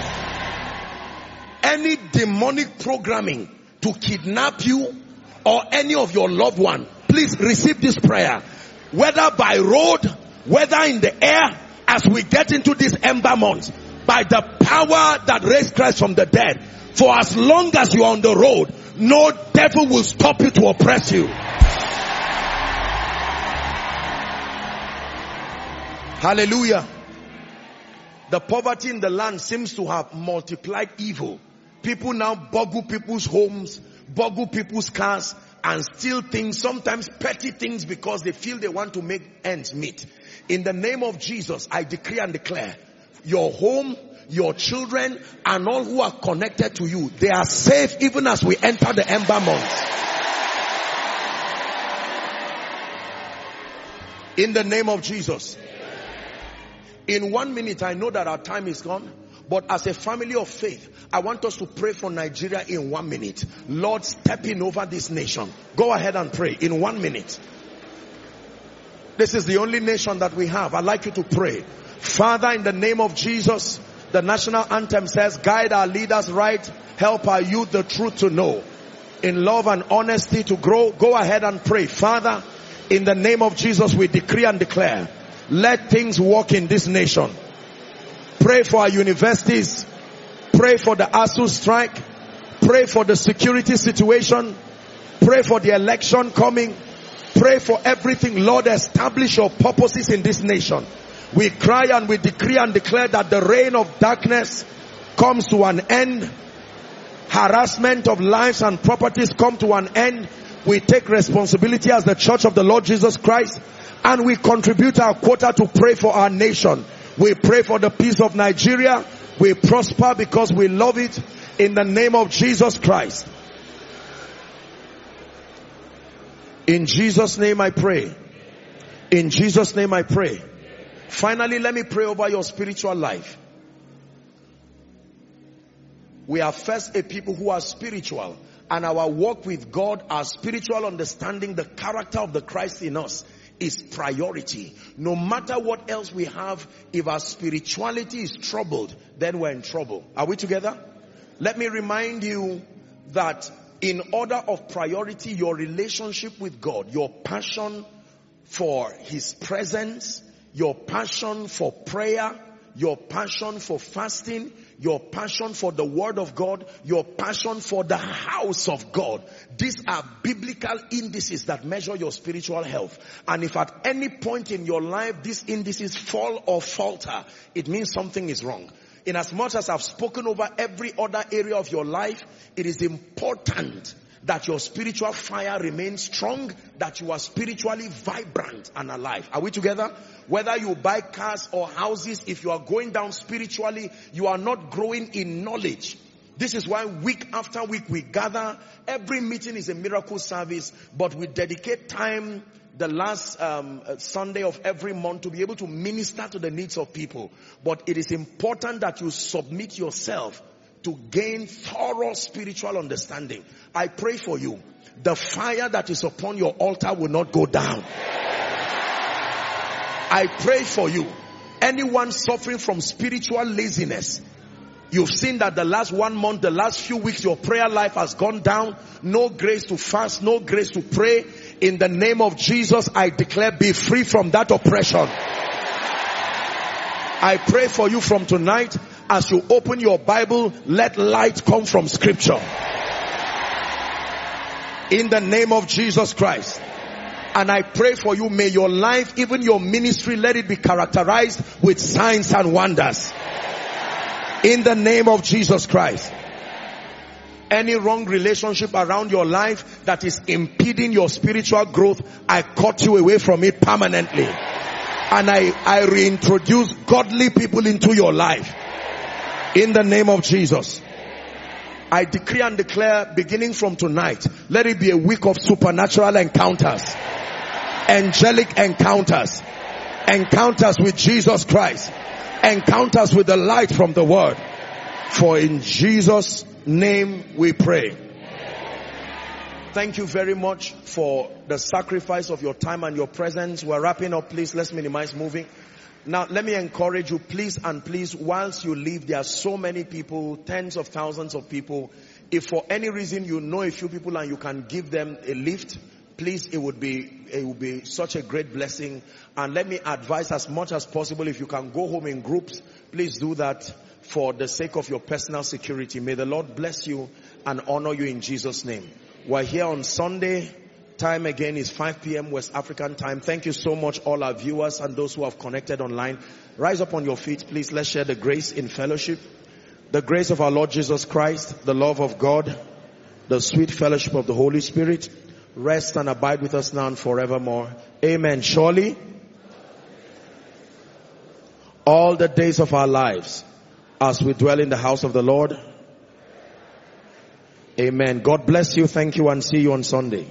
Any demonic programming to kidnap you or any of your loved one, please receive this prayer. Whether by road, whether in the air, as we get into this ember month, by the power that raised Christ from the dead, for as long as you are on the road, no devil will stop you to oppress you. Hallelujah. The poverty in the land seems to have multiplied evil. People now boggle people's homes, boggle people's cars, and steal things, sometimes petty things, because they feel they want to make ends meet. In the name of Jesus, I decree and declare, your home, your children, and all who are connected to you, they are safe even as we enter the ember months. In the name of Jesus. In 1 minute, I know that our time is gone, but as a family of faith, I want us to pray for Nigeria in 1 minute. Lord, step in over this nation. Go ahead and pray in 1 minute. This is the only nation that we have. I'd like you to pray. Father, in the name of Jesus, the national anthem says, guide our leaders right, help our youth the truth to know, in love and honesty to grow. Go ahead and pray. Father, in the name of Jesus, we decree and declare, let things work in this nation. Pray for our universities. Pray for the ASU strike. Pray for the security situation. Pray for the election coming. Pray for everything. Lord, establish your purposes in this nation. We cry and we decree and declare that the reign of darkness comes to an end. Harassment of lives and properties come to an end. We take responsibility as the church of the Lord Jesus Christ, and we contribute our quota to pray for our nation. We pray for the peace of Nigeria. We prosper because we love it. In the name of Jesus Christ. In Jesus' name I pray. In Jesus' name I pray. Finally, let me pray over your spiritual life. We are first a people who are spiritual, and our walk with God, our spiritual understanding, the character of the Christ in us is priority. No matter what else we have, if our spirituality is troubled, then we're in trouble. Are we together? Let me remind you that in order of priority, your relationship with God, your passion for His presence, your passion for prayer, your passion for fasting, your passion for the Word of God, your passion for the house of God. These are biblical indices that measure your spiritual health. And if at any point in your life these indices fall or falter, it means something is wrong. In as much as I've spoken over every other area of your life, it is important that your spiritual fire remains strong, that you are spiritually vibrant and alive. Are we together? Whether you buy cars or houses, if you are going down spiritually, you are not growing in knowledge. This is why week after week we gather. Every meeting is a miracle service, but we dedicate time the last Sunday of every month to be able to minister to the needs of people. But it is important that you submit yourself to gain thorough spiritual understanding. I pray for you. The fire that is upon your altar will not go down. I pray for you. Anyone suffering from spiritual laziness, you've seen that the last 1 month, the last few weeks, your prayer life has gone down. No grace to fast, no grace to pray. In the name of Jesus, I declare, be free from that oppression. I pray for you from tonight. As you open your Bible, let light come from Scripture. In the name of Jesus Christ. And I pray for you, may your life, even your ministry, let it be characterized with signs and wonders. In the name of Jesus Christ. Any wrong relationship around your life that is impeding your spiritual growth, I cut you away from it permanently. And I reintroduce godly people into your life. In the name of Jesus. I decree and declare, beginning from tonight, let it be a week of supernatural encounters. Angelic encounters. Encounters with Jesus Christ. Encounters with the light from the Word. For in Jesus' name we pray. Thank you very much for the sacrifice of your time and your presence. We're wrapping up. Please, let's minimize moving. Now, let me encourage you, please and please, whilst you leave, there are so many people, tens of thousands of people. If for any reason you know a few people and you can give them a lift, please, it would be such a great blessing. And let me advise, as much as possible, if you can go home in groups, please do that for the sake of your personal security. May the Lord bless you and honor you in Jesus' name. We're here on Sunday. Time again is 5 p.m. West African time. Thank you so much, all our viewers and those who have connected online. Rise up on your feet, please. Let's share the grace in fellowship. The grace of our Lord Jesus Christ, the love of God, the sweet fellowship of the Holy Spirit, rest and abide with us now and forevermore. Amen. Surely, all the days of our lives, as we dwell in the house of the Lord. Amen. God bless you. Thank you, and see you on Sunday.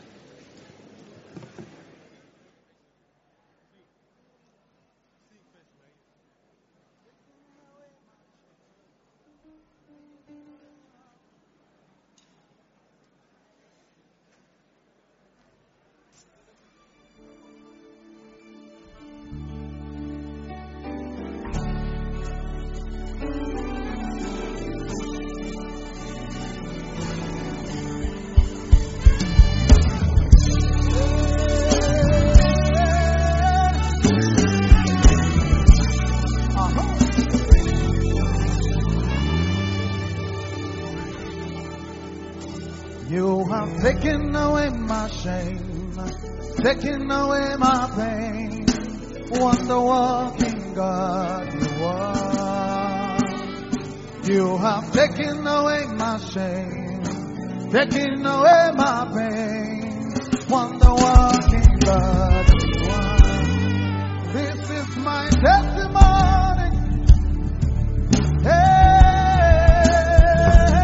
Taking away my shame, taking away my pain, wonder walking God you are. You have taken away my shame, taking away my pain, wonder walking God you are. This is my testimony. Hey.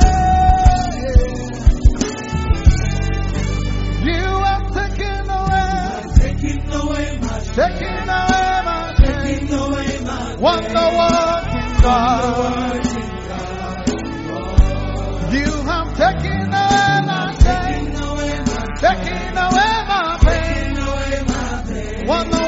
Wonder working God. You have taken away my shame, taken away my pain. Wonder